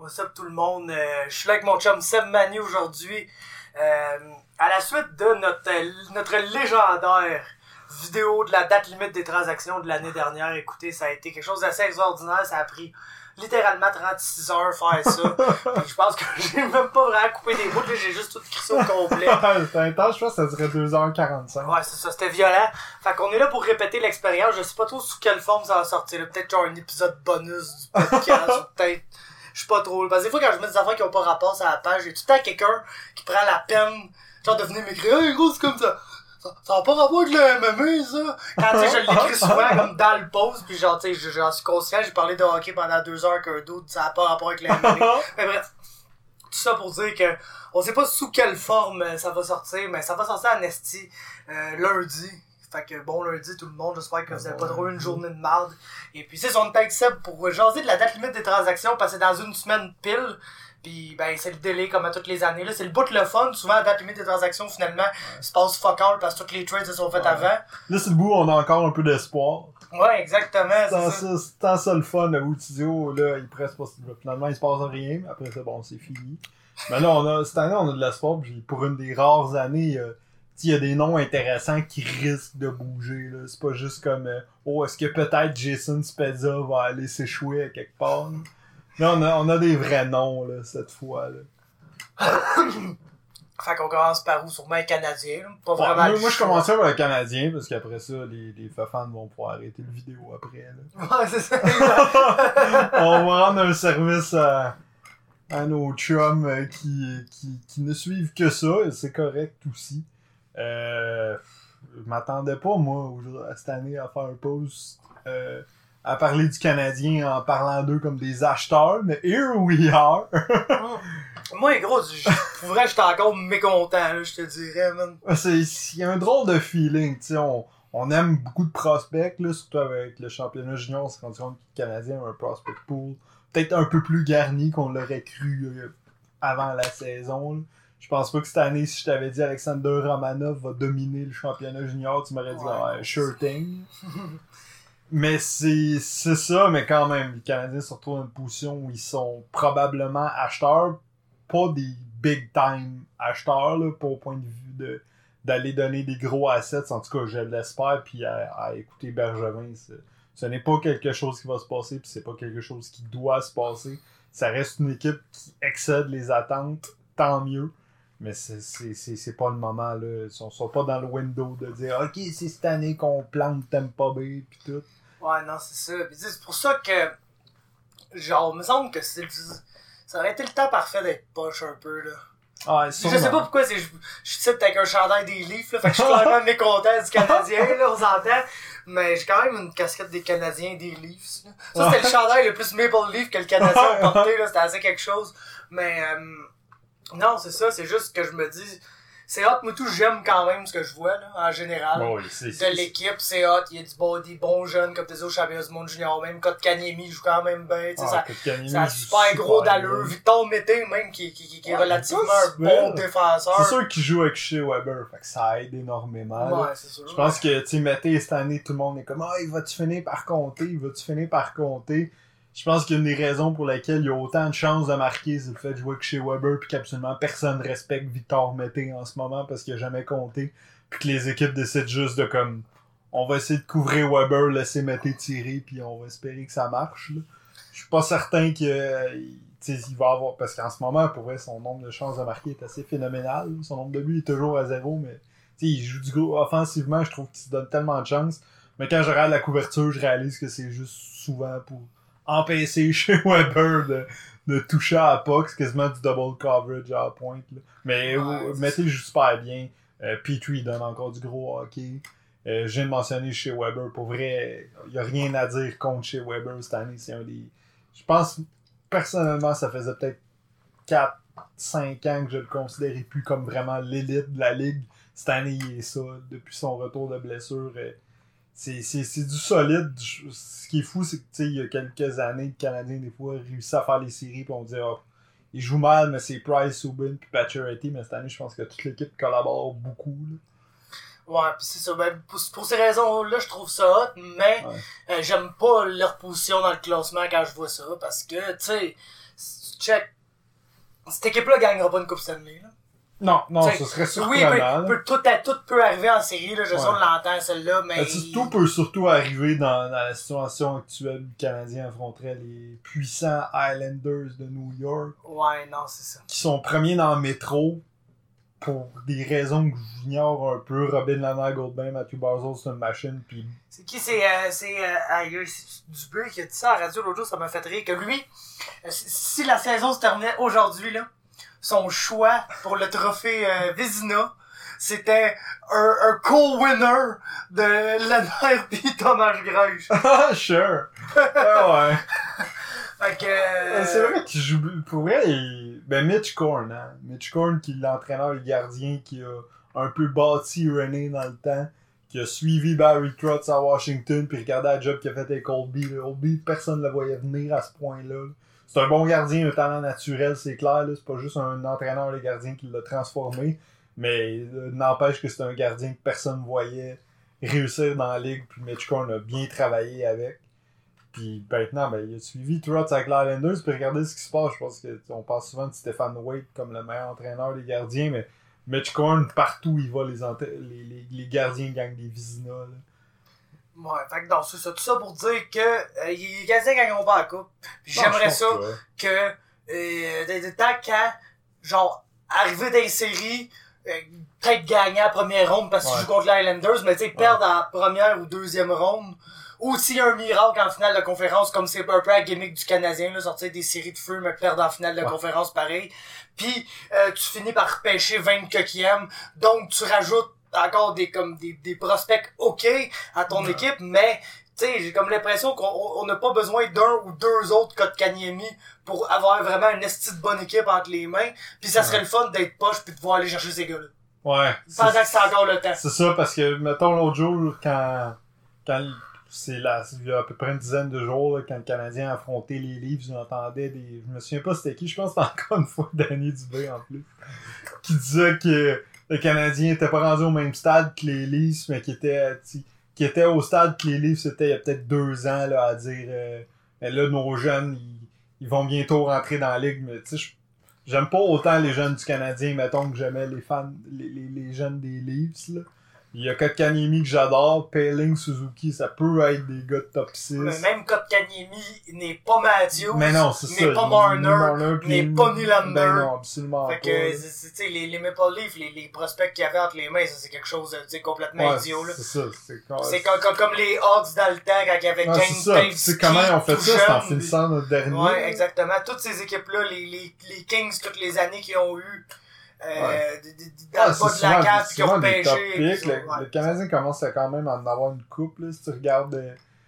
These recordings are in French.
What's up tout le monde? Je suis là avec mon chum Seb Manu aujourd'hui. À la suite de notre légendaire vidéo de la date limite des transactions de l'année dernière, écoutez, ça a été quelque chose d'assez extraordinaire. Ça a pris littéralement 36 heures faire ça. Puis je pense que j'ai même pas vraiment coupé des bouts, là, j'ai juste tout crissé au complet. C'était intense, je pense que ça durait 2h45. Ouais, c'est ça, c'était violent. Fait qu'on est là pour répéter l'expérience. Je sais pas trop sous quelle forme ça va sortir. Là. Peut-être genre un épisode bonus du podcast, ou peut-être... Je sais pas trop. Parce que des fois, quand je mets des affaires qui ont pas rapport sur la page, j'ai tout le temps quelqu'un qui prend la peine, genre, de venir m'écrire, hey gros, c'est comme ça. Ça a pas rapport avec le MMA, ça. Quand, tu sais, je l'écris souvent, comme dans le pause, pis genre, tu sais, j'en suis conscient, j'ai parlé de hockey pendant 2 heures qu'un d'autre, ça a pas rapport avec le MMA. Mais bref. Tout ça pour dire que, on sait pas sous quelle forme ça va sortir, mais ça va sortir à Nesty, lundi. Fait que bon lundi tout le monde, j'espère que vous avez pas trop une journée de marde. Et puis c'est son tag Seb pour jaser de la date limite des transactions parce que c'est dans une semaine pile. Puis ben c'est le délai comme à toutes les années. Là, c'est le bout le fun. Souvent la date limite des transactions finalement se passe fuck all parce que toutes les trades se sont faites avant. Là c'est le bout où on a encore un peu d'espoir. Ouais, exactement. C'est tant ça le fun à Woutidio, là, il presse pas. Finalement il se passe rien, mais après c'est bon, c'est fini. Mais là cette année on a de l'espoir, puis pour une des rares années. Il y a des noms intéressants qui risquent de bouger. Là. C'est pas juste comme est-ce que peut-être Jason Spezza va aller s'échouer à quelque part. Là, on a des vrais noms là, cette fois. Là. Fait qu'on commence par où? Sûrement les Canadiens. Là. Pas vraiment moi je commençais par le Canadien parce qu'après ça, les fans vont pouvoir arrêter le vidéo après. Là. Ouais, c'est ça. On va rendre un service à nos chums qui ne suivent que ça. Et c'est correct aussi. Je m'attendais pas, moi, cette année, à faire un post à parler du Canadien en parlant d'eux comme des acheteurs, mais here we are! Moi, gros, pour vrai, j'étais encore mécontent, là, je te dirais, man. Il y a un drôle de feeling, tu sais, on aime beaucoup de prospects, là, surtout avec le championnat junior, on s'est rendu compte que le Canadien a un prospect pool peut-être un peu plus garni qu'on l'aurait cru avant la saison, là. Je pense pas que cette année, si je t'avais dit Alexander Romanov va dominer le championnat junior, tu m'aurais dit sure thing. Mais c'est ça, mais quand même, les Canadiens se retrouvent dans une position où ils sont probablement acheteurs, pas des big time acheteurs, là, pas au point de vue d'aller donner des gros assets, en tout cas je l'espère, puis à écouter Bergevin, ce n'est pas quelque chose qui va se passer, puis c'est pas quelque chose qui doit se passer. Ça reste une équipe qui excède les attentes, tant mieux. Mais c'est pas le moment, là. Ils sont pas dans le window de dire « Ok, c'est cette année qu'on plante Tampa Bay » pis tout. Ouais, non, c'est ça. Pis c'est pour ça que... Genre, il me semble que ça aurait été le temps parfait d'être poche un peu, là. Ah, je sais pas pourquoi, je suis avec un chandail des Leafs, là, fait que je suis clairement mécontent du Canadien, là, on s'entend. Mais j'ai quand même une casquette des Canadiens des Leafs, là. Ça, c'était le chandail le plus Maple Leaf que le Canadien a porté, là, c'était assez quelque chose. Mais... non, c'est ça, c'est juste que je me dis... C'est hot, moi tout, j'aime quand même ce que je vois, là, en général. Oui, de l'équipe, c'est hot, il y a des bons jeunes comme des autres championnats du monde junior, même Kotkaniemi joue quand même bien, tu sais, ça a super gros d'allure. Victor Mété, même, qui est relativement un bon défenseur. C'est sûr qu'il joue avec Shea Weber, fait que ça aide énormément. Ouais, c'est sûr. Je pense que, tu sais, Mété, cette année, tout le monde est comme, il va-tu finir par compter, Je pense qu'une des raisons pour lesquelles il y a autant de chances de marquer, c'est le fait de jouer avec Shea Weber, puis qu'absolument personne respecte Victor Mété en ce moment parce qu'il a jamais compté, puis que les équipes décident juste de comme, on va essayer de couvrir Weber, laisser Mété tirer, puis on va espérer que ça marche. Là. Je suis pas certain que il va avoir, parce qu'en ce moment, pour vrai, son nombre de chances de marquer est assez phénoménal. Son nombre de buts est toujours à 0, mais il joue du gros offensivement, je trouve qu'il se donne tellement de chances. Mais quand je regarde la couverture, je réalise que c'est juste souvent pour empêcher chez Weber de toucher à la puck, c'est quasiment du double coverage à la pointe. Là. Mais Mété joue super bien. Petrie donne encore du gros hockey. Je viens de mentionner chez Weber. Pour vrai, il n'y a rien à dire contre chez Weber cette année. C'est un des... Je pense, personnellement, ça faisait peut-être 4-5 ans que je le considérais plus comme vraiment l'élite de la ligue. Cette année, il est ça. Depuis son retour de blessure... C'est du solide. Ce qui est fou, c'est que il y a quelques années, le Canadien, des fois, réussit à faire les séries, puis on dit il joue mal, mais c'est Price, Subban, puis Pacioretty, mais cette année, je pense que toute l'équipe collabore beaucoup. Là. Ouais, pis c'est ça. Ben, pour ces raisons-là, je trouve ça hot, mais j'aime pas leur position dans le classement quand je vois ça, parce que, tu sais, tu check, cette équipe-là gagnera pas une Coupe Stanley, là. Non, T'sais, ce serait oui, surprenant. tout peut arriver en série, là, je sais, on l'entend, celle-là, mais... Tout peut surtout arriver dans la situation actuelle où le Canadien affronterait les puissants Islanders de New York. Ouais, non, c'est ça. Qui sont premiers dans le métro, pour des raisons que j'ignore un peu. Robin Lehner, Goldberg, Matthew Barzal, c'est une machine, puis... C'est qui, c'est Dubé qui a dit ça à la radio l'autre jour, ça m'a fait rire, que lui, si la saison se terminait aujourd'hui, là, son choix pour le trophée Vézina, c'était un co-winner de Lehner pis Thomas Greisch. Ah, sure! Ouais. Fait que... C'est vrai qu'il joue... Pour vrai, Mitch Korn, hein. Mitch Korn, qui est l'entraîneur et le gardien, qui a un peu bâti René dans le temps, qui a suivi Barry Trotz à Washington, puis regardé la job qu'il a fait avec Oldby. Oldby, personne ne le voyait venir à ce point-là. C'est un bon gardien, un talent naturel, c'est clair. Là. C'est pas juste un entraîneur de gardien qui l'a transformé. Mais n'empêche que c'est un gardien que personne ne voyait réussir dans la ligue. Puis Mitch Korn a bien travaillé avec. Puis maintenant, il a suivi Trotz avec l'Islanders. Puis regardez ce qui se passe. Je pense qu'on parle souvent de Stéphane Waite comme le meilleur entraîneur des gardiens. Mais Mitch Korn, partout où il va, les gardiens gagnent des Vézina. Ouais, fait que non, c'est ça. Tout ça pour dire que les Canadiens gagneront pas la coupe. Puis j'aimerais ça que tant qu'à genre arriver dans les séries, peut-être gagner la première ronde parce qu'ils jouent contre les Islanders, mais tu sais, perdre en première ou deuxième ronde. Ou s'il y a un miracle en finale de conférence, comme c'est un peu la gimmick du Canadien, là, sortir des séries de feu, mais perdre en finale de conférence pareil. Puis tu finis par repêcher 24e, donc tu rajoutes encore des prospects OK à ton équipe, mais tu sais, j'ai comme l'impression qu'on n'a pas besoin d'un ou deux autres Kotkaniemi pour avoir vraiment une esti de bonne équipe entre les mains, puis ça serait le fun d'être poche puis de pouvoir aller chercher ces gars-là. Ouais. Pendant que c'est encore le temps. C'est ça, parce que, mettons, l'autre jour, quand il y a à peu près une dizaine de jours, là, quand le Canadien a affronté les Leafs, j'entendais je me souviens pas c'était qui, je pense que c'était encore une fois Danny Dubé en plus, qui disait que le Canadien était pas rendu au même stade que les Leafs, mais qui était au stade que les Leafs c'était il y a peut-être 2 ans, là, à dire mais là, nos jeunes, ils vont bientôt rentrer dans la ligue, mais tu sais, j'aime pas autant les jeunes du Canadien, mettons, que j'aimais les fans, les jeunes des Leafs, là. Il y a Kotkaniemi que j'adore, Poehling, Suzuki, ça peut être des gars de top 6. Mais même Kotkaniemi n'est pas Matthews, mais non, c'est ça. N'est pas Marner, n'est pas Nylander. Ben non, absolument fait pas. Fait que, tu sais, les Maple Leafs, les prospects qu'il y avait entre les mains, ça c'est quelque chose de complètement idiot, là. C'est ça, c'est comme les Hawks dans le temps, quand il y avait James Taves. C'est comment on fait ça, c'est en finissant notre dernier. Ouais, exactement. Toutes ces équipes-là, les Kings, toutes les années qu'ils ont eu, dans le bas de la cave qui ont pêché. Le Canadien commence à quand même à en avoir une coupe, là, si tu regardes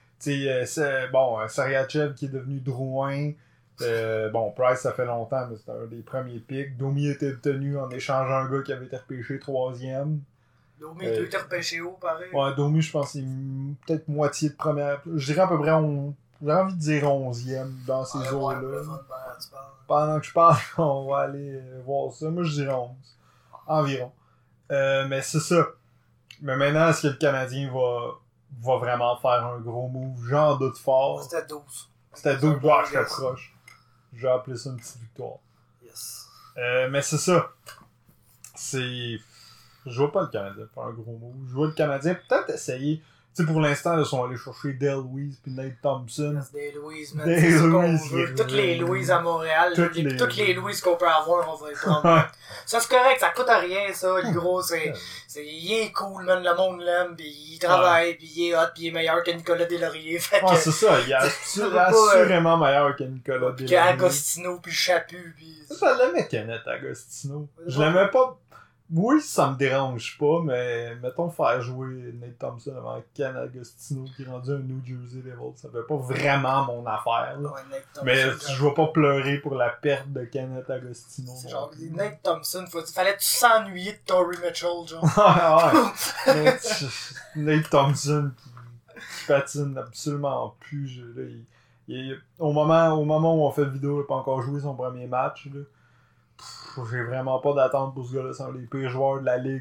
Sergachev qui est devenu Drouin. Price ça fait longtemps, mais c'était un des premiers picks. Domi était obtenu en échangeant un gars qui avait été repêché 3e. Domi a été repêché haut, pareil. Ouais, Domi, je pense que c'est peut-être moitié de première. Je dirais à peu près j'ai envie de dire 11e dans ces eaux-là. Pendant que je parle, on va aller voir ça. Moi, je dirais 11. Environ. Mais c'est ça. Mais maintenant, est-ce que le Canadien va vraiment faire un gros move? J'en doute fort. C'était 12. C'était 12. Bah, j'étais proche. J'ai appelé ça une petite victoire. Yes. Mais c'est ça. Je vois pas le Canadien faire un gros move. Je vois le Canadien peut-être essayer. Tu sais, pour l'instant, ils sont allés chercher Dale Louise puis Nate Thompson. Dale Louise, man. C'est ce qu'on veut. Toutes les Louise à Montréal. Toutes les Louise qu'on peut avoir, on va les prendre. Ça, c'est correct. Ça coûte rien, ça. Le gros, il est cool, man. Le monde l'aime. Puis il travaille. Puis il est hot. Puis il est meilleur que Nicolas Deslauriers. C'est ça. Il est assurément meilleur que Nicolas Deslauriers. Qu'Agostino puis Chaput. Puis... Ça l'aimait Kenneth Agostino. Je l'aimais pas. Oui, ça me dérange pas, mais mettons faire jouer Nate Thompson avant Ken Agostino qui est rendu un New Jersey Devil, ça fait pas vraiment mon affaire. Là. Ouais, mais je vais pas pleurer pour la perte de Kenneth Agostino. C'est genre, Nate Thompson, fallait-tu s'ennuyer de Torrey Mitchell, genre. ouais. Nate Thompson qui patine absolument plus. Au moment où on fait la vidéo, il n'a pas encore joué son premier match. Là. J'ai vraiment pas d'attente pour ce gars-là. C'est un des pires joueurs de la ligue.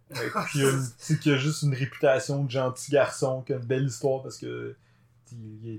Puis qui a juste une réputation de gentil garçon, qui a une belle histoire parce que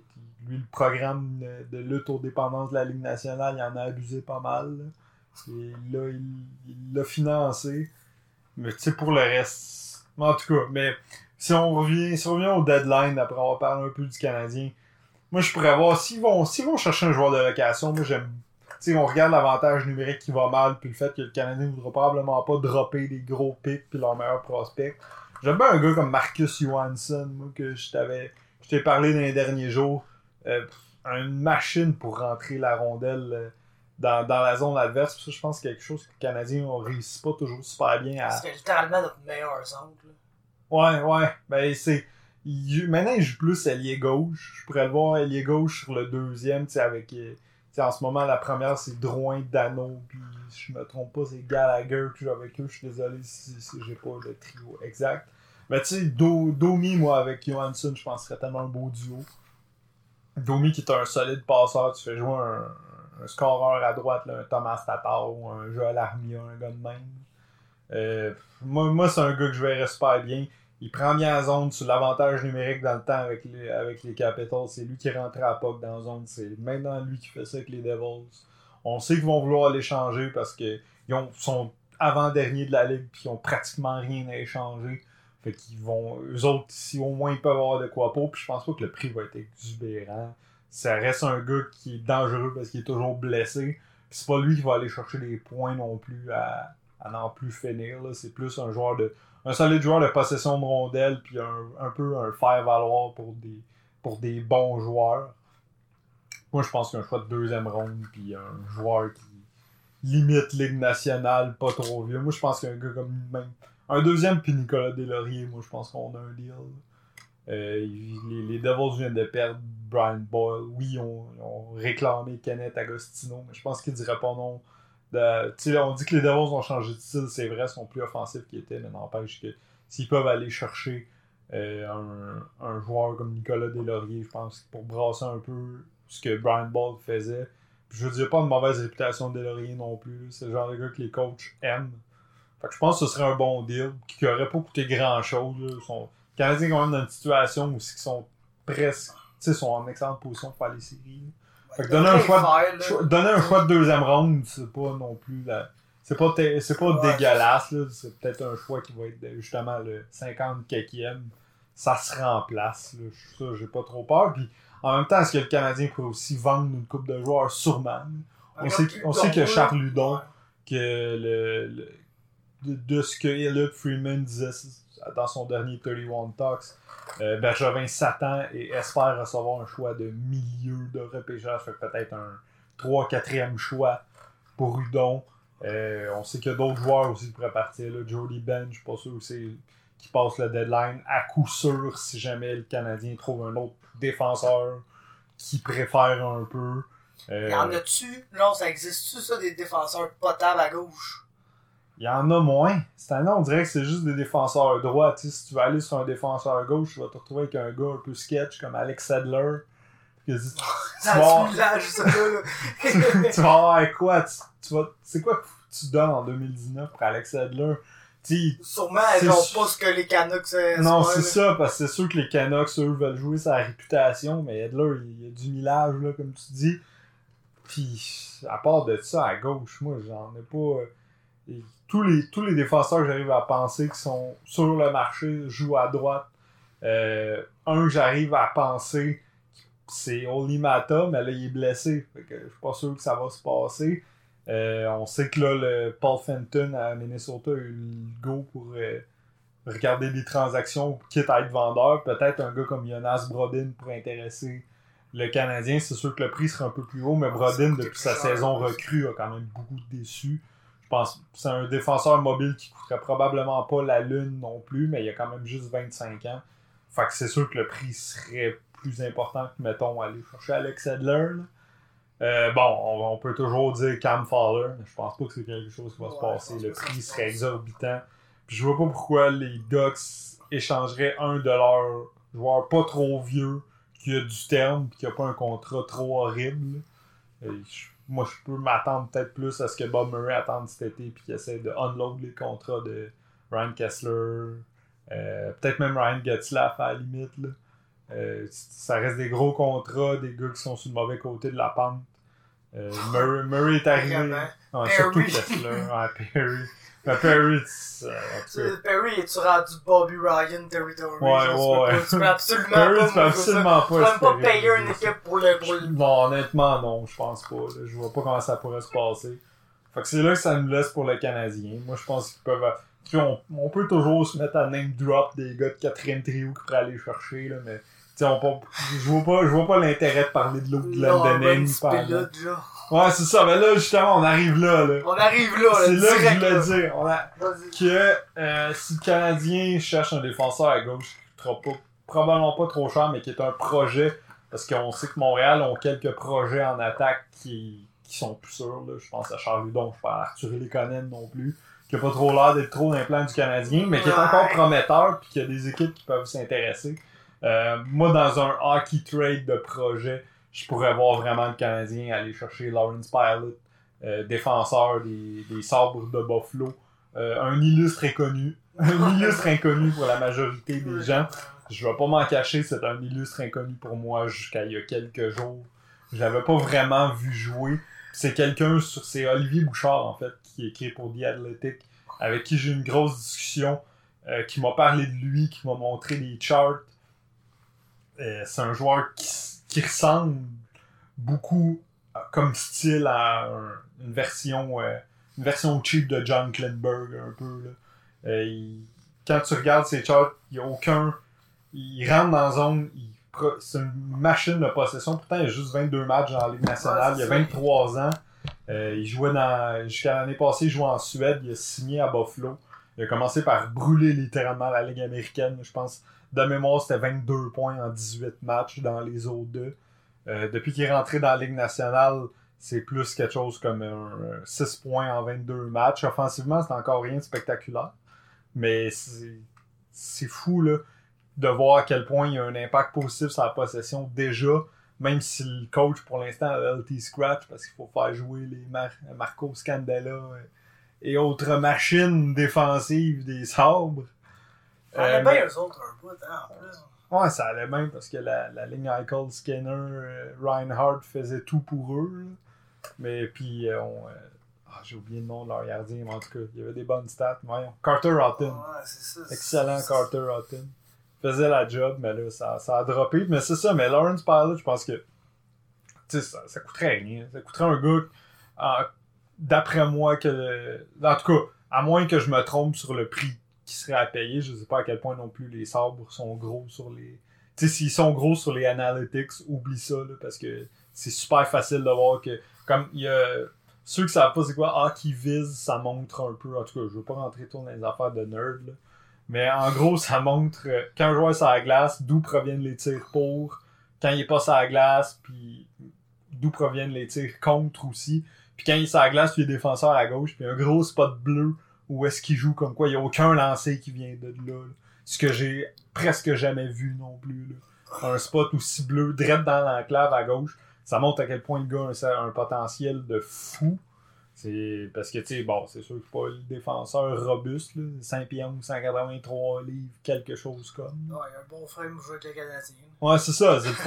lui, le programme de lutte aux dépendances de la Ligue nationale, il en a abusé pas mal. Là. Et là, il l'a financé. Mais tu sais, pour le reste... En tout cas, mais si on revient au deadline, après avoir parlé un peu du Canadien, moi, je pourrais voir, s'ils vont chercher un joueur de location, moi, j'aime... Tu sais, on regarde l'avantage numérique qui va mal, puis le fait que le Canadien ne voudra probablement pas dropper des gros picks puis leurs meilleurs prospects. J'aime bien un gars comme Marcus Johansson, moi, que je t'ai parlé dans les derniers jours. Une machine pour rentrer la rondelle dans la zone adverse. Puis ça, je pense que c'est quelque chose que les Canadiens ne réussissent pas toujours super bien à... C'est littéralement notre meilleure zone. Ouais. Ben, maintenant, il joue plus ailier gauche. Je pourrais le voir ailier gauche sur le deuxième, tu sais, avec... en ce moment, la première, c'est Drouin, Dano, puis si je me trompe pas, c'est Gallagher que je joue avec eux. Je suis désolé si j'ai pas le trio exact. Mais tu sais, Domi, moi, avec Johansson, je pense que ce serait tellement un beau duo. Domi qui est un solide passeur, tu fais jouer un scoreur à droite, là, un Thomas Tatar ou un Joel Armia, un gars de même. Moi, c'est un gars que je verrais super bien. Il prend bien la zone sur l'avantage numérique dans le temps avec les Capitals. C'est lui qui rentre à POC dans la zone. C'est maintenant lui qui fait ça avec les Devils. On sait qu'ils vont vouloir l'échanger parce qu'ils sont avant-derniers de la ligue et ils ont pratiquement rien à échanger. Fait qu'ils vont... Eux autres, si au moins ils peuvent avoir de quoi pour, puis je pense pas que le prix va être exubérant. Ça reste un gars qui est dangereux parce qu'il est toujours blessé. Puis c'est pas lui qui va aller chercher des points non plus à n'en plus finir. Là. C'est plus un solide joueur de possession de rondelle, puis un peu un faire-valoir pour des bons joueurs. Moi, je pense qu'un choix de deuxième ronde, puis un joueur qui limite Ligue nationale, pas trop vieux. Moi, je pense qu'un gars comme même un deuxième, puis Nicolas Deslauriers, moi, je pense qu'on a un deal. Les Devils viennent de perdre Brian Boyle. Oui, ils ont réclamé Kenneth Agostino, mais je pense qu'ils diraient pas non. On dit que les Devils ont changé de style, c'est vrai, ils sont plus offensifs qu'ils étaient, mais n'empêche que s'ils peuvent aller chercher un joueur comme Nicolas Deslauriers, je pense, pour brasser un peu ce que Brian Boyle faisait. Puis je veux dire, pas une mauvaise réputation de Deslauriers non plus. C'est le genre de gars que les coachs aiment. Fait que je pense que ce serait un bon deal qui aurait pas coûté grand-chose. Les Canadiens sont quand même dans une situation où ils sont presque... Tu sais, sont en excellente position pour faire les séries. Fait que donner un choix de deuxième round, c'est pas non plus... C'est pas dégueulasse. Là. C'est peut-être un choix qui va être justement le 50e. Ça se remplace. Là. Ça, j'ai pas trop peur. Puis en même temps, est-ce que le Canadien pourrait aussi vendre une coupe de joueurs? Sûrement. On sait que Charles Ludon, que de ce que Elliot Freeman disait dans son dernier 31 Talks, Bergevin s'attend et espère recevoir un choix de milieu de repêchage, fait peut-être un 3-4e choix pour Hudon. On sait qu'il y a d'autres joueurs aussi qui pourraient partir. Là. Jody Benn, je suis pas sûr qui passe le deadline. À coup sûr, si jamais le Canadien trouve un autre défenseur qui préfère un peu. Y en a-tu? Non, ça existe-tu ça, des défenseurs potables à gauche? Il y en a moins. Cette année, on dirait que c'est juste des défenseurs droits. T'sais, si tu veux aller sur un défenseur gauche, tu vas te retrouver avec un gars un peu sketch comme Alex Sedler. Tu vas avoir quoi? C'est quoi que tu donnes en 2019 pour Alex Sedler? Sûrement, ils n'ont pas ce que les Canucks... Non, c'est ça, parce que c'est sûr que les Canucks, eux, veulent jouer sa réputation, mais Edler, il y a du millage, là, comme tu dis. Puis, à part de ça, à gauche, moi, j'en ai pas... Tous les défenseurs que j'arrive à penser qui sont sur le marché jouent à droite. Un que j'arrive à penser, c'est Olimata, mais là, il est blessé. Fait que je suis pas sûr que ça va se passer. On sait que là, le Paul Fenton à Minnesota a eu le go pour regarder des transactions, quitte à être vendeur. Peut-être un gars comme Jonas Brodin pourrait intéresser le Canadien. C'est sûr que le prix serait un peu plus haut, mais Brodin, depuis sa saison recrue, a quand même beaucoup déçu. Je pense que c'est un défenseur mobile qui coûterait probablement pas la lune non plus, mais il a quand même juste 25 ans. Fait que c'est sûr que le prix serait plus important que, mettons, aller chercher Alex Sedler. On peut toujours dire Cam Fowler, mais je pense pas que c'est quelque chose qui va se passer. Le prix serait exorbitant. Puis je vois pas pourquoi les Ducks échangeraient un de leurs joueurs pas trop vieux, qui a du terme, puis qui a pas un contrat trop horrible. Moi, je peux m'attendre peut-être plus à ce que Bob Murray attende cet été puis qu'il essaie de unload les contrats de Ryan Kessler, peut-être même Ryan Getzlaf à la limite. Là. Ça reste des gros contrats, des gars qui sont sur le mauvais côté de la pente. Murray est arrivé. Surtout Kessler. Perry. Perry, Perry, es-tu rendu Bobby Ryan territory? Ouais. Tu peux absolument Perry, pas. Tu peux absolument pas. Tu peux même pas payer une équipe pour le. Non, honnêtement, non, je pense pas. Là. Je vois pas comment ça pourrait se passer. Fait que c'est là que ça nous laisse pour le Canadien. Moi, je pense qu'ils peuvent. Puis on peut toujours se mettre à name drop des gars de 4e trio qui pourraient aller chercher, là, mais. Je vois pas l'intérêt de parler de l'autre Glendening. Ouais, c'est ça. Mais là, justement, on arrive là. On arrive là. C'est là que je voulais dire. Que si le Canadien cherche un défenseur à gauche qui coûtera probablement pas trop cher, mais qui est un projet, parce qu'on sait que Montréal ont quelques projets en attaque qui sont plus sûrs. Là. Je pense à Charles Hudon, je parle à Arthur Lekonen non plus, qui a pas trop l'air d'être trop dans le plan du Canadien, mais qui est encore prometteur, puis qu'il y a des équipes qui peuvent s'intéresser. Moi, dans un hockey trade de projet, je pourrais voir vraiment le Canadien aller chercher Lawrence Pilot, défenseur des Sabres de Buffalo, un illustre inconnu. Un illustre inconnu pour la majorité des gens. Je vais pas m'en cacher, c'est un illustre inconnu pour moi jusqu'à il y a quelques jours. Je l'avais pas vraiment vu jouer. C'est c'est Olivier Bouchard, en fait, qui écrit pour The Athletic, avec qui j'ai eu une grosse discussion, qui m'a parlé de lui, qui m'a montré des charts. C'est un joueur qui ressemble beaucoup comme style à une version cheap de John Klingberg un peu là. Quand tu regardes ses charts, il y a aucun, il rentre dans la zone, c'est une machine de possession. Pourtant il a juste 22 matchs dans la Ligue nationale, il a 23 ans. Il jouait jusqu'à l'année passée, il jouait en Suède, il a signé à Buffalo. Il a commencé par brûler littéralement la Ligue américaine, je pense. De mémoire, c'était 22 points en 18 matchs dans les O2. Depuis qu'il est rentré dans la Ligue nationale, c'est plus quelque chose comme 6 points en 22 matchs. Offensivement, c'est encore rien de spectaculaire. Mais c'est fou là, de voir à quel point il y a un impact positif sur la possession déjà, même si le coach pour l'instant a LT Scratch parce qu'il faut faire jouer les Marco Scandella et autres machines défensives des Sabres. Ça allait bien eux autres un bout, en plus. Ouais, ça allait bien parce que la ligne Eichel, Skinner, Reinhardt faisait tout pour eux. Là. Mais puis, j'ai oublié le nom de leur gardien, mais en tout cas, il y avait des bonnes stats. Voyons. Carter Hutton. Ouais, c'est ça. Excellent Carter Hutton. Faisait la job, mais là, ça a droppé. Mais c'est ça, mais Lawrence Pilot, je pense que ça coûterait rien. Ça coûterait un gars, d'après moi, en tout cas, à moins que je me trompe sur le prix qui serait à payer. Je sais pas à quel point non plus les Sabres sont gros sur les... Tu sais, s'ils sont gros sur les analytics, oublie ça, là, parce que c'est super facile de voir que... Comme il y a... Ceux qui savent pas c'est quoi Hockey Viz, ça montre un peu... En tout cas, je veux pas rentrer trop dans les affaires de nerd, là. Mais en gros, ça montre quand un joueur est sur la glace, d'où proviennent les tirs pour, quand il est pas sur la glace, puis d'où proviennent les tirs contre aussi. Puis quand il est sur la glace, puis il est défenseur à gauche, puis un gros spot bleu où est-ce qu'il joue comme quoi il n'y a aucun lancer qui vient de là. Ce que j'ai presque jamais vu non plus. Là. Un spot aussi bleu, direct dans l'enclave à gauche, ça montre à quel point le gars a un potentiel de fou. C'est parce que, tu sais, bon, c'est sûr que c'est pas le défenseur robuste, là, 5 pieds 11, 183 livres, quelque chose comme. Ouais, il y a un bon frame pour jouer avec les Canadiens. Ouais, c'est ça, c'est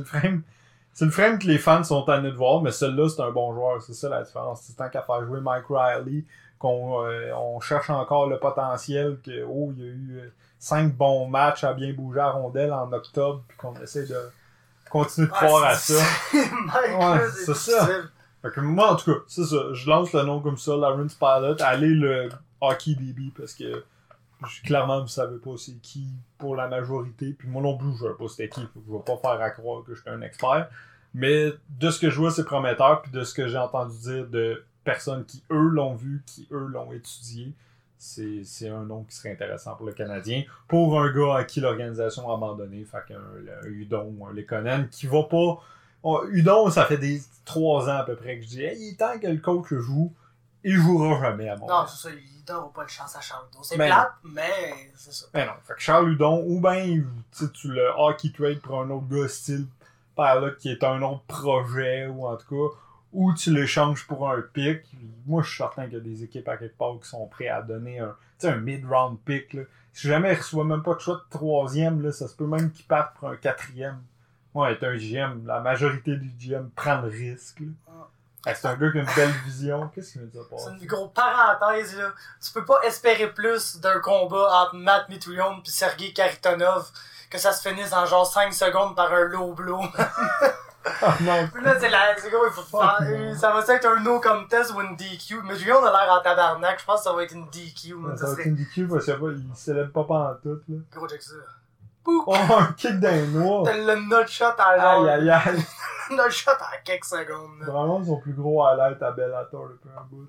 le frame que les fans sont tannés de voir, mais celui-là, c'est un bon joueur, c'est ça la différence. C'est tant qu'à faire jouer Mike Riley, on cherche encore le potentiel que, il y a eu 5 bons matchs à bien bouger à rondelle en octobre, puis qu'on essaie de continuer de croire à ça. Mike, c'est ça. Fait que moi, en tout cas, c'est ça. Je lance le nom comme ça, Lawrence Pilot. Allez le Hockey DB, parce que clairement, vous savez pas c'est qui pour la majorité. Puis moi non plus, je sais pas c'était qui. Je vais pas faire à croire que je suis un expert. Mais de ce que je vois, c'est prometteur. Puis de ce que j'ai entendu dire de personnes qui, eux, l'ont vu, qui, eux, l'ont étudié, c'est un nom qui serait intéressant pour le Canadien. Pour un gars à qui l'organisation a abandonné. Fait qu'un Hudon ou un Lekonen qui va pas... Hudon, ça fait 3 ans à peu près que je dis il est temps que le coach joue, il jouera jamais à Montréal. Non, c'est ça, il donnera pas de chance à Charles Hudon. C'est plate, mais c'est ça. Mais non, fait que Charles Hudon, ou bien tu le hockey trade pour un autre gars style par là qui est un autre projet, ou en tout cas, ou tu l'échanges pour un pick. Moi, je suis certain qu'il y a des équipes à quelque part qui sont prêtes à donner un mid-round pick. Là. Si jamais il reçoit même pas de choix de 3e, là, ça se peut même qu'il parte pour un 4e. Ouais, être un GM, la majorité du GM prend le risque. Là. C'est un gars qui a une belle vision. Qu'est-ce qu'il veut dire par ça? C'est une grosse parenthèse, là. Tu peux pas espérer plus d'un combat entre Matt Mitrione pis Sergei Kharitonov que ça se finisse en genre 5 secondes par un low blow. Ah non. Puis là, c'est gros, il faut faire, ça va être un no contest ou une DQ. Mitrione a l'air en tabarnak, je pense que ça va être une DQ. Ouais, ça va être une DQ parce qu'il célèbre pas pantoute, là. Gros, check ça. Oh, un kick d'un noir! T'as le nutshot à genre. Aïe, aïe, aïe! Nutshot en quelques secondes, là. Vraiment, son plus gros highlight à Bellator depuis un bout.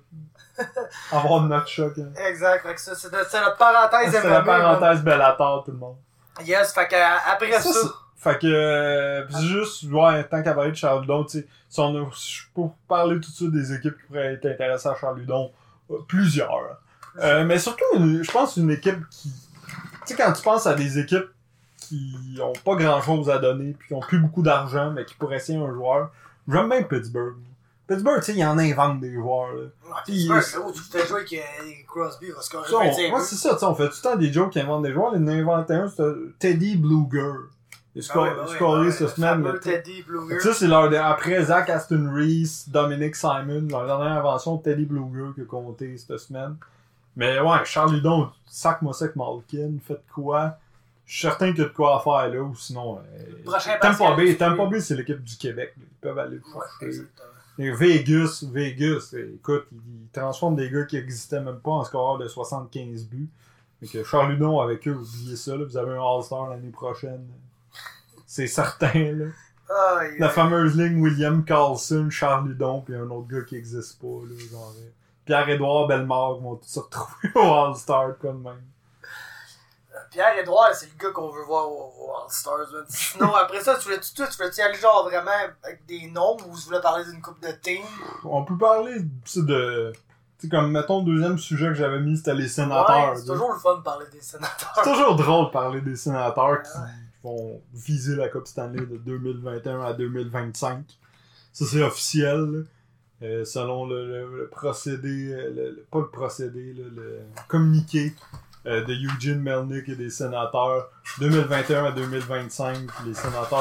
Avoir de notre choc, hein. Exact, fait que ça, c'est notre parenthèse C'est la parenthèse Bellator, tout le monde. Yes, fait que après ça. Fait que, pis juste, ouais, tant qu'à parler de Charles Hudon, tu sais, si on a, pour parler tout de suite des équipes qui pourraient être intéressées à Charles Hudon, plusieurs. Mais surtout, je pense une équipe qui, tu sais, quand tu penses à des équipes qui ont pas grand chose à donner, puis qui ont plus beaucoup d'argent, mais qui pourraient essayer un joueur, j'aime bien Pittsburgh. Pittsburgh, tu sais, ils en inventent des joueurs, là. Ouais, Pittsburgh, c'est où tu fais jouer avec Crosby, va scorer 25 ouais, c'est ça, tu sais, on fait tout le temps des jokes qui inventent des joueurs. Il en a inventé un, c'était Teddy Bluger. Il a scoré cette semaine. Teddy Bluger. Ça, c'est leur, après Zach Aston Reese, Dominic Simon, leur dernière invention, Teddy Bluger qui a compté cette semaine. Mais ouais, Charles Hudon, sac-moi ça avec Malkin, faites quoi? Je suis certain qu'il y a de quoi à faire là, ou sinon. Tampa Bay, c'est l'équipe du Québec. Ils peuvent aller le chercher. Et Vegas, écoute, ils transforment des gars qui existaient même pas en scoreur de 75 buts. Fait que Charles Hudon avec eux, oubliez ça, là, vous avez un All-Star l'année prochaine. C'est certain, là. La fameuse ligne William Carlson, Charles Hudon, puis un autre gars qui existe pas, là, genre. Pierre-Édouard Bellemare vont tous se retrouver au All-Star, comme même. Pierre-Édouard, c'est le gars qu'on veut voir au All-Stars. Sinon, après ça, tu voulais-tu aller genre vraiment avec des noms ou tu voulais parler d'une coupe de team? On peut parler de... Tu sais, comme, mettons, le deuxième sujet que j'avais mis, c'était les sénateurs. Ouais, c'est toujours le fun de parler des sénateurs. C'est toujours drôle de parler des sénateurs qui vont viser la Coupe Stanley de 2021 à 2025. Ça, c'est officiel, là. Selon le procédé... pas le procédé, là, le communiqué de Eugene Melnyk et des sénateurs 2021 à 2025. Les sénateurs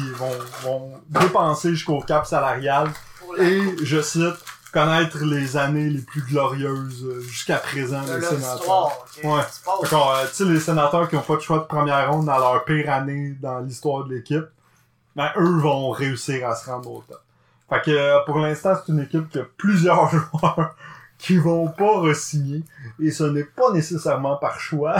vont dépenser jusqu'au cap salarial et, je cite, connaître les années les plus glorieuses jusqu'à présent des sénateurs. Okay. Ouais. D'accord, tu sais, les sénateurs qui ont pas de choix de première ronde dans leur pire année dans l'histoire de l'équipe, ben eux vont réussir à se rendre au top. Fait que pour l'instant, c'est une équipe qui a plusieurs joueurs qui vont pas re-signer, et ce n'est pas nécessairement par choix.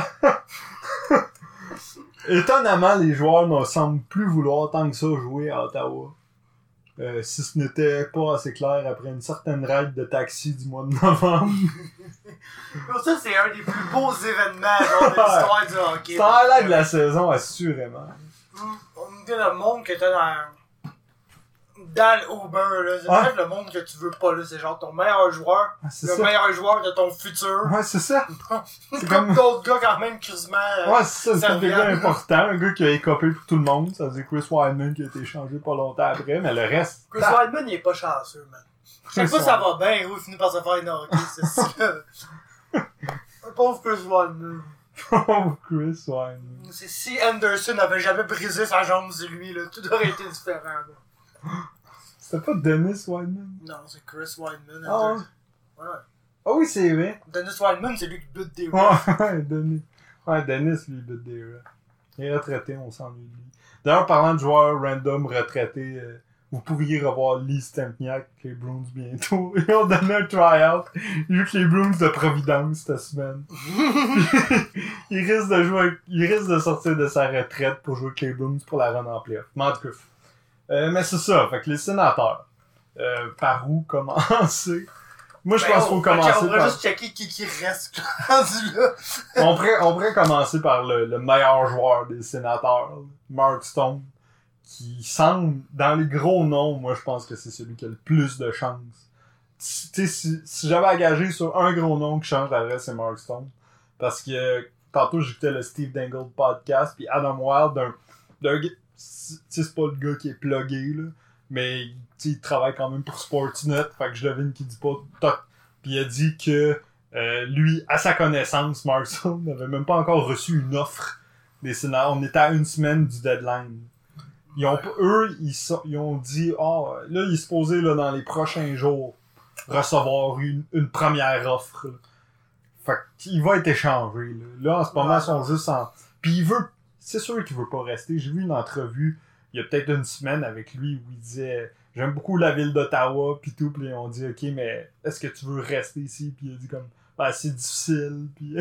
Étonnamment, les joueurs ne semblent plus vouloir tant que ça jouer à Ottawa. Si ce n'était pas assez clair après une certaine ride de taxi du mois de novembre. Pour ça, c'est un des plus beaux événements genre, de l'histoire du hockey. C'est un highlight de la saison, assurément. On dit le monde que t'as dans le Uber, là. C'est peut-être le monde que tu veux pas, là. C'est genre ton meilleur joueur. Meilleur joueur de ton futur. Ouais, c'est ça. C'est comme d'autres gars quand même quasiment. Ouais, c'est ça. C'est un gars important. Un gars qui a écopé pour tout le monde. Ça veut dire Chris Wideman qui a été échangé pas longtemps après, mais le reste. Chris Wideman, il est pas chanceux, man. Je sais pas si ça va bien, il finit par se faire une hockey, c'est ça. Un pauvre Chris Wideman. Pauvre Chris Wideman. C'est si Anderson avait jamais brisé sa jambe sur lui, là. Tout aurait été différent, là. C'était pas Dennis Wideman? Non, c'est Chris Wideman. Ah ouais. Ah oui, c'est vrai. Dennis Wideman, c'est lui qui bute des refs. Ouais, Dennis. Ouais, Dennis, lui, il bute des refs. Il est retraité, on s'ennuie de lui. D'ailleurs, parlant de joueurs random retraités, vous pourriez revoir Lee Stempniak, les Bruins, bientôt. Ils ont donné un try-out. Il joue que les Bruins de Providence cette semaine. il risque de sortir de sa retraite pour jouer avec les Bruins pour la run en playoff. Mais en tout cas. Mais c'est ça, fait que les sénateurs. Par où commencer? Moi, je pense qu'il faut commencer on pourrait juste checker qui reste rendu là. on pourrait commencer par le meilleur joueur des sénateurs, Mark Stone, qui semble, dans les gros noms, moi, je pense que c'est celui qui a le plus de chances. Tu sais, si j'avais engagé sur un gros nom qui change d'adresse, c'est Mark Stone. Parce que, tantôt, j'écoutais le Steve Dangle podcast, puis Adam Wilde, c'est pas le gars qui est plugué, là, mais il travaille quand même pour Sportsnet, fait que je devine qu'il dit pas toc. Puis il a dit que Lui, à sa connaissance, Mark Stone n'avait même pas encore reçu une offre des sénateurs. On était à une semaine du deadline. Ils ont dit, là, il est supposé, là, dans les prochains jours, recevoir une première offre. Là. Fait qu'il va être échangé. Là en ce moment, ils sont juste en... Puis c'est sûr qu'il veut pas rester. J'ai vu une entrevue, il y a peut-être une semaine avec lui, où il disait, j'aime beaucoup la ville d'Ottawa, puis tout, puis on dit, ok, mais est-ce que tu veux rester ici? Puis il a dit comme, c'est difficile, puis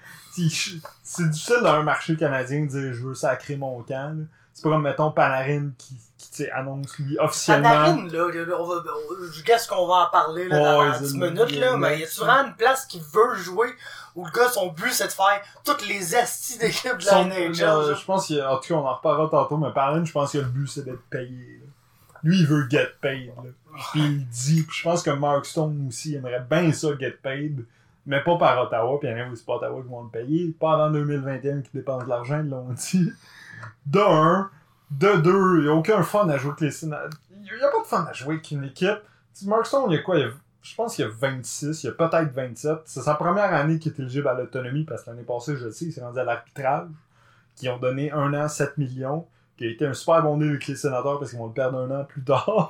c'est difficile dans un marché canadien de dire, je veux sacrer mon camp, là. C'est pas comme, mettons, Panarin qui annonce, lui, officiellement... Panarin, là, je guess qu'on va en parler là, dans 10 minutes, là, mais y a-tu vraiment une place qui veut jouer où le gars, son but, c'est de faire toutes les astis d'équipe de la NHL? Je pense qu'en tout cas, on en reparlera tantôt, mais Panarin, je pense que le but, c'est d'être payé. Là. Lui, il veut get paid. Là. Puis il le dit. Puis je pense que Mark Stone aussi aimerait bien ça, get paid, mais pas par Ottawa. Puis il y en a aussi pas Ottawa qui vont le payer. Pas avant 2021 qui dépensent de l'argent, ils l'ont dit. De un. De deux, il n'y a aucun fun à jouer avec les Sénateurs. Il n'y a pas de fun à jouer avec une équipe. Mark Stone, il y a quoi? Je pense qu'il y a 26, il y a peut-être 27. C'est sa première année qu'il est éligible à l'autonomie parce que l'année passée, je le sais, il s'est rendu à l'arbitrage. Qui ont donné 1 an, 7 millions. Qui a été un super bon deal avec les Sénateurs parce qu'ils vont le perdre 1 an plus tard.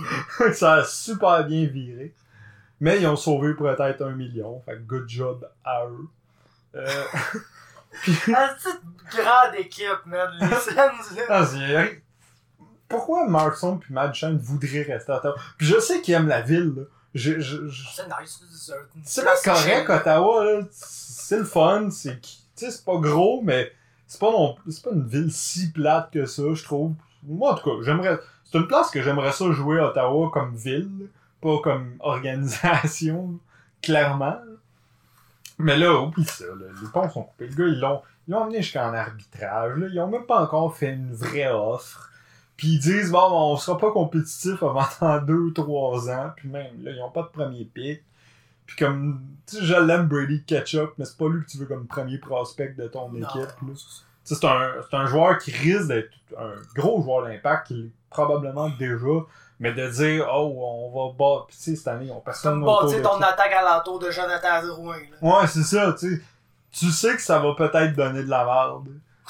Ça a super bien viré. Mais ils ont sauvé peut-être 1 million. Fait que good job à eux. C'est une grande équipe, man. Les Sens, là. Pourquoi Mark Stone puis Matt Duchene voudraient rester à Ottawa? Puis je sais qu'ils aiment la ville, là. C'est nice. C'est pas correct, Ottawa, là. C'est le fun. C'est pas gros, mais c'est pas une ville si plate que ça, je trouve. Moi, en tout cas, c'est une place que j'aimerais ça jouer à Ottawa comme ville, pas comme organisation, clairement. Mais là, oublie ça, là. Les ponts sont coupés. Le gars, ils l'ont emmené jusqu'en arbitrage, là. Ils ont même pas encore fait une vraie offre. Puis ils disent, on sera pas compétitif avant dans 2-3 ans. Puis même, là, ils ont pas de premier pick. Puis comme, tu sais, je l'aime Brady Ketchup, mais c'est pas lui que tu veux comme premier prospect de ton équipe, là. C'est un joueur qui risque d'être un gros joueur d'impact, qui l'est probablement déjà, mais de dire, on va battre, pis tu sais, cette année, on personne autour de ton attaque à l'entour de Jonathan Drouin, là. Ouais, c'est ça, tu sais. Tu sais que ça va peut-être donner de la merde.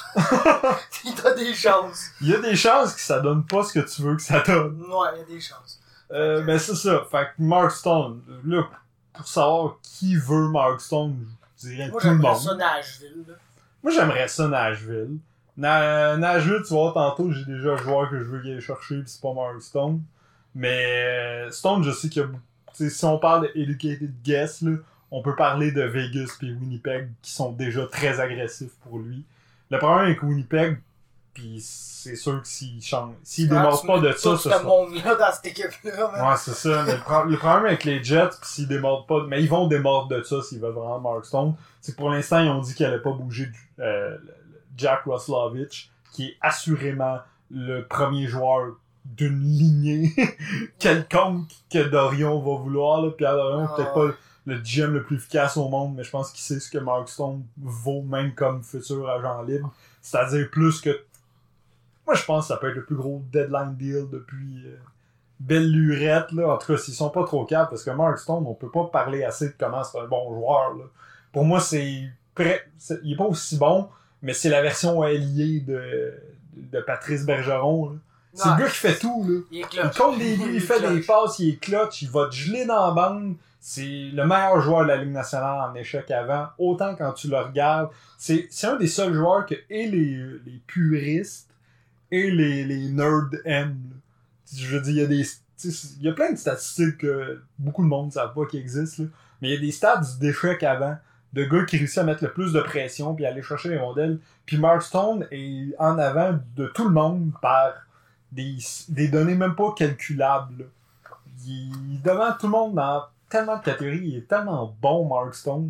Il y a des chances. Il y a des chances que ça donne pas ce que tu veux que ça donne. Ouais, il y a des chances. Ben c'est ça. Fait que Mark Stone, là, pour savoir qui veut Mark Stone, je dirais tout le monde. Moi, j'aimerais ça Nashville, là. Moi, j'aimerais ça Nashville. Nashville, tu vois, tantôt, j'ai déjà un joueur que je veux aller chercher, pis c'est pas Mark Stone. Mais Stone, je sais qu'il y a... T'sais, si on parle d'educated guess, là, on peut parler de Vegas et Winnipeg qui sont déjà très agressifs pour lui. Le problème avec Winnipeg, pis c'est sûr que s'il démarre pas de ça, ce monde-là dans cette équipe-là. Ouais, c'est ça. Mais le problème avec les Jets, pis s'ils démordent pas, mais ils vont démordre de ça s'ils veulent vraiment Mark Stone, c'est que pour l'instant, ils ont dit qu'il allait pas bouger Jack Roslovich, qui est assurément le premier joueur d'une lignée quelconque que Dorion va vouloir, là. Pierre Dorion, peut-être pas le GM le plus efficace au monde, mais je pense qu'il sait ce que Mark Stone vaut même comme futur agent libre. C'est-à-dire plus que... Moi, je pense que ça peut être le plus gros deadline deal depuis belle lurette, là. En tout cas, s'ils sont pas trop capables, parce que Mark Stone, on peut pas parler assez de comment c'est un bon joueur, là. Pour moi, il est pas aussi bon, mais c'est la version alliée de Patrice Bergeron, là. C'est le gars qui fait tout, là. Il est clutch. Il compte des buts, il fait des passes, il est clutch, il va te geler dans la bande. C'est le meilleur joueur de la Ligue nationale en échec avant. Autant quand tu le regardes. C'est un des seuls joueurs que et les puristes et les nerds aiment, là. Je veux dire, il y a plein de statistiques que beaucoup de monde ne savent pas qui existent, là. Mais il y a des stats d'échec avant. De gars qui réussissent à mettre le plus de pression puis aller chercher les rondelles. Puis Mark Stone est en avant de tout le monde par des données même pas calculables, là. Il est devant tout le monde dans tellement de catégories. Il est tellement bon, Mark Stone.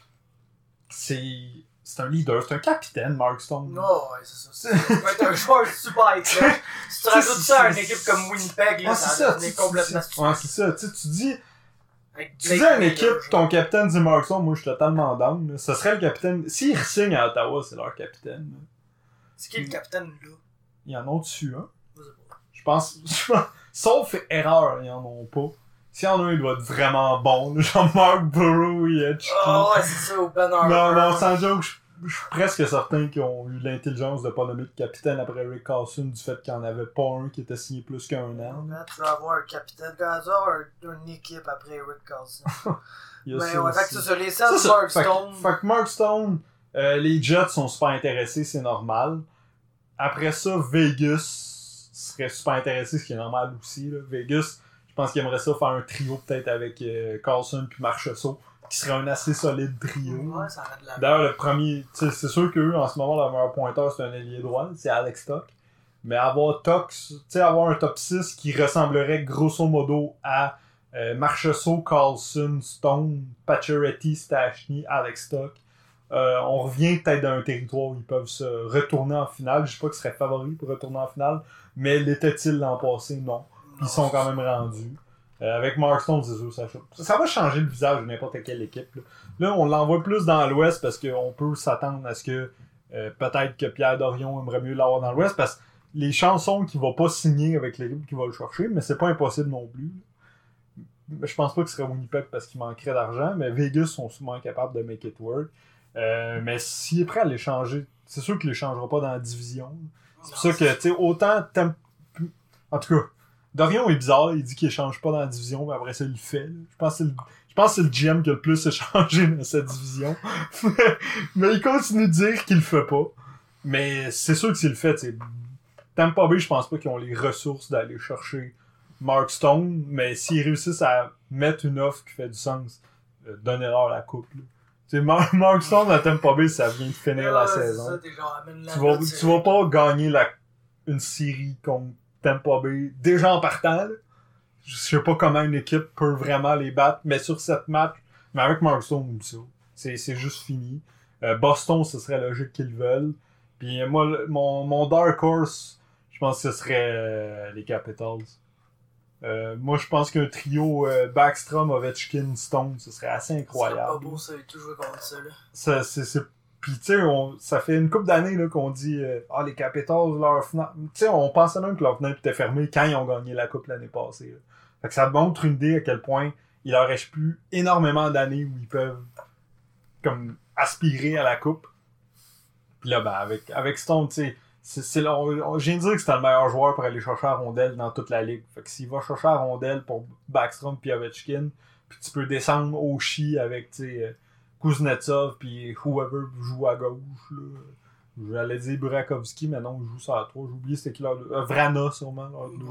C'est un leader, c'est un capitaine, Mark Stone. Non, ouais, c'est ça. Il va être un joueur super clutch. Si tu rajoutes ça à une équipe comme Winnipeg, là, ça va complètement stupide. Ouais, c'est ça. Tu dis à une équipe, ton capitaine dit Mark Stone, moi je suis totalement down, là. Ce serait le capitaine. S'ils re-signent à Ottawa, c'est leur capitaine, là. C'est qui le capitaine, là? Il y en a dessus, hein? Je pense, sauf erreur, ils en ont pas. S'il y en a un, il doit être vraiment bon, là, genre Mark Burrow et Hitchcock. Ah ouais, c'est ça, au Ben Harbor. Non, sans joke, je suis presque certain qu'ils ont eu l'intelligence de pas nommer de capitaine après Rick Carlson du fait qu'il n'y en avait pas un qui était signé plus qu'un an. Là, tu vas avoir un capitaine, tu vas avoir une équipe après Rick Carlson. Mais ouais, fait que c'est ça, les Celts, Mark Stone. Fait que Mark Stone, les Jets sont super intéressés, c'est normal. Après ça, Vegas serait super intéressé, ce qui est normal aussi. Là. Vegas, je pense qu'il aimerait ça faire un trio peut-être avec Carlson puis Marchessault, qui serait un assez solide trio. Ouais, ça aurait de la... D'ailleurs, le premier, c'est sûr qu'eux, en ce moment, leur meilleur pointeur, c'est un ailier droit, c'est Alex Tuck. Mais avoir un top 6 qui ressemblerait grosso modo à Marchessault, Carlson, Stone, Pacioretty, Stastny, Alex Tuck. On revient peut-être dans un territoire où ils peuvent se retourner en finale. Je sais pas qu'ils seraient favoris pour retourner en finale, mais l'étaient-ils l'an passé? Non. Ils sont quand même rendus. Avec Mark Stone, c'est sûr, ça va changer le visage de n'importe quelle équipe. Là, on l'envoie plus dans l'Ouest parce qu'on peut s'attendre à ce que peut-être que Pierre Dorion aimerait mieux l'avoir dans l'Ouest parce que les chances sont qu'il va pas signer avec l'équipe qui va le chercher, mais c'est pas impossible non plus. Je pense pas que ce serait Winnipeg parce qu'il manquerait d'argent, mais Vegas sont souvent capables de make it work. Mais s'il est prêt à l'échanger, c'est sûr qu'il l'échangera pas dans la division. C'est pour ça que, tu sais, autant... En tout cas, Dorion est bizarre, il dit qu'il échange pas dans la division, mais après ça, il le fait. Là. Je pense que c'est le GM qui a le plus échangé dans cette division. Mais il continue de dire qu'il le fait pas. Mais c'est sûr que s'il le fait, tu sais... Tampa Bay, je pense pas qu'ils ont les ressources d'aller chercher Mark Stone, mais s'ils réussissent à mettre une offre qui fait du sens, donnez-leur la coupe. Tu sais, Mark Stone à Tampa Bay, ça vient de finir la saison. Ça, tu vas pas gagner une série contre Tampa Bay déjà en partant. Là. Je sais pas comment une équipe peut vraiment les battre, mais sur cette match, mais avec Mark Stone, ça, c'est juste fini. Boston, ce serait logique qu'ils veulent. Puis moi, mon Dark Horse, je pense que ce serait les Capitals. Moi, je pense qu'un trio Backstrom, Ovechkin, Stone, ce serait assez incroyable. C'est pas beau, ça, il toujours contre ça, là. Puis, tu sais, ça fait une couple d'années là, qu'on dit les Capitals, leur fenêtre... Tu sais, on pensait même que leur fenêtre était fermée quand ils ont gagné la Coupe l'année passée. Là. Fait que ça montre une idée à quel point il leur reste plus énormément d'années où ils peuvent comme aspirer à la Coupe. Puis là, ben, avec Stone, tu sais, je viens de dire que c'était le meilleur joueur pour aller chercher à rondelle dans toute la ligue. Fait que s'il va chercher à rondelle pour Backstrom puis Ovechkin, puis tu peux descendre au chi avec, tu sais, Kuznetsov puis whoever joue à gauche, là. J'allais dire Burakovsky, mais non, il joue sur la 3. J'ai oublié c'était qui leur... Vrana, sûrement,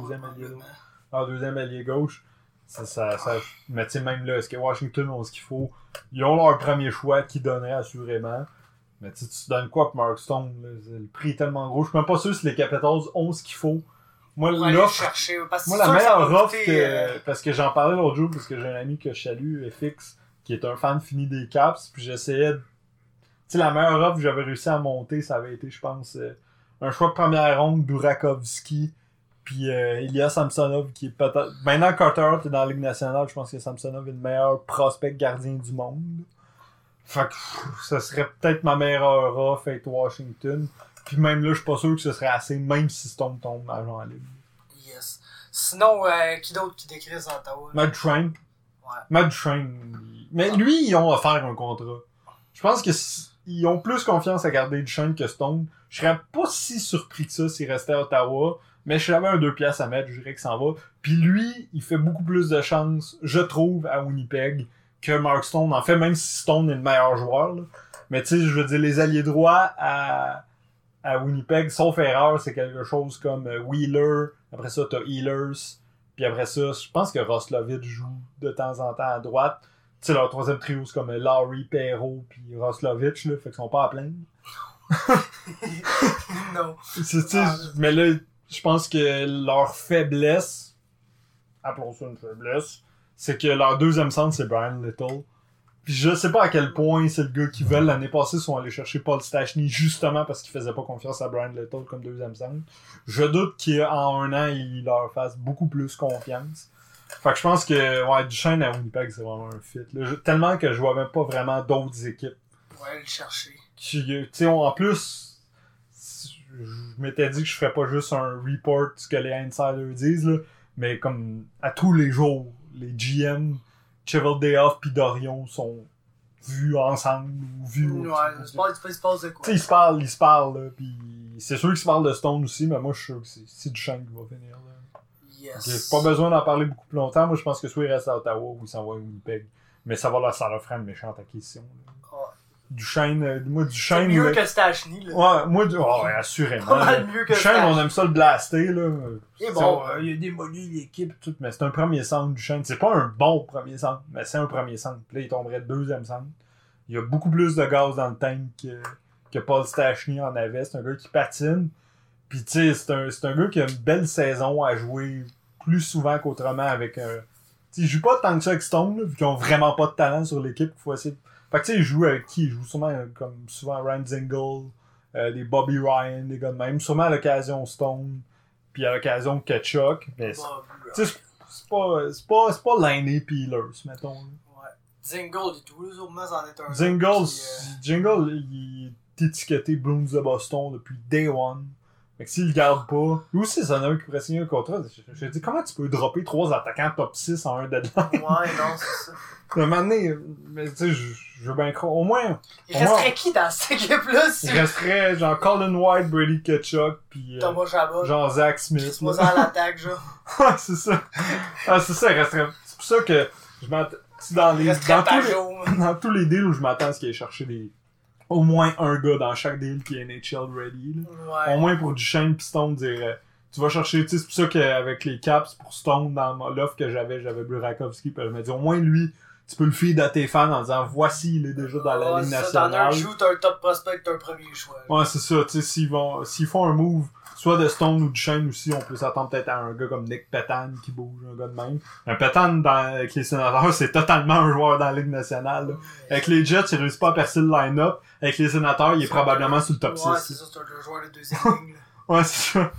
leur deuxième allié gauche. Mais tu sais, même là, est-ce que Washington ont ce qu'il faut? Ils ont leur premier choix qui donnerait assurément. Mais tu donnes quoi pour Mark Stone? Là? Le prix est tellement gros. Je suis même pas sûr si les Capitals ont ce qu'il faut. Moi, la meilleure offre parce que j'en parlais l'autre jour, parce que j'ai un ami que je salue, FX, qui est un fan fini des Caps, puis j'essayais de... Tu sais, la meilleure offre que j'avais réussi à monter, ça avait été, je pense, un choix de première ronde, Burakovsky, puis Ilya Samsonov, qui est peut-être... Maintenant, Carter Hart est dans la Ligue nationale, je pense que Samsonov est le meilleur prospect gardien du monde. Fait que ça serait peut-être ma meilleure offre avec Washington. Puis même là, je suis pas sûr que ce serait assez, même si Stone tombe à Jean libre. Yes. Sinon, qui d'autre qui décrit Ottawa? Matt Duchene. Ouais. Matt Duchene. Mais lui, ils ont offert un contrat. Je pense qu'ils ont plus confiance à garder Duchene que Stone. Je serais pas si surpris que ça s'il restait à Ottawa. Mais si j'avais un 2 piastres à mettre, je dirais qu'il s'en va. Puis lui, il fait beaucoup plus de chances, je trouve, à Winnipeg que Mark Stone. En fait, même si Stone est le meilleur joueur. Là. Mais tu sais, je veux dire, les alliés droits à Winnipeg, sauf erreur, c'est quelque chose comme Wheeler. Après ça, t'as Ehlers. Puis après ça, je pense que Roslovic joue de temps en temps à droite. Tu sais, leur troisième trio, c'est comme Larry, Perreault, puis Roslovic, là. Fait qu'ils sont pas à plaindre. Non. Mais là, je pense que leur faiblesse, appelons ça une faiblesse, c'est que leur deuxième centre, c'est Brian Little. Puis je sais pas à quel point c'est le gars qu'ils veulent. L'année passée, ils sont allés chercher Paul Stastny justement parce qu'ils faisaient pas confiance à Brian Little comme deuxième centre. Je doute qu'en un an, il leur fasse beaucoup plus confiance. Fait que je pense que Duchene à Winnipeg, c'est vraiment un fit. Là. Tellement que je vois même pas vraiment d'autres équipes. Ouais, le chercher. Tu sais, en plus, je m'étais dit que je ferais pas juste un report ce que les insiders disent, là, mais comme à tous les jours, les GM, Cheveldayoff pis Dorion sont vus ensemble ou vus... Ouais, il se passe de quoi. Tu sais, ils se parlent, là, pis c'est sûr qu'ils se parlent de Stone aussi, mais moi, je suis sûr que c'est Duchesne qui va finir, là. Yes. J'ai pas besoin d'en parler beaucoup plus longtemps. Moi, je pense que soit il reste à Ottawa ou il s'en va à Winnipeg. Mais ça leur fera une méchante acquisition, là. Duchesne, moi, Duchesne... C'est mieux que Stachny, là. Ouais, moi, ouais, assurément. Pas mal mieux que Duchesne, Stachny. on aime ça le blaster, là. Et bon. Il a démoli l'équipe, tout, mais c'est un premier centre, Duchesne. C'est pas un bon premier centre, mais c'est un premier centre. Puis là, il tomberait deuxième centre. Il y a beaucoup plus de gaz dans le tank que Paul Stachny en avait. C'est un gars qui patine. Puis, tu sais, c'est un gars qui a une belle saison à jouer plus souvent qu'autrement avec un... Tu sais, il joue pas tant que ça avec Stone, là, vu qu'ils ont vraiment pas de talent sur l'équipe. Qu'il faut essayer de... Fait que tu sais, il joue avec qui? Il joue sûrement comme souvent Ryan Zingle, des Bobby Ryan, des gars de même. Sûrement à l'occasion Stone, puis à l'occasion Ketchuk. Mais tu sais, c'est pas Laney pis Ehlers, mettons. Ouais. Zingle et tout, sûrement, c'en est un. Zingle, il est étiqueté Bruins de Boston depuis day one. Fait que s'il le garde pas, lui aussi, c'est un homme qui pourrait signer un contrat. Je me dis, comment tu peux dropper 3 attaquants top 6 en un deadline? Ouais, non, c'est ça. Un moment donné, mais tu sais, je veux bien croire. Au moins. Il resterait qui dans cette équipe-là? Si... Il resterait genre Colin White, Brady Ketchuk, pis Thomas Chabot. genre Zach Smith. Moi, ça à l'attaque, genre. Ouais, c'est ça. Ah, c'est ça, il resterait. C'est pour ça que je m'attends. Dans tous les deals où je m'attends à ce qu'il ait cherché au moins un gars dans chaque deal qui est NHL ready. Là. Ouais. Au moins pour Duchesne pis Stone dire. Tu vas chercher, tu sais, c'est pour ça qu'avec les Caps, pour Stone, dans l'offre que j'avais Burakovsky, pis je me dis, au moins lui, tu peux le feed à tes fans en disant, voici, il est déjà dans la Ligue nationale. T'en as un shoot, t'as un top prospect, t'as un premier choix. Ouais, c'est ça, tu sais, s'ils font un move, soit de Stone ou Duchesne aussi, on peut s'attendre peut-être à un gars comme Nick Petan qui bouge, un gars de même. Un Petan avec les Sénateurs, c'est totalement un joueur dans la Ligue nationale. Là. Avec les Jets, il réussit pas à percer le line-up. Avec les Sénateurs, il est probablement sur le top 6. Ouais, c'est ça, c'est un joueur de deuxième ligne. Ouais, c'est ça.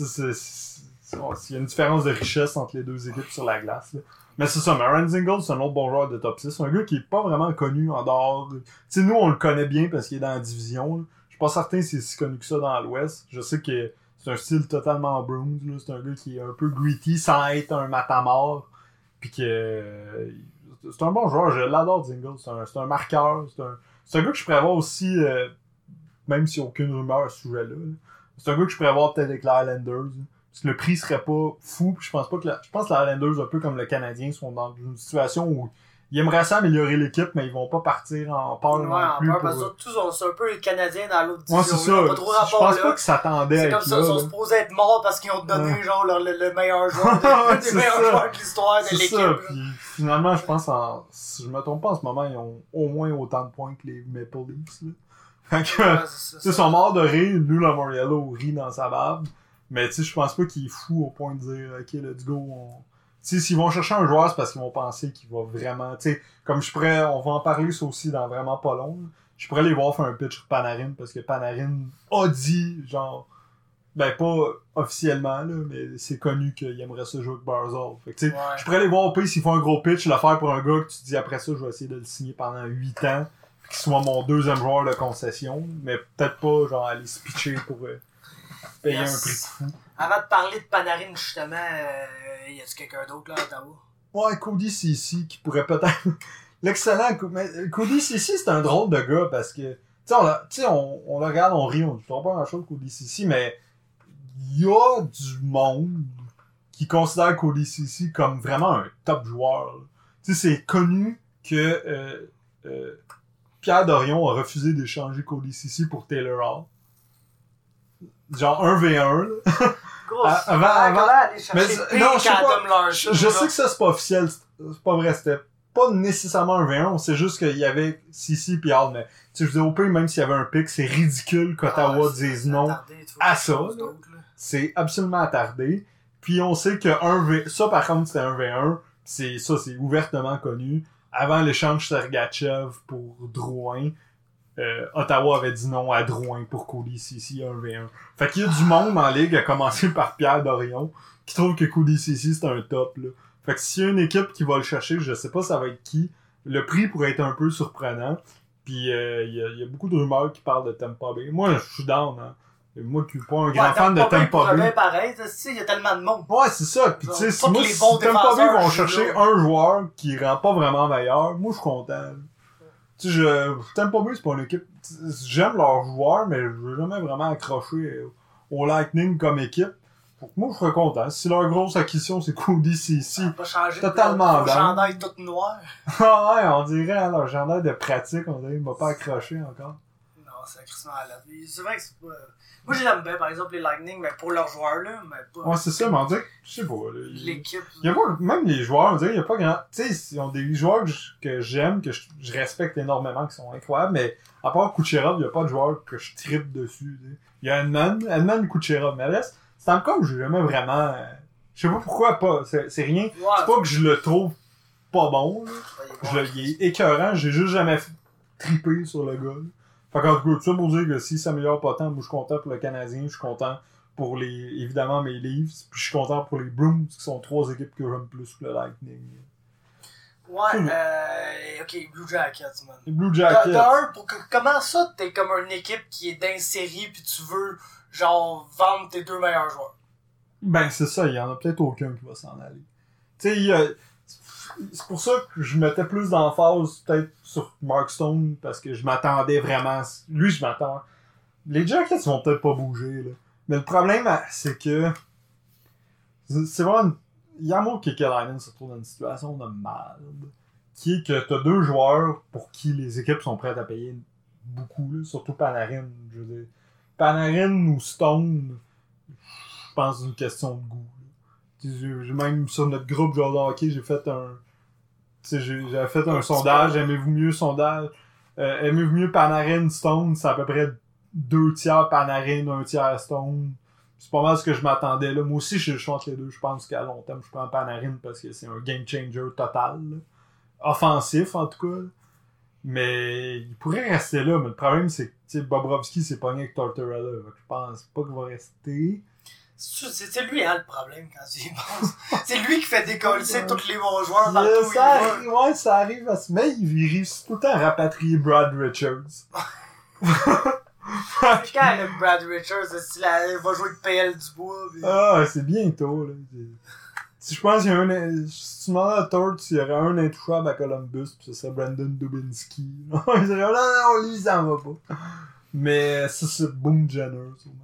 Il y a une différence de richesse entre les deux équipes sur la glace. Là. Mais c'est ça, mais Ryan Zingle, c'est un autre bon joueur de top 6. Un gars qui est pas vraiment connu en dehors. Tu sais, nous, on le connaît bien parce qu'il est dans la division. Là. Je suis pas certain s'il est si connu que ça dans l'Ouest. Je sais que c'est un style totalement Bruins. Là. C'est un gars qui est un peu gritty sans être un matamor. Puis que. C'est un bon joueur. Je l'adore, Zingle. C'est un marqueur. C'est un gars que je pourrais avoir aussi. Même s'il n'y a aucune rumeur à ce sujet-là. Là. C'est un gars que je pourrais avoir peut-être avec les Islanders. Parce que le prix serait pas fou. Pis je pense que les Islanders, un peu comme le Canadien, sont dans une situation où ils aimeraient ça améliorer l'équipe, mais ils vont pas partir en peur non plus. Ouais, en peur, parce que surtout, c'est un peu les Canadiens dans l'autre division. Ouais, c'est ça. Pas trop rapport, je pense là. pas qu'ils s'attendaient à être là. C'est comme ça, ils sont supposés être morts parce qu'ils ont donné, genre, le meilleur joueur de l'histoire de c'est l'équipe. Ça. Puis, finalement, je pense, si je me trompe pas, en ce moment, ils ont au moins autant de points que les Maple Leafs, là. Fait que, ils sont morts de rire. Lou Lamoriello rit dans sa barbe. Mais tu sais, je pense pas qu'il est fou au point de dire, ok, let's go. Tu sais, s'ils vont chercher un joueur, c'est parce qu'ils vont penser qu'il va vraiment, tu sais, comme on va en parler ça aussi dans vraiment pas long. Là. Je pourrais les voir faire un pitch sur Panarin parce que Panarin a dit, genre, ben pas officiellement, là, mais c'est connu qu'il aimerait ça jouer avec Barzal. Fait que tu sais, je pourrais les voir au pays s'ils font un gros pitch, le faire pour un gars que tu te dis après ça, je vais essayer de le signer pendant 8 ans, qu'il soit mon deuxième joueur de concession, mais peut-être pas, genre, aller se pitcher pour payer un prix de fou. Avant de parler de Panarin, justement, y a-tu quelqu'un d'autre là à Ottawa? Ouais, Cody Ceci qui pourrait peut-être. L'excellent Cody Ceci, c'est un drôle de gars parce que, tu sais, on le regarde, on rit, on dit pas grand-chose Cody Ceci, mais il y a du monde qui considère Cody Ceci comme vraiment un top joueur. Tu sais, c'est connu que Pierre Dorion a refusé d'échanger Cody Ceci pour Taylor Hall. Genre 1v1, là. Avant. Mais, non, je sais que ça, c'est pas officiel. C'est pas vrai. C'était pas nécessairement un V1. C'est juste qu'il y avait Cici pis Hall. Mais, tu sais, je veux dire, au pire, même s'il y avait un pic, c'est ridicule qu'Ottawa dise non à ça. C'est absolument attardé. Puis, on sait que ça, par contre, c'était un V1. C'est ouvertement connu. Avant l'échange Sergachev pour Drouin, Ottawa avait dit non à Drouin pour Cody Ceci 1v1. Fait qu'il y a du monde en ligue, à commencer par Pierre Dorion, qui trouve que Cody Ceci c'est un top, là. Fait que s'il y a une équipe qui va le chercher, je sais pas ça va être qui. Le prix pourrait être un peu surprenant. Puis il y a beaucoup de rumeurs qui parlent de Tampa Bay. Moi, je suis down, hein. Moi, qui suis pas un grand fan de Tampa Bay. Pareil, il y a tellement de monde. Ouais, c'est ça. Puis tu sais, si Tampa Bay vont chercher un joueur qui rend pas vraiment meilleur, moi, je suis content. Tu sais, Tampa Bay, c'est pas une équipe... J'aime leurs joueurs, mais je veux jamais vraiment accrocher au Lightning comme équipe. Donc, moi, je serais content. Si leur grosse acquisition, c'est Cody Ceci, totalement blanc. Leur chandail tout noir. Ah ouais, on dirait, hein, leur chandail de pratique, on dirait, il m'a pas accroché encore. Non, c'est crissement à la vie. C'est vrai que c'est pas... Moi, j'aime bien, par exemple, les Lightning, mais pour leurs joueurs, là, mais pas... Ouais, c'est ça, mais on dirait que, je sais pas, l'équipe... Il y a pas, même les joueurs, on dirait, il y a pas grand... Tu sais, ils ont des joueurs que j'aime, que je respecte énormément, qui sont incroyables, mais à part Kucherov, il y a pas de joueurs que je trippe dessus, t'sais. Il y a Edman Kucherov, mais reste, c'est encore que j'ai jamais vraiment... Je sais pas pourquoi pas, c'est rien. Ouais, c'est pas que je le trouve pas bon, là. Il est écœurant, j'ai juste jamais trippé sur le gars, là. Fait qu'en tout cas, tout ça pour dire que si ça s'améliore pas tant, moi je suis content pour le Canadien, je suis content pour évidemment mes Leafs, puis je suis content pour les Bruins, qui sont 3 équipes que j'aime plus que le Lightning. Ouais, ok, Blue Jackets, man. Les Blue Jackets. Comment ça, t'es comme une équipe qui est d'insérie, pis tu veux, genre, vendre tes 2 meilleurs joueurs? Ben, c'est ça, il y en a peut-être aucun qui va s'en aller. Tu sais, c'est pour ça que je mettais plus d'emphase peut-être sur Mark Stone, parce que je m'attendais vraiment... Lui, je m'attends. Les Jackets vont peut-être pas bouger, là. Mais le problème, c'est que... C'est vraiment... Jarmo Kekalainen se trouve dans une situation de merde. Qui est que t'as 2 joueurs pour qui les équipes sont prêtes à payer beaucoup, là. Surtout Panarin, je veux dire. Panarin ou Stone, je pense que c'est une question de goût. J'ai même sur notre groupe genre de hockey, j'ai fait j'avais fait un sondage, aimez-vous mieux Panarin, Stone, c'est à peu près 2 tiers Panarin, 1 tiers Stone. C'est pas mal ce que je m'attendais là. Moi aussi je suis entre les deux, je pense qu'à long terme je prends Panarin parce que c'est un game changer total. Là. Offensif en tout cas. Mais il pourrait rester là, mais le problème c'est que Bobrovski s'est pogné avec Tortorella. Je pense pas qu'il va rester. C'est lui, hein, le problème, quand tu y penses. C'est lui qui fait décoller tous les bons joueurs partout où il va. Ouais, ça arrive à se... Mais il réussit tout le temps à rapatrier Brad Richards. Quand le Brad Richards, il va jouer avec PL Dubois. Puis... Ah, c'est bientôt, là. Si je pense qu'il y a si tu demandes à Tort s'il y aurait un intouchable à Columbus, pis ce serait Brandon Dubinsky. Il dirait, non, lui, ça en va pas. Mais ça, c'est Boom Jenner, sûrement.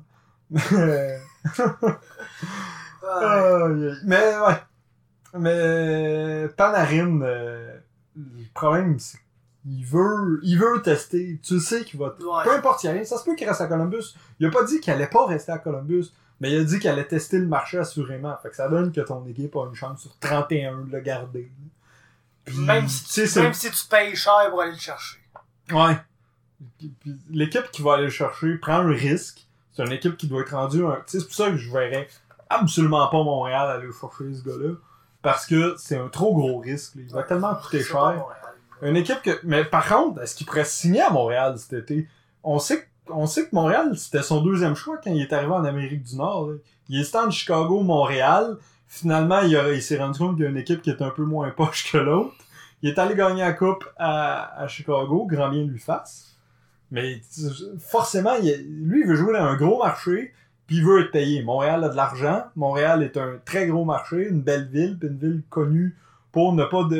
Mais ouais. Mais Panarin, le problème c'est qu'il veut tester. Tu sais qu'il va. Ouais. Peu importe, il y a rien. Ça se peut qu'il reste à Columbus. Il a pas dit qu'il allait pas rester à Columbus, mais il a dit qu'il allait tester le marché assurément. Fait que ça donne que ton équipe a une chance sur 31 de le garder. Puis, même si tu payes cher pour aller le chercher. Ouais. Puis, l'équipe qui va aller le chercher prend un risque. C'est une équipe qui doit être rendue... C'est pour ça que je verrais absolument pas Montréal aller chercher ce gars-là. Parce que c'est un trop gros risque. Là. Il va tellement coûter cher. Une équipe que... Mais par contre, est-ce qu'il pourrait signer à Montréal cet été? On sait que Montréal, c'était son 2e choix quand il est arrivé en Amérique du Nord. Là. Il est entre Chicago-Montréal. Finalement, il s'est rendu compte qu'il y a une équipe qui est un peu moins poche que l'autre. Il est allé gagner la coupe à Chicago. Grand bien lui fasse. Mais forcément, lui, il veut jouer dans un gros marché, puis il veut être payé. Montréal a de l'argent. Montréal est un très gros marché, une belle ville, puis une ville connue pour ne pas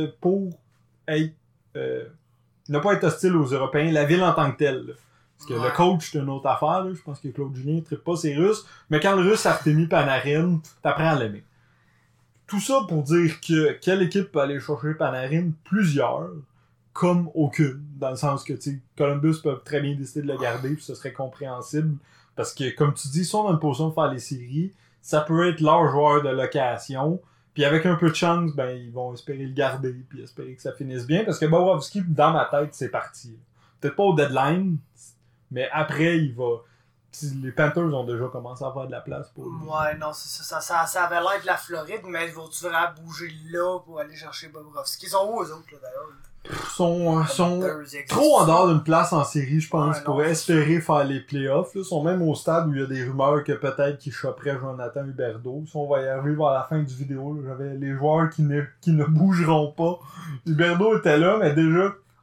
être hostile aux Européens, la ville en tant que telle. Là. Parce que le coach, c'est une autre affaire. Là. Je pense que Claude Julien ne trippe pas ses Russes. Mais quand le Russe Artemi Panarin, t'apprends à l'aimer. Tout ça pour dire que quelle équipe peut aller chercher Panarin? Plusieurs. Comme aucune, dans le sens que Columbus peut très bien décider de le garder, puis ce serait compréhensible, parce que comme tu dis, ils sont dans une position de faire les séries, ça peut être leur joueur de location, puis avec un peu de chance, ben ils vont espérer le garder, puis espérer que ça finisse bien, parce que Bobrovski, dans ma tête, c'est parti. Peut-être pas au deadline, mais après, il va... Les Panthers ont déjà commencé à faire de la place pour lui. Ouais, non, c'est ça. Ça avait l'air de la Floride, mais vont-tu vraiment bouger là pour aller chercher Bobrovski? Ils sont où, eux autres, là, d'ailleurs? Sont trop en dehors d'une place en série, je pense, pour espérer faire les playoffs. Ils sont même au stade où il y a des rumeurs que peut-être qu'ils chopperaient Jonathan Huberdeau. Si on va y arriver vers la fin du vidéo, là, j'avais les joueurs qui ne bougeront pas. Huberdeau était là, mais déjà...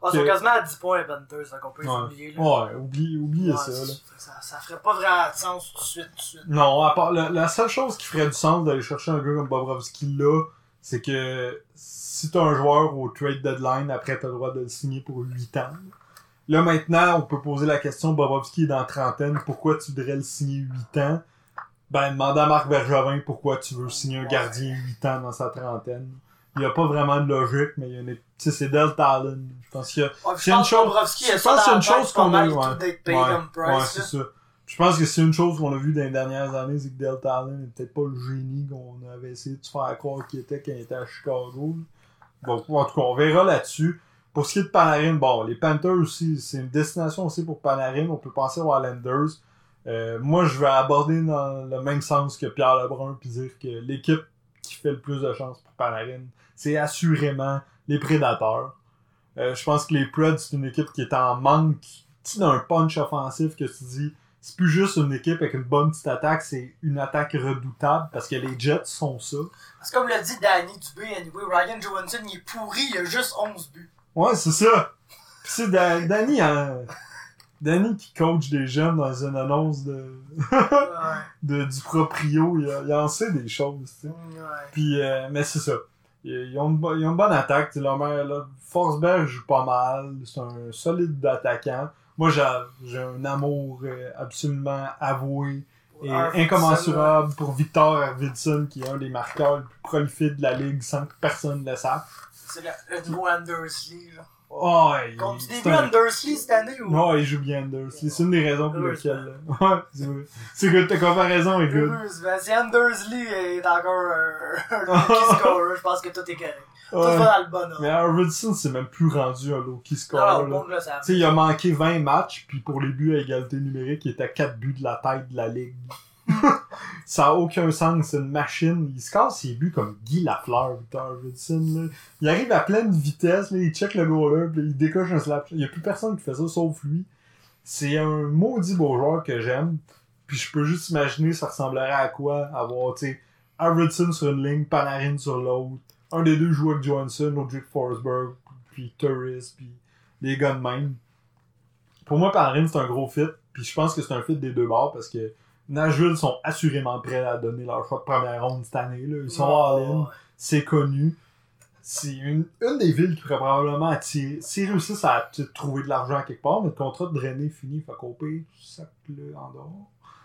Ils sont quasiment à 10 points les Panthers, donc on peut les oublier. Là. Ouais, oubliez ça. Là. Ça ferait pas vraiment de sens tout de suite. Non, à part la seule chose qui ferait du sens d'aller chercher un gars comme Bobrovski là, c'est que si t'as un joueur au trade deadline, après t'as le droit de le signer pour 8 ans. Là maintenant, on peut poser la question, Bobrovski est dans la trentaine, pourquoi tu voudrais le signer 8 ans? Ben, demande à Marc Bergevin pourquoi tu veux signer un gardien 8 ans dans sa trentaine. Il n'y a pas vraiment de logique, mais il y a une... c'est Del Talon. Je pense qu'il y a... c'est une chose qu'on a... Ouais, c'est ça. Je pense que c'est une chose qu'on a vu dans les dernières années, c'est que Del Talon n'est peut-être pas le génie qu'on avait essayé de se faire croire qu'il était quand il était à Chicago. Bon, en tout cas, on verra là-dessus. Pour ce qui est de Panarin, bon, les Panthers aussi, c'est une destination aussi pour Panarin. On peut penser aux Islanders. Moi, je vais aborder dans le même sens que Pierre Lebrun puis dire que l'équipe qui fait le plus de chances pour Panarin, c'est assurément les Prédateurs. Je pense que les Preds, c'est une équipe qui est en manque d'un punch offensif que tu dis, c'est plus juste une équipe avec une bonne petite attaque, c'est une attaque redoutable parce que les Jets sont ça. Parce que comme l'a dit Danny Dubé, anyway, Ryan Johansson, il est pourri, il a juste 11 buts. Ouais, c'est ça. Pis c'est Danny, Danny qui coach des jeunes dans une annonce du proprio, il en sait des choses, tu sais. Puis, mais c'est ça. Ils ont une bonne attaque, tu sais, Forsberg joue pas mal, c'est un solide attaquant. Moi, j'ai un amour absolument avoué et incommensurable pour Victor Arvidsson, qui est un des marqueurs les plus prolifiques de la ligue sans que personne ne le sache. C'est le nouveau Andersley, là. Oh, Continue Andersley cette année ou? Non, il joue bien Andersley. C'est une des raisons pour lesquelles. Ouais, c'est vrai. C'est good, ta comparaison est good. Si Andersley est encore un rookie scorer, je pense que tout est correct. Tout va dans le bon ordre. Mais Arvidsson, c'est même plus rendu un rookie scorer. Non, tu sais, il a manqué 20 matchs, puis pour les buts à égalité numérique, il était à 4 buts de la tête de la ligue. Ça a aucun sens, c'est une machine. Il se casse ses buts comme Guy Lafleur, Victor Arvidsson, là. Il arrive à pleine vitesse, là, il check le goaler, puis il décoche un slap. Il y a plus personne qui fait ça sauf lui. C'est un maudit beau joueur que j'aime. Puis je peux juste imaginer ça ressemblerait à quoi avoir, tu sais, Arvidsson sur une ligne, Panarin sur l'autre. Un des deux joue avec Johansson, l'autre joue avec Forsberg, puis Turris, puis les gars de même. Pour moi, Panarin, c'est un gros fit. Puis je pense que c'est un fit des deux bords parce que Nashville sont assurément prêts à donner leur choix de première ronde cette année. Là. Ils sont all-in. C'est connu. C'est une des villes qui pourrait probablement attirer. S'ils réussissent à trouver de l'argent quelque part, mais le contrat de drainer est fini. Fait qu'au pire, ça le en dehors.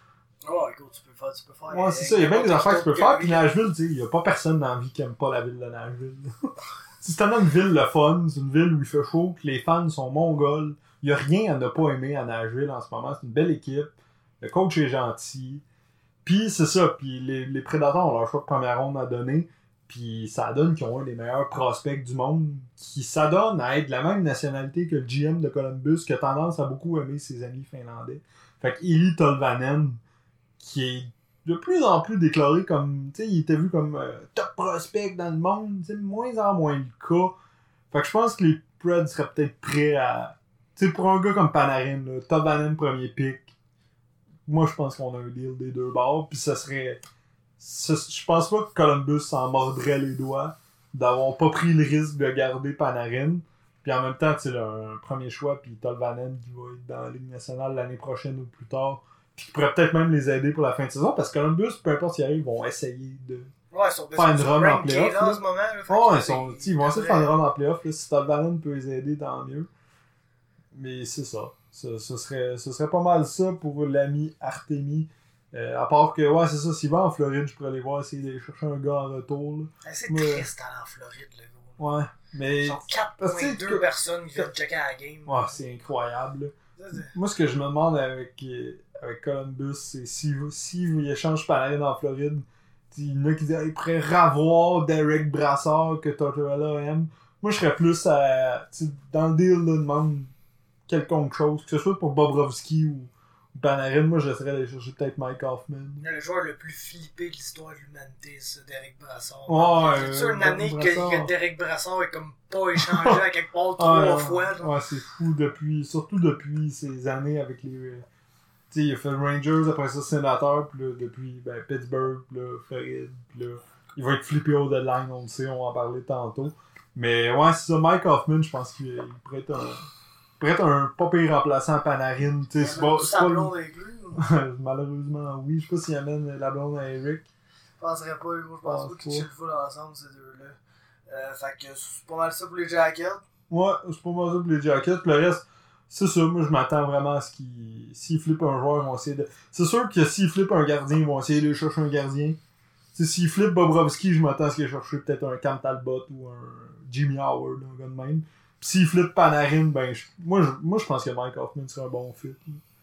Oh, écoute, tu peux faire. Ouais, c'est ça. Il y a bien des affaires que tu peux faire. Puis Nashville, tu sais, il y a pas personne dans la vie qui aime pas la ville de Nashville. C'est tellement une ville le fun. C'est une ville où il fait chaud, que les fans sont mongols. Il y a rien à ne pas aimer à Nashville en ce moment. C'est une belle équipe. Le coach est gentil. Puis c'est ça. Puis les Prédateurs ont leur choix de première ronde à donner. Puis ça donne qu'ils ont un des meilleurs prospects du monde. Qui s'adonne à être de la même nationalité que le GM de Columbus, qui a tendance à beaucoup aimer ses amis finlandais. Fait que Eli Tolvanen, qui est de plus en plus déclaré comme... Tu sais, il était vu comme top prospect dans le monde. C'est moins en moins le cas. Fait que je pense que les Preds seraient peut-être prêts à... Tu sais, pour un gars comme Panarin, Tolvanen premier pick, moi, je pense qu'on a un deal des deux bords, puis ça serait... Je pense pas que Columbus s'en mordrait les doigts d'avoir pas pris le risque de garder Panarin, puis en même temps, tu sais, un premier choix, puis Tolvanen qui va être dans la Ligue nationale l'année prochaine ou plus tard, puis qui pourrait peut-être même les aider pour la fin de saison, parce que Columbus, peu importe s'ils arrivent, ils vont essayer de faire une run en playoff. Ils vont essayer de faire une run en playoff, si Tolvanen peut les aider, tant mieux. Mais c'est ça. Ce serait pas mal ça pour l'ami Artemi. À part que, ouais, c'est ça, s'il va en Floride, je pourrais aller voir essayer d'aller chercher un gars en retour. Là. C'est triste d'aller en Floride, le gars. Ouais, mais... Genre 4.2 personnes qui viennent checker à la game. Ouais, c'est incroyable. Moi, ce que je me demande avec Columbus, c'est s'il échange Panarin en Floride, il y en a qui disent il pourrait ravoir Derek Brassard que Tortorella aime. Moi, je serais plus dans le deal, là, demande quelconque chose, que ce soit pour Bobrovski ou Panarin, moi j'essaierais d'aller chercher peut-être Mike Hoffman. Le joueur le plus flippé de l'histoire de l'humanité, c'est Derek Brassard. Ouais, c'est une année que Derek Brassard est comme pas échangé à quelque part 3 fois. Genre. Ouais, c'est fou surtout depuis ces années avec les... Tu sais, il a fait Rangers, après ça Sénateur, puis là, depuis Pittsburgh, puis là, Floride, puis là, il va être flippé au deadline, on le sait, on va en parler tantôt. Mais ouais, c'est ça, Mike Hoffman, je pense qu'il pourrait être un pas pire remplaçant à Panarin. Tu sais, c'est pas. Sa blonde avec lui, Malheureusement, oui. Je sais pas s'il amène la blonde à Eric. Je penserais pas, Hugo. Je pense pas qu'ils chillent full ensemble, ces deux-là. Fait que c'est pas mal ça pour les Jackets. Ouais, c'est pas mal ça pour les Jackets. Le reste, c'est ça. Moi, je m'attends vraiment à ce s'ils flippent un joueur, ils vont essayer de. C'est sûr que s'ils flippent un gardien, ils vont essayer de chercher un gardien. T'sais, s'ils flippent Bobrovski, je m'attends à ce qu'ils cherchent peut-être un Cam Talbot ou un Jimmy Howard, un gars de même. Pis s'ils flippent Panarin, ben, moi, je pense que Mike Hoffman serait un bon fit.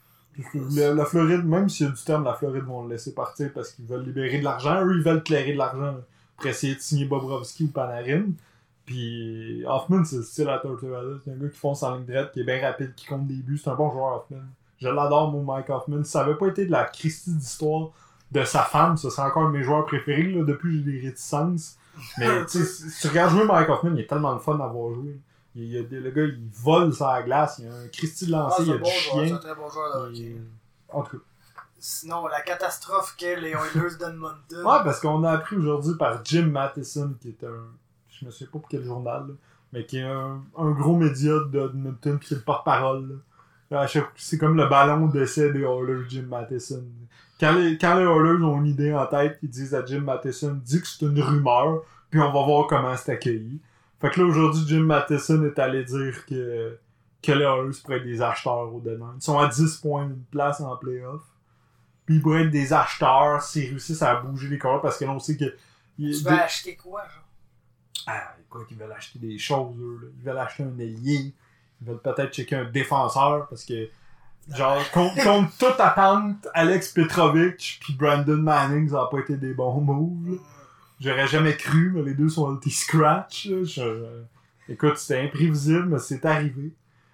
La Floride, même s'il y a du terme, la Floride vont le laisser partir parce qu'ils veulent libérer de l'argent. Eux, ils veulent clairer de l'argent pour essayer de signer Bobrovski ou Panarin. Puis Hoffman, c'est le style à Tortorella. C'est un gars qui fonce en ligne droite, qui est bien rapide, qui compte des buts. C'est un bon joueur, Hoffman. Je l'adore, mon Mike Hoffman. Si ça avait pas été de la Christie d'histoire de sa femme, ça serait encore un de mes joueurs préférés. Là. Depuis, j'ai des réticences. Mais si tu regardes jouer Mike Hoffman, il est tellement de fun d'avoir joué. Le gars, il vole sur la glace, il y a un Christie de lancer, il y a du chien. C'est un très bon joueur de hockey. En tout cas. Sinon, la catastrophe qu'est les Oilers d'Edmonton. Ouais, parce qu'on a appris aujourd'hui par Jim Matheson, qui est un... Je me souviens pas pour quel journal, là, mais qui est un gros média d'Edmonton, qui est le porte-parole. C'est comme le ballon d'essai des Oilers, Jim Matheson. Quand les Oilers ont une idée en tête, ils disent à Jim Matheson, dis que c'est une rumeur, puis on va voir comment c'est accueilli. Fait que là, aujourd'hui, Jim Matheson est allé dire que les Oilers pourraient être des acheteurs au demeurant. Ils sont à 10 points d'une place en playoff. Puis ils pourraient être des acheteurs s'ils réussissent à bouger les corps, parce que là, on sait que... Tu veux acheter quoi, genre? Ah, écoute, ils veulent acheter des choses, eux, là. Ils veulent acheter un ailier. Ils veulent peut-être checker un défenseur, parce que... Genre, contre toute attente, Alex Petrovic puis Brandon Manning, ça n'a pas été des bons moves. J'aurais jamais cru, mais les deux sont des scratch. Écoute, c'était imprévisible, mais c'est arrivé.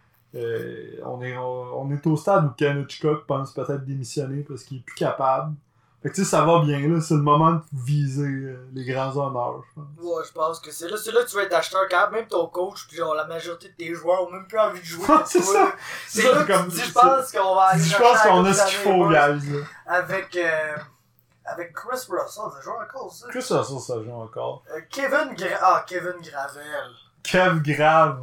On est au stade où Ken Hitchcock pense peut-être démissionner parce qu'il est plus capable. Fait que tu sais, ça va bien, là. C'est le moment de viser les grands honneurs, je pense. Ouais, je pense que c'est là que tu vas être acheteur quand même ton coach, puis genre la majorité de tes joueurs ont même plus envie de jouer. C'est ça. C'est là que tu dis, je pense qu'on va aller. Je pense qu'on a ce qu'il faut, guys, là. Avec Chris Russell, ça joue encore, ça? Chris Russell, ça joue encore. Kevin Gravel. Kev Grave.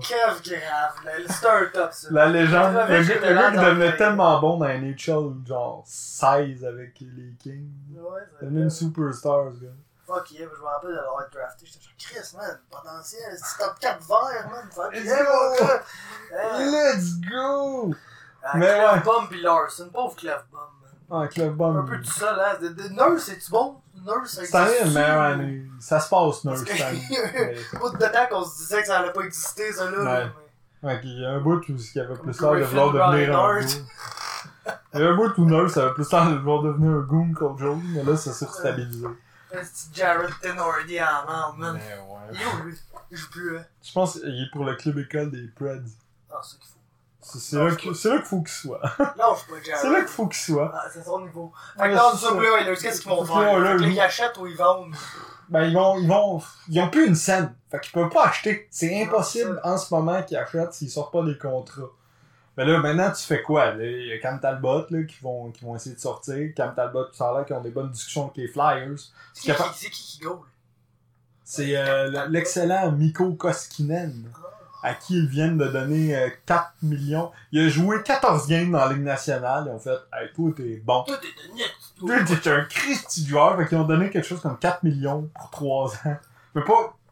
C'est un top, ça. La légende. Le gars qui devenait tellement bon dans NHL, genre 16 avec les Kings. Ouais, il devenait une superstar, ce gars. Fuck yeah, je me rappelle de l'avoir drafté. J'étais genre, Chris, man, potentiel, c'est top 4 vert, man. Fuck yeah, mon gars. Let's go! Mais Clef Bomb pis Larson, pauvre Clef Bomb. Ah, Clef Bomb. Un peu tout seul, hein. Nurse, c'est-tu bon? Nurse, cette année, une meilleure année. Ça se passe, Nurse, cette année. Pas de temps qu'on se disait que ça allait pas exister, ça, là. Ouais, il y a un bout où il y avait plus l'air de vouloir devenir un goon. Il y a un bout où Nurse avait plus l'air de vouloir devenir un goon qu'autre chose, mais là, ça s'est stabilisé. C'est Jared Tenordi en merde, man. Mais ouais. Il est où, lui? Il joue plus, hein. Je pense qu'il est pour le club école des Preds. Ah, c'est qu'il faut. C'est là qu'il faut qu'il soit. Non, je suis pas Jared. C'est là qu'il faut qu'il soit. Ah, c'est son niveau. Fait que dans ce bleu, qu'est-ce qu'ils vont faire? Ils achètent ou ils vendent? Ben, ils ont plus une scène. Fait qu'ils peuvent pas acheter. C'est impossible en ce moment qu'ils achètent s'ils sortent pas des contrats. Mais là, maintenant, tu fais quoi? Il y a Cam Talbot, là, qui vont essayer de sortir. Cam Talbot, ça a l'air qu'ils ont des bonnes discussions avec les Flyers. C'est qui go? C'est l'excellent Mikko Koskinen, à qui ils viennent de donner 4 millions. Il a joué 14 games dans la Ligue nationale. Ils ont fait « Hey, toi, t'es bon. Toi, t'es de net. Toi, t'es un Christy joueur. » Fait qu'ils ont donné quelque chose comme 4 millions pour 3 ans. Mais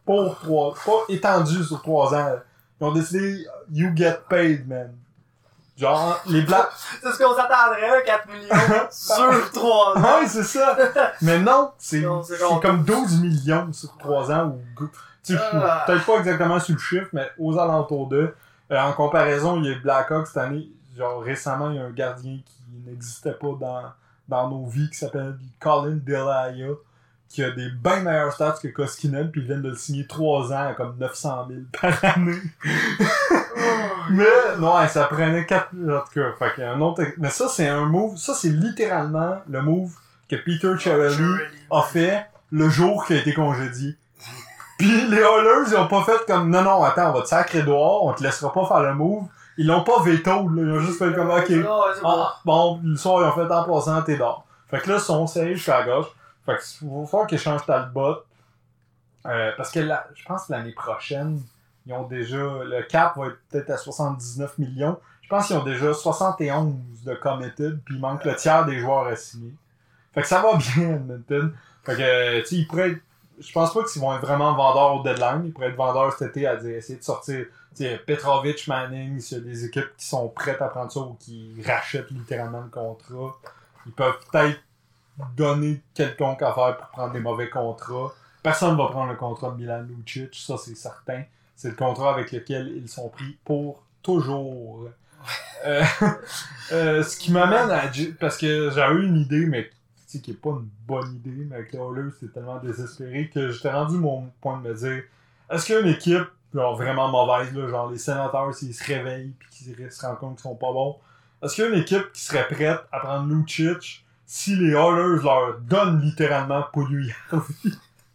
pas étendu sur 3 ans. Ils ont décidé « You get paid, man. » Genre, les Blacks... C'est ce qu'on s'attendrait, 4 millions sur 3 ans. Ouais, c'est ça. Mais non, c'est comme 12 millions sur 3 ans. Ou peut-être pas exactement sur le chiffre, mais aux alentours d'eux. En comparaison, il y a les Blackhawks cette année. Genre, récemment, il y a un gardien qui n'existait pas dans nos vies, qui s'appelle Colin Delaya, qui a des bien meilleurs stats que Koskinen, puis ils viennent de le signer 3 ans à comme 900 000 par année. Mais, non, ça prenait 4... En tout cas, fait qu'il y a un autre... Mais ça, c'est un move... Ça, c'est littéralement le move que Peter Chiarelli a fait le jour qu'il a été congédié. Pis les Oilers, ils ont pas fait comme... Non, attends, on va te sacrer dehors, on te laissera pas faire le move. Ils l'ont pas veto, là. Ils ont juste fait comme, OK. Bon, le soir, ils ont fait en passant, t'es dehors. Fait que là, son siège, je suis à gauche. Fait que il va falloir qu'ils changent Talbot. Parce que je pense que l'année prochaine, ils ont déjà... Le cap va être peut-être à 79 millions. Je pense qu'ils ont déjà 71 de committed, puis il manque le tiers des joueurs à signer. Fait que ça va bien, Edmonton. Fait que, tu sais, ils pourraient être... Je pense pas qu'ils vont être vraiment vendeurs au deadline. Ils pourraient être vendeurs cet été à dire, essayer de sortir, tu sais, Petrovic, Manning, s'il y a des équipes qui sont prêtes à prendre ça ou qui rachètent littéralement le contrat. Ils peuvent peut-être donner quelconque affaire pour prendre des mauvais contrats. Personne va prendre le contrat de Milan Lucic, ça c'est certain. C'est le contrat avec lequel ils sont pris pour toujours. Ce qui m'amène à... Parce que j'avais eu une idée, mais qui est pas une bonne idée, mais avec les Oilers, c'était tellement désespéré que j'étais rendu mon point de me dire, est-ce qu'il y a une équipe genre vraiment mauvaise, là, genre les Sénateurs, s'ils se réveillent et qu'ils se rendent compte qu'ils sont pas bons, est-ce qu'il y a une équipe qui serait prête à prendre Lucic si les Oilers leur donnent littéralement Puljujarvi?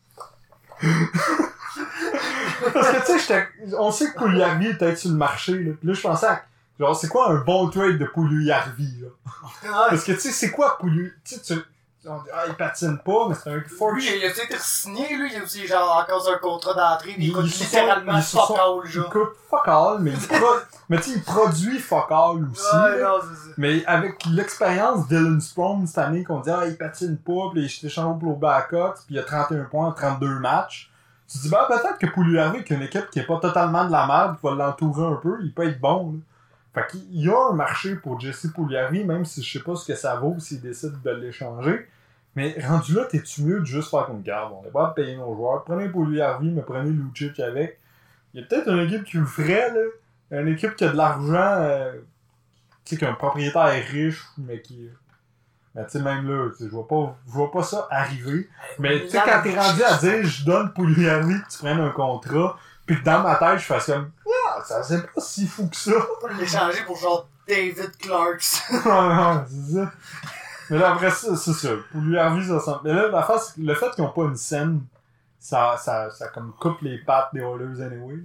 Parce que tu sais, on sait que Puljujarvi est peut-être sur le marché, là. Puis là, je pensais à, genre, c'est quoi un bon trade de Puljujarvi, là? Parce que tu sais, c'est quoi Puljujarvi? Tu sais, il patine pas, mais c'est un fortune. Lui, il a été signé, lui, il a aussi, genre, à cause d'un contrat d'entrée, il coûte littéralement fuck all, genre. Il coûte fuck all, mais mais tu sais, il produit fuck all aussi. Ouais, non, c'est ça. Mais avec l'expérience d'Dylan Strome cette année, qu'on dit, il patine pas, pis il est échangé pour le Blackhawks, pis il a 31 points en 32 matchs. Tu te dis, peut-être que Puljujarvi, avec une équipe qui est pas totalement de la merde, qui va l'entourer un peu, il peut être bon, là. Fait qu'il y a un marché pour Jesse Puljujarvi, même si je sais pas ce que ça vaut s'il décide de l'échanger. Mais rendu là, t'es-tu mieux de juste faire comme garde? On est pas à payer nos joueurs. Prenez Puljujarvi, mais prenez Lucic avec. Il y a peut-être une équipe qui le ferait, là. Une équipe qui a de l'argent, tu sais, qu'un propriétaire est riche, mais qui... Mais tu sais, même là, je vois pas ça arriver. Mais tu sais, quand t'es rendu à dire, je donne Puljujarvi que tu prennes un contrat, pis que dans ma tête, je fasse comme, ça c'est pas si fou que ça. On peut l'échanger pour genre David Clarks. Ouais, c'est ça. Mais là, après ça, c'est ça. Puljujarvi, ça sent. Mais là, la face, le fait qu'ils ont pas une scène, ça comme coupe les pattes des Oilers anyway.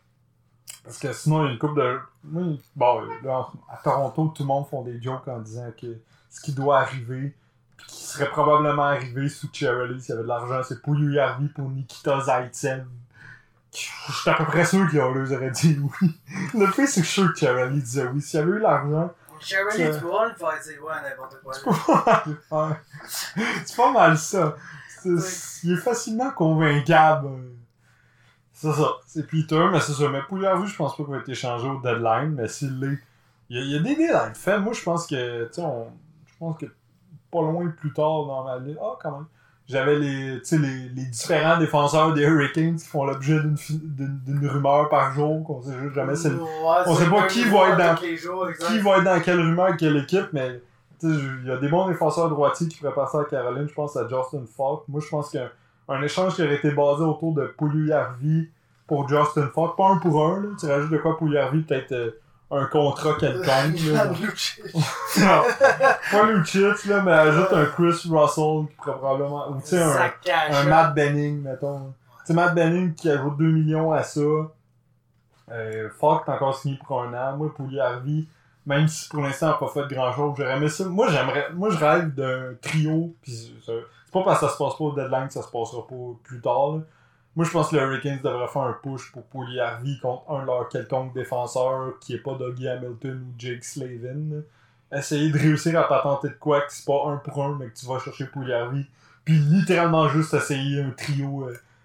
Parce que sinon, il y a une coupe de... Bon, là, à Toronto, tout le monde font des jokes en disant que ce qui doit arriver, pis qui serait probablement arrivé sous Chiarelli s'il y avait de l'argent, c'est Puljujarvi pour Nikita Zaitsev. Je suis à peu près sûr que les Oilers auraient dit oui. Le fait, c'est que je suis sûr que Chiarelli disait oui. S'il y avait eu l'argent... Chiarelli, tu vois, il va dire ouais, n'importe quoi. C'est pas mal ça. Il est facilement convaincable. C'est ça. C'est Peter, mais c'est ça. Mais Puljujarvi, je pense pas qu'il va être échangé au deadline, mais s'il l'est. Il y a des deadlines faits. Moi, je pense que, tu sais, je pense que pas loin plus tard dans ma liste. Quand même. J'avais les différents défenseurs des Hurricanes qui font l'objet d'une rumeur par jour, qu'on sait juste jamais on sait pas qui va être dans quelle rumeur, quelle équipe, mais il y a des bons défenseurs droitiers qui pourraient passer à Caroline. Je pense à Justin Falk. Moi, je pense qu'un échange qui aurait été basé autour de Puljujarvi pour Justin Falk, pas un pour un, là. Tu rajoutes de quoi Puljujarvi, peut-être un contrat quelconque. Non, pas Lucic, là, mais ajoute un Chris Russell qui pourrait probablement... Ou tu sais, un Matt Benning, mettons. Tu sais, Matt Benning qui ajoute 2 millions à ça. Falk est encore signé pour 1 an. Moi, Puljujarvi, même si pour l'instant il n'a pas fait grand-chose, j'aurais aimé ça. Moi, je rêve d'un trio, pis c'est pas parce que ça se passe pas au deadline que ça se passera pas plus tard, là. Moi, je pense que les Hurricanes devraient faire un push pour Puljujarvi contre un de leurs quelconque défenseurs qui est pas Dougie Hamilton ou Jake Slavin. Essayer de réussir à patenter de quoi que c'est pas 1 pour 1, mais que tu vas chercher Puljujarvi. Puis littéralement juste essayer un trio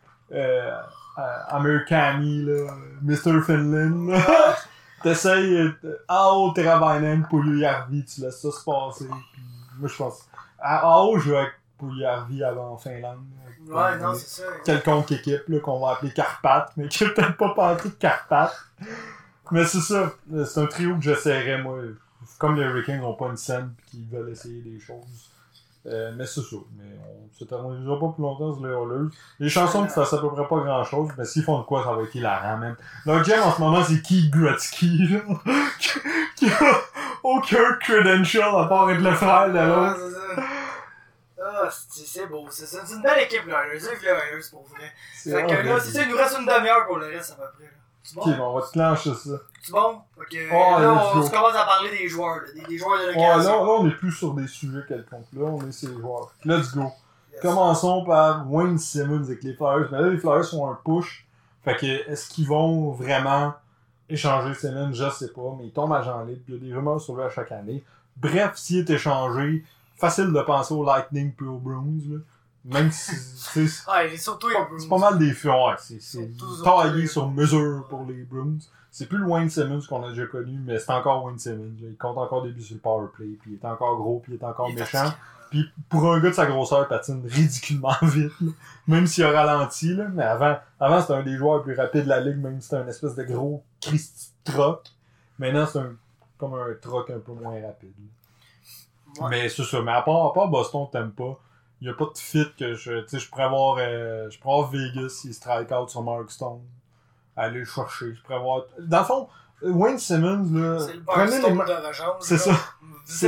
Americani, là, Mr. Finland. Là. T'essayes Teravainen, Puljujarvi, tu laisses ça se passer. Puis moi, je pense... AO, je vais avec Puljujarvi avant en Finlande. Ouais, non, c'est ça. Quelconque équipe là, qu'on va appeler Carpath, mais qui est peut-être pas parti de Carpath. Mais c'est ça. C'est un trio que j'essaierais, moi. Comme les Hurricanes n'ont pas une scène et qu'ils veulent essayer des choses. Mais c'est ça. Mais on se terminera pas plus longtemps sur les Oilers. Les chansons qui fassent à peu près pas grand-chose, mais s'ils font de quoi, ça va être hilarant, même. Leur game en ce moment, c'est Keith Gretzky, là. qui a aucun credential à part être le frère de l'autre. Ouais, c'est ça. Ah, c'est beau, c'est ça. C'est une belle équipe, là. Les Oilers, c'est pour vrai. Fait que là, c'est ça, il nous reste une demi-heure pour le reste, à peu près, là. C'est bon? Ok, bon, on va te clencher ça. C'est bon? Ok, là, on commence à parler des joueurs, là, des joueurs de l'occasion. Là, on est plus sur des sujets quelconques. Là, on est sur les joueurs. Let's go. Commençons par Wayne Simmons avec les Flyers. Mais là, les Flyers font un push. Fait que, est-ce qu'ils vont vraiment échanger Simmons? Je sais pas, mais il tombe à Jean libre. Il y a des rumeurs sur lui à chaque année. Bref, s'il est échangé, facile de penser au Lightning puis aux Bruins, là. Même si, il est surtout les Bruins. C'est pas mal des films, ouais. C'est taillé les sur mesure pour les Bruins. C'est plus le Wayne Simmons qu'on a déjà connu, mais c'est encore Wayne Simmons. Là. Il compte encore des buts sur le powerplay, puis il est encore gros, puis il est encore méchant. Puis pour un gars de sa grosseur, il patine ridiculement vite, là. Même s'il a ralenti, là. Mais avant c'était un des joueurs les plus rapides de la ligue, même si c'était un espèce de gros Christy truck. Maintenant, c'est comme un truck un peu moins rapide. Ouais. Mais c'est ça. Mais à part Boston, t'aimes pas. Il y a pas de fit que je pourrais avoir Vegas s'il strike out sur Mark Stone. Aller le chercher. Je pourrais avoir. Dans le fond, Wayne Simmons, là. C'est le Mark Stone de Regence. C'est ça. C'est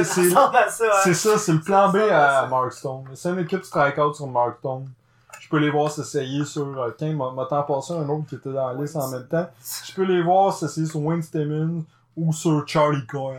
ça, c'est le plan B à Mark Stone. C'est une équipe strike out sur Mark Stone. Je peux les voir s'essayer sur. M'a tant passé un autre qui était dans la liste en même temps. Je peux les voir s'essayer sur Wayne Simmons ou sur Charlie Coyle.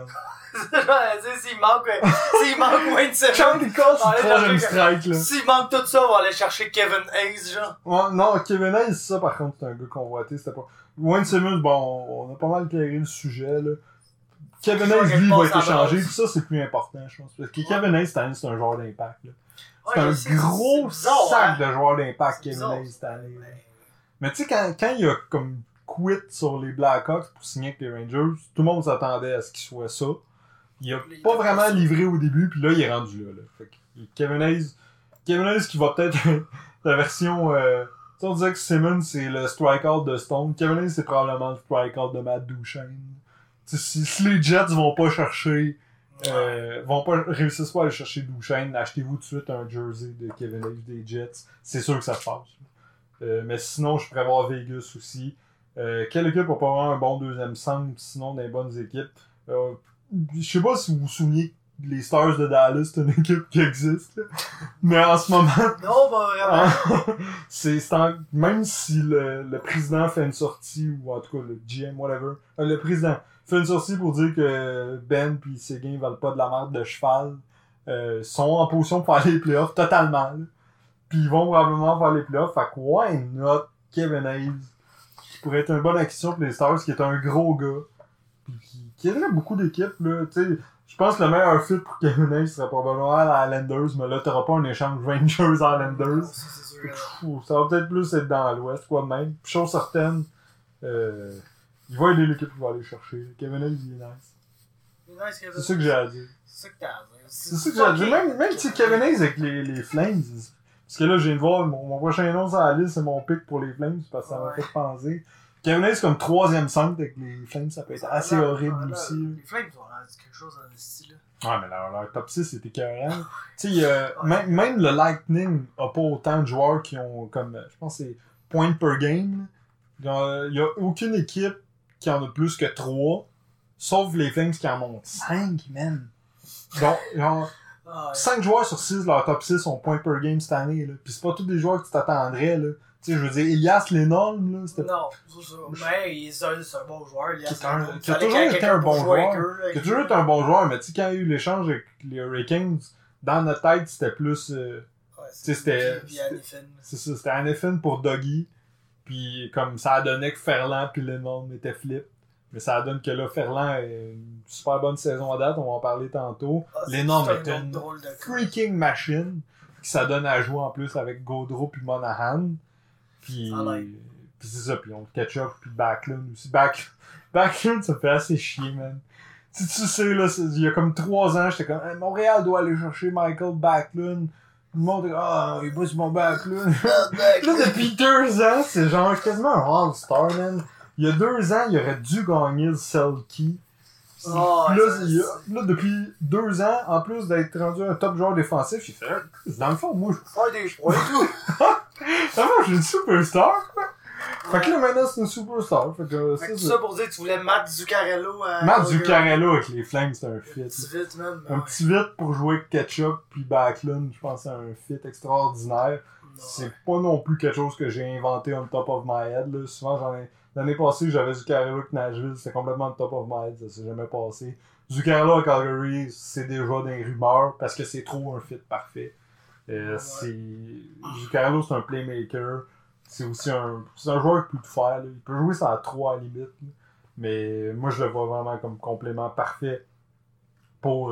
S'il manque Wayne Simmons. Charlie Coyle, c'est le troisième strike, là. S'il manque tout ça, on va aller chercher Kevin Hayes, genre. Ouais, non, Kevin Hayes, ça, par contre, c'est un gars convoité, c'était pas. Wayne Simmons, bon, on a pas mal éclairé le sujet, là. Kevin Hayes, lui, va être échangé, pis ça, c'est plus important, je pense. Parce que Kevin Hayes, cette année, c'est un joueur d'impact, là. C'est un gros sac de joueurs d'impact, Kevin Hayes, cette année. Mais tu sais, quand il a comme quit sur les Blackhawks pour signer avec les Rangers, tout le monde s'attendait à ce qu'il soit ça. Il a pas vraiment livré au début, puis là, il est rendu là. Fait que Kevin Hayes qui va peut-être la version... on disait que Simmons, c'est le strikeout de Stone. Kevin Hayes, c'est probablement le strikeout de Matt Duchesne. Si les Jets vont pas chercher... réussissent pas à aller chercher Duchesne, achetez-vous tout de suite un jersey de Kevin Hayes des Jets. C'est sûr que ça se passe. Mais sinon, je pourrais voir Vegas aussi. Quelle équipe a pas vraiment un bon deuxième centre, sinon des bonnes équipes? Je sais pas si vous vous souvenez les Stars de Dallas, c'est une équipe qui existe, là. Mais en ce moment... Non, pas vraiment. Même si le président fait une sortie, ou en tout cas le GM, whatever, le président fait une sortie pour dire que Ben pis Seguin valent pas de la merde de cheval, sont en position pour faire les playoffs totalement, là. Pis ils vont probablement faire les playoffs, fait que why not Kevin Hayes, qui pourrait être une bonne acquisition pour les Stars, qui est un gros gars, pis qui aiderait beaucoup d'équipes, là, tu sais. Je pense que le meilleur fit pour Kevin Hayes serait probablement à la Islanders, mais là, t'auras pas un échange Rangers-Islanders. Ça va peut-être plus être dans l'Ouest, quoi de même. Puis chose certaine, il va aider l'équipe qui va aller chercher. Kevin Hayes, il est nice. C'est ça que j'ai à dire. C'est ça que t'as à dire. C'est ça que j'ai à dire. Même si Kevin Hayes avec les Flames, parce que là, je viens de voir, mon prochain nom sur la liste, c'est mon pick pour les Flames, parce que ça m'a fait penser. Kevin Hayes comme troisième centre avec les Flames, ça peut être assez horrible aussi. Les Flames vont rendre quelque chose dans ce style-là. Ouais, mais leur top 6 c'était écœurant. Tu sais, même le Lightning a pas autant de joueurs qui ont comme, je pense que c'est points per game. Il y a aucune équipe qui en a plus que 3, sauf les Flames qui en ont 5, man. Donc, genre, 5 joueurs sur 6 leur top 6 ont points per game cette année, là. Pis c'est pas tous des joueurs que tu t'attendrais, là. Tu sais, je veux dire, Elias Lennon, là, c'était... Non, c'est ça. Mais c'est un bon joueur, Elias Lennon. Qui a toujours été un bon joueur. Qui a toujours été un bon joueur, mais tu sais, quand il y a eu l'échange avec les Hurricanes, dans notre tête, c'était plus... c'était... C'est ça, c'était Hanifin pour Dougie. Puis comme ça a donné que Ferland puis Lennon étaient flip. Mais ça donne que là, Ferland a une super bonne saison à date, on va en parler tantôt. Lennon est une freaking machine. Qui ça donne à jouer en plus avec Gaudreau puis Monahan. Puis c'est ça, puis on Ketchup puis Backlund aussi. Backlund, ça fait assez chier, man. Tu sais, là, il y a comme 3 ans, j'étais comme, hey, Montréal doit aller chercher Michael Backlund. Le monde est comme, il bosse mon Backlund. Là, depuis 2 ans, c'est genre quasiment un All-Star, man. Il y a 2 ans, il aurait dû gagner le Selkie. Là, depuis 2 ans, en plus d'être rendu un top joueur défensif, il fait, dans le fond, moi, je faire des choix et tout. Moi, j'ai une superstar, quoi. Fait que là, maintenant, c'est une superstar. Fait que ça pour dire que tu voulais Matt Zuccarello Matt Zuccarello avec les Flames, c'est un fit. Un petit vite pour jouer avec Ketchup puis Backlund, je pense que c'est un fit extraordinaire. C'est pas non plus quelque chose que j'ai inventé on top of my head, là. Souvent, l'année passée, j'avais Zuccarello avec Nashville, c'était complètement on top of my head, ça s'est jamais passé. Zuccarello à Calgary, c'est déjà des rumeurs parce que c'est trop un fit parfait. Zuccarello, c'est un playmaker. C'est aussi un joueur qui peut tout faire. Là. Il peut jouer ça à 3 à la limite. Là. Mais moi, je le vois vraiment comme complément parfait pour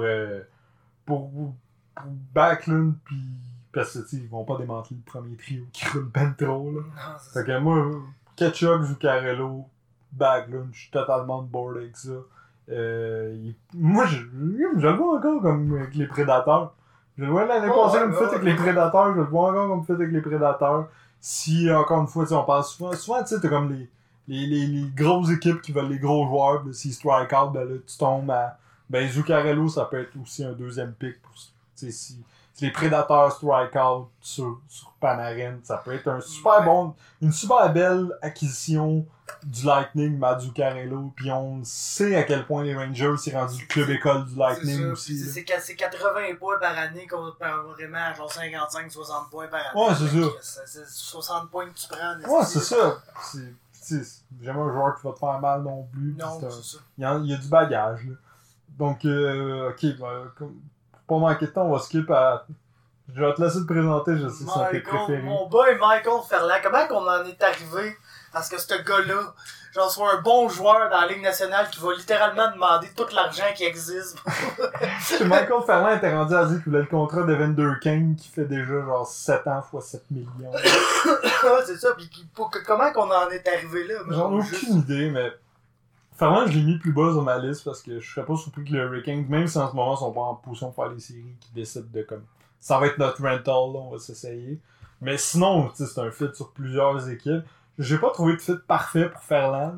Backlund. Puis parce que ils vont pas démanteler le premier trio qui roule ben trop. Là. Non, Fait que moi, Ketchup, Zuccarello, Backlund, je suis totalement de board avec ça. Moi, je le vois encore comme avec les Prédateurs. Je le vois l'année passée comme fit avec les Prédateurs, je le vois encore comme fit avec les Prédateurs. Si, encore une fois, on parle souvent tu sais, t'as comme les grosses équipes qui veulent les gros joueurs, pis s'ils strike out, ben là, tu tombes à... Ben, Zuccarello, ça peut être aussi un deuxième pick pour... Tu sais, si les Prédateurs strike out sur Panarin, ça peut être une super belle acquisition du Lightning, Matt Zuccarello, pis on sait à quel point les Rangers s'est rendu le club école du Lightning aussi. C'est 80 points par année vraiment à genre 55-60 points par année. Ouais, c'est ça. C'est 60 points que tu prends. Ouais, c'est ça. C'est jamais un joueur qui va te faire mal non plus. Non, c'est ça. Il y a du bagage, là. Donc, ok, pour pas manquer de temps, on va skip à... Je vais te laisser te présenter, je sais que c'est un de tes préférés. Mon boy Michael Ferland, comment qu'on en est arrivé à ce que ce gars-là, genre, soit un bon joueur dans la Ligue nationale qui va littéralement demander tout l'argent qui existe. Michael Ferland était rendu à dire qu'il voulait le contrat de Vander Kane qui fait déjà genre 7 ans x 7 millions. C'est ça, pis comment qu'on en est arrivé là? J'en ai aucune idée, mais Ferland, je l'ai mis plus bas sur ma liste parce que je serais pas surpris que le Hurricanes, même si en ce moment ils sont pas en position de faire les séries, qui décident de comme... Ça va être notre rental, là, on va s'essayer. Mais sinon, tu sais, c'est un fit sur plusieurs équipes. J'ai pas trouvé de fit parfait pour Ferland.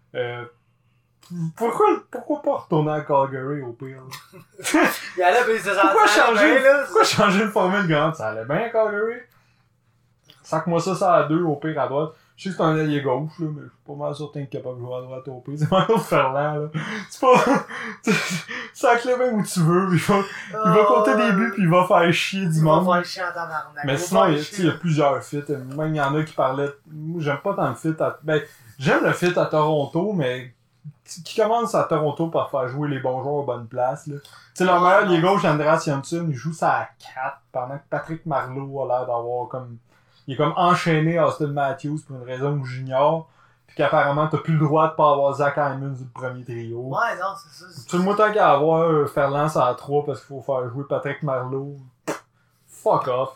Pourquoi pas retourner à Calgary au pire? Il allait pourquoi changer de formule grande? Ça allait bien à Calgary? Sac-moi ça à 2 au pire à droite. Je sais que c'est un allié gauche, là, mais je suis pas mal certain qu'il est capable de jouer à droite au pire. C'est Michael Ferland, là. C'est pas... Sac-le même où tu veux, il va compter des buts pis il va faire chier du monde. Il va faire chier en tabarnak. Mais sinon, il y a plusieurs fits. Même il y en a qui parlaient... Moi, j'aime pas tant le fit à... Ben, j'aime le fit à Toronto, mais... Qui commence à Toronto par faire jouer les bons joueurs aux bonnes places, là. Tu sais, leur meilleur allié gauche, Andreas Johnsson, il joue ça à 4 pendant que Patrick Marleau a l'air d'avoir comme... Il est comme enchaîné à Austin Matthews pour une raison que j'ignore. Pis qu'apparemment, t'as plus le droit de pas avoir Zach Hyman du premier trio. Ouais, non, c'est ça. Tu le mot tant qu'à avoir Ferland à 3 parce qu'il faut faire jouer Patrick Marleau. Fuck off.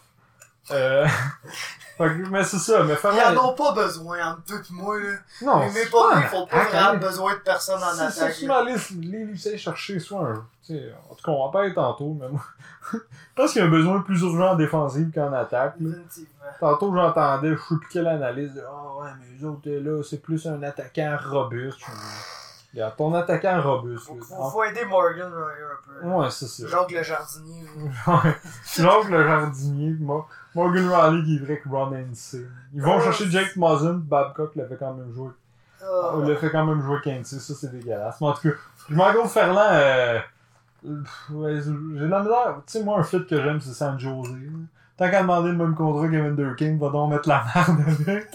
Mais c'est ça, mais Ferland... Ils en ont pas besoin, entre toi pis moi, là. Non, mais pas ils font pas vraiment besoin de personne en attaque. C'est sur ma liste, les chercher soit un... T'sais, en tout cas, on va en parler tantôt, mais moi... je pense qu'il y a un besoin plus urgent en défensive qu'en attaque. Là. Tantôt, j'entendais, je sais plus quelle analyse, de « Ah ouais, mais eux autres, là, c'est plus un attaquant robuste. » Regarde, ton attaquant robuste. Faut aider Morgan un peu. Ouais, c'est ça. Jacques le jardinier. Ouais, Jacques le jardinier. Morgan Riley qui est vrai que Ron NC. Ils vont chercher Jake Muzzin, Babcock l'a fait quand même jouer. Il l'a fait quand même jouer Kenty, ça c'est dégueulasse. Mais en tout cas, Michael Ferland, ouais, j'ai de la misère. Tu sais, moi, un fit que j'aime, c'est San Jose. Tant qu'à demander le même contrat qu'Evan Durkin, va donc mettre la merde avec.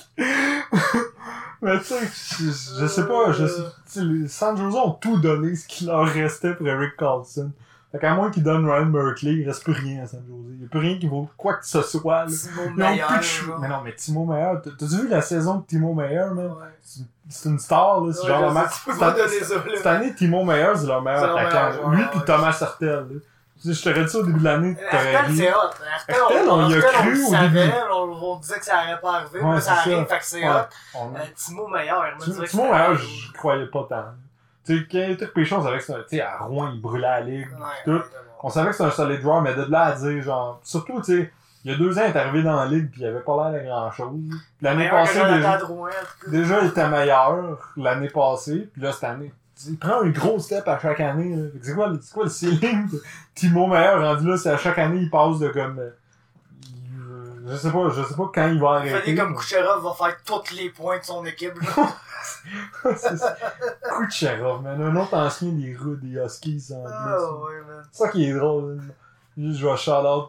Mais tu sais, je sais pas, les San Jose ont tout donné ce qui leur restait pour Erik Karlsson. Fait qu'à moins qu'ils donnent Ryan Merkley, il reste plus rien à San Jose. Il y a plus rien qui vaut quoi que ce soit, là. Timo Meier. Mais non, mais Timo Meier, t'as vu la saison de Timo Meier, man? Ouais. C'est une star, là. C'est genre cette année, Timo Meier, c'est leur meilleur attaquant. Lui pis Thomas Hertel, là. Je t'aurais dit ça au début de l'année, t'aurais Hertel, c'est hot. Hertel, on y a cru au début. On disait que ça allait pas arriver, ouais, mais ça arrive, fait que c'est hot. Timo Meier, je croyais pas tant. Tu sais, quand il était repêché, on savait que c'était tu sais, à Rouen, il brûlait la ligue, tout. On savait que c'était un solid joueur, mais de là à dire, genre, surtout, tu sais, il y a 2 ans, il est arrivé dans la ligue, pis il avait pas l'air de grand-chose. L'année passée, déjà, il était meilleur, l'année passée, pis là, cette année, il prend un gros step à chaque année, là. C'est quoi le ceiling de Timo Meier rendu là, c'est à chaque année, il passe de comme, je sais pas quand il va arrêter. Il fait comme Kucherov va faire tous les points de son équipe, c'est ça. Kucherov, man. Un autre ancien des Huskies en plus. Ouais, man. C'est ça qui est drôle. Je vais shout-out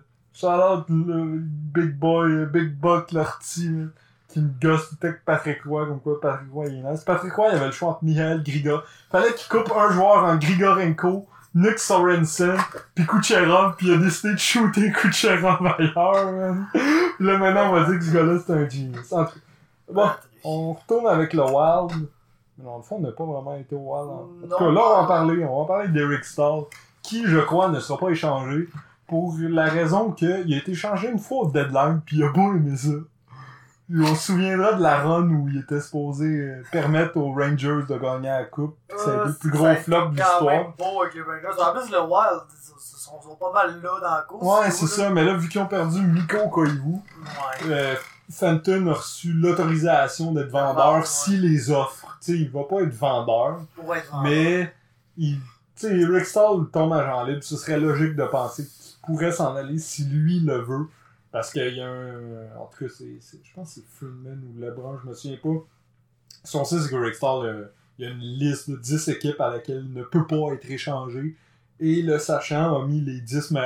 le Big Buck Lortie, qui me gosse tout avec Patrick Roy, comme quoi Patrick Roy il est nice. Patrick Roy, il avait le choix entre Michael Griga. Fallait qu'il coupe un joueur en Grigorenko, Nick Sorensen, pis Kucherov, pis il a décidé de shooter Kucherov ailleurs, man. Pis là, maintenant, on va dire que ce gars-là, c'est un genius. En tout cas, bon, on retourne avec le Wild. Mais dans le fond, on n'a pas vraiment été au Wild. En tout cas, là, on va en parler d'Eric Staal, qui, je crois, ne sera pas échangé, pour la raison qu'il a été échangé une fois au deadline, pis il a pas aimé ça. Et on se souviendra de la run où il était supposé permettre aux Rangers de gagner la coupe. Ça a été le plus gros flop de l'histoire. C'est quand même beau avec les Rangers. En plus, le Wild, ils sont pas mal là dans la course. Ouais, c'est ça. Mais là, vu qu'ils ont perdu Mikko Koivu, Fenton a reçu l'autorisation d'être vendeur s'il les offre. Tu sais, il va pas être vendeur. Ouais, mais, tu sais, Eric Staal tombe à Jean libre. Ce serait logique de penser qu'il pourrait s'en aller si lui le veut. Parce qu'il y a en tout cas, je pense que c'est Freeman ou LeBron, je me souviens pas. Son site, c'est que Eric Staal, il y a une liste de 10 équipes à laquelle il ne peut pas être échangé. Et le sachant a mis les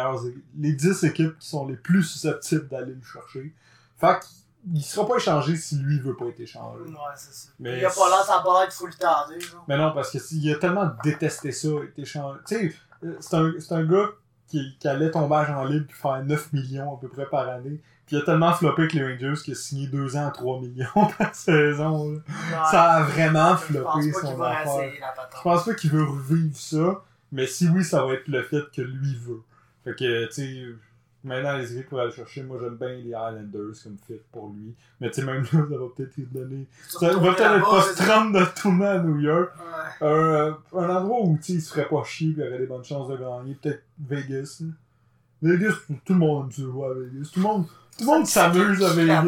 10 équipes qui sont les plus susceptibles d'aller le chercher. Fait qu'il sera pas échangé si lui veut pas être échangé. Ouais, c'est ça. Mais il a pas l'air, ça a pas l'air de full tardé, genre. Mais non, parce qu'il a tellement détesté ça, être échangé. Tu sais, c'est un gars qui allait tomber à Jean libre puis faire 9 millions à peu près par année. Puis il a tellement floppé avec les Rangers qu'il a signé 2 ans à 3 millions par saison. Là. Ouais, ça a vraiment floppé son affaire. Je pense pas qu'il veut revivre ça, mais si oui, ça va être le fait que lui veut. Fait que, tu sais, maintenant les équipes pour aller le chercher, moi j'aime bien les Islanders comme fit pour lui. Mais tu sais, même là, ça va peut-être lui donner. Ça va peut-être être post-trump de tourner à New York. Ouais. Un endroit où il se ferait pas chier et il aurait des bonnes chances de gagner. Peut-être Vegas. Là. Vegas, tout le monde aime jouer à Vegas. Tout le monde s'amuse à Vegas.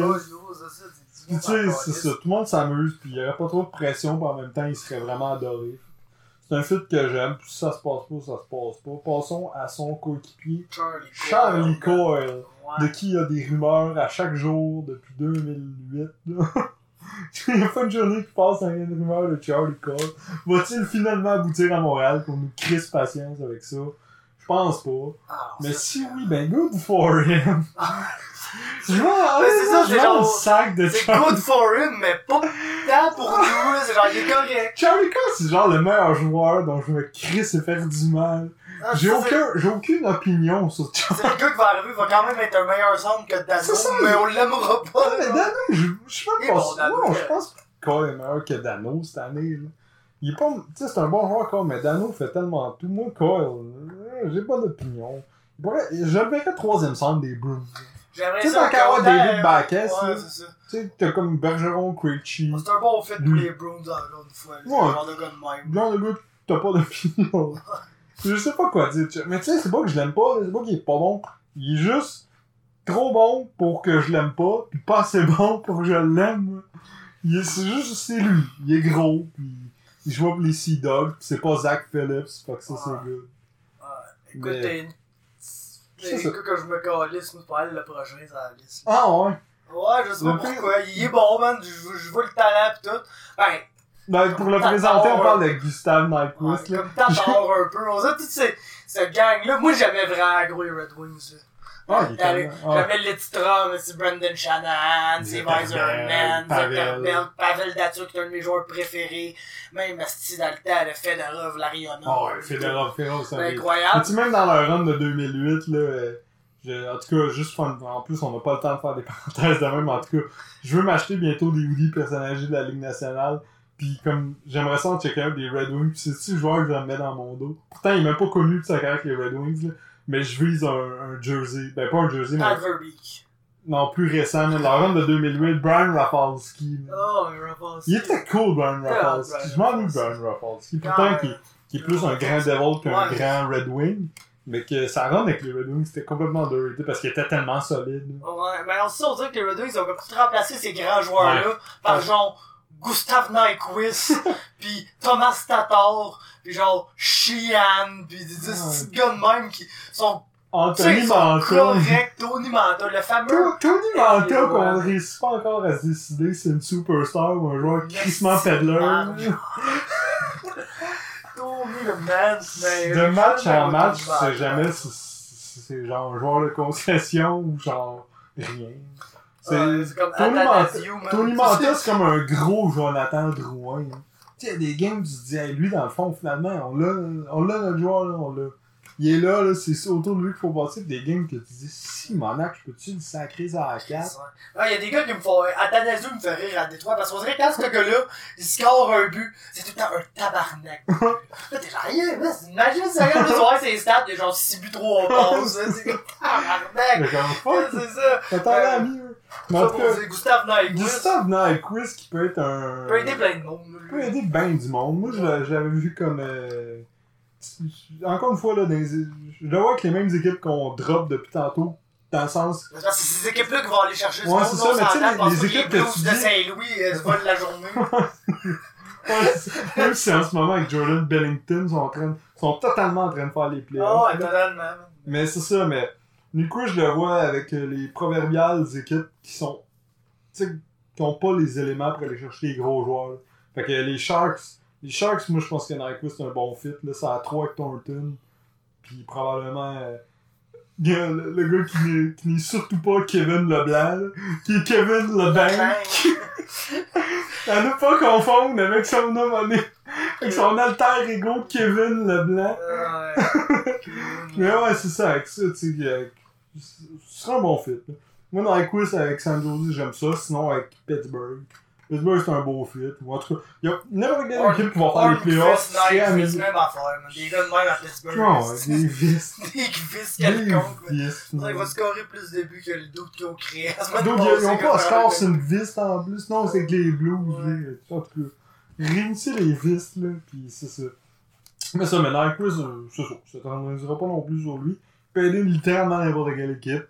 Tu sais, c'est ça. Tout le monde s'amuse, puis il n'y aurait pas trop de pression, puis en même temps, il serait vraiment adoré. C'est un fit que j'aime, puis si ça se passe pas, ça se passe pas. Passons à son coéquipier, Charlie Coyle, de qui il y a des rumeurs à chaque jour depuis 2008. Il n'y a pas une journée qui passe sans une rumeur de Charlie Coyle. Va-t-il finalement aboutir à Montréal pour nous crisser patience avec ça? Je pense pas. Mais si oui, ben good for him. C'est ça, c'est genre sac de c'est good for him, mais pas tant pour nous, c'est genre, il est correct. Charlie Coyle, c'est genre le meilleur joueur dont je me crisse et faire du mal. J'ai aucune opinion sur Charlie. C'est le gars qui va arriver, il va quand même être un meilleur centre que Dano, mais on l'aimera pas. Mais Dano, je suis pas je pense que Coyle est meilleur que Dano cette année, là. Il est pas, tu sais, c'est un bon joueur, Coyle, mais Dano fait tellement tout. Moi, Coyle, j'ai pas d'opinion. Je le verrais troisième centre des Bruins. J'aimerais ça. Tu sais, tant qu'à avoir David Backes, tu sais, t'as comme Bergeron, Krejci. C'est un bon fit pour les Bruins, encore une fois. C'est un genre de gars de même. Genre de gars, t'as pas d'opinion. Je sais pas quoi dire. Mais tu sais, c'est pas que je l'aime pas, c'est pas qu'il est pas bon. Il est juste trop bon pour que je l'aime pas, pis pas assez bon pour que je l'aime. C'est juste, c'est lui. Il est gros, pis il joue pour les Sea Dogs, pis c'est pas Zach Phillips, fait que ça, c'est good. Écoute, c'est le gars que je me calisse, moi, pour aller le prochain sur la liste. Ah ouais? Ouais, je sais pas pourquoi. Il est bon, man. Je vois le talent pis tout. Ben, pour le présenter, on parle de Gustav Nyquist, là. Comme Tatar un peu. On a toute cette gang-là. Moi, j'aimais vraiment gros les Red Wings, là. J'aimais Lidstrom, c'est Brendan Shanahan, c'est Weiserman, Pavel Datsyuk qui est un de mes joueurs préférés. Même Asti dans le temps, le Fedorov, Larionov. Oh, ouais, Fedorov, c'est incroyable. Tu même dans leur run de 2008, là, en tout cas, juste en plus, on n'a pas le temps de faire des parenthèses de même, en tout cas, je veux m'acheter bientôt des hoodies personnalisés de la Ligue nationale. Pis comme, j'aimerais ça en checker un des Red Wings. Pis c'est-tu le joueur que je vais me mettre dans mon dos? Pourtant, il est même pas connu de sa carrière avec les Red Wings, là. Mais je vise un jersey. Ben, pas un jersey, mais... Verbeek. Non, plus récent, là. La run de 2008, Brian Rafalski. Oh, Rafalski. Il était cool, Brian Rafalski. Je m'ennuie de Brian Rafalski. Pourtant, qui est plus un grand Devil qu'un grand Red Wing. Mais que sa run avec les Red Wings, c'était complètement underrated parce qu'il était tellement solide. Ouais, mais on dirait que les Red Wings ont tout remplacé ces grands joueurs-là par genre Gustav Nyquist, pis Thomas Tatar, pis genre Sheehan, pis des gars de même qui sont Tony Manta. Correct, Tony Manta, le fameux. Tony Manta, qu'on ne réussit pas encore à se décider si c'est une superstar ou un joueur crissement peddler. Tony le man, de match en match, tu sais jamais si c'est genre un joueur de concession ou genre rien. C'est comme Tony Manta, c'est comme un gros Jonathan Drouin. Tu sais, il y a des games où tu te dis, hey, lui, dans le fond, finalement, on l'a notre joueur, là, on l'a. Il est là, c'est autour de lui qu'il faut passer. Pis des games que tu dis, si, Monac, je peux-tu le sacrer ça à la 4? Il y a des gars qui me font. Athanasiou me fait rire à Détroit parce qu'on dirait que quand ce gars-là, il score un but, c'est tout le temps un tabarnak. Là, t'es genre, yeah, mais imagine ça, regarde le soir, ses stats, il y a genre 6 buts 3 passes. C'est comme tabarnak. C'est ça. T'attends mieux. C'est Gustave Nyquist. Gustave Nyquist qui peut être un. Peut aider plein de monde. Peut aider bien du monde. Moi, je l'avais vu comme. Encore une fois, là, je le vois avec les mêmes équipes qu'on drop depuis tantôt. Dans le sens. C'est ces équipes-là qui vont aller chercher du ouais, monde. c'est ça, mais tu sais, les équipes que tu dis. De Saint-Louis, elles se volent la journée. Même si en ce moment, avec Jordan Bellington, sont totalement en train de faire les playoffs. Ah ouais, totalement. Mais c'est ça, mais. Du coup, je le vois avec les proverbiales équipes qui sont. Tu sais, qui n'ont pas les éléments pour aller chercher les gros joueurs. Là. Fait que les Sharks, moi, je pense que Nyquist c'est un bon fit. Là, c'est à 3 avec Thornton. Puis probablement. Le gars qui n'est surtout pas Kevin Leblanc, là, qui est Kevin Lebanc. À ne pas confondre avec son nom avec son alter ego Kevin Leblanc. Mais ouais, c'est ça, avec ça, tu sais, ce sera un bon fit. Là. Moi, dans les quiz avec San Jose, j'aime ça. Sinon, avec Pittsburgh. Pittsburgh, c'est un beau fit. En tout cas, il y a n'importe quelle équipe qui va faire les playoffs. C'est la même affaire. Des gars de même à Pittsburgh. Non, des vis. Des vis quelconques. Il va scorer plus de buts que le doute qu'ils ont créé. Donc, ils n'ont pas score sur une vis en plus. Non, c'est que les Blues. En tout cas, réunissez les vis, là. Puis c'est ça. Mais ça, maintenant, le quiz, c'est ça. Ça ne t'en pas non plus sur lui. Il peut aider littéralement n'importe quelle équipe.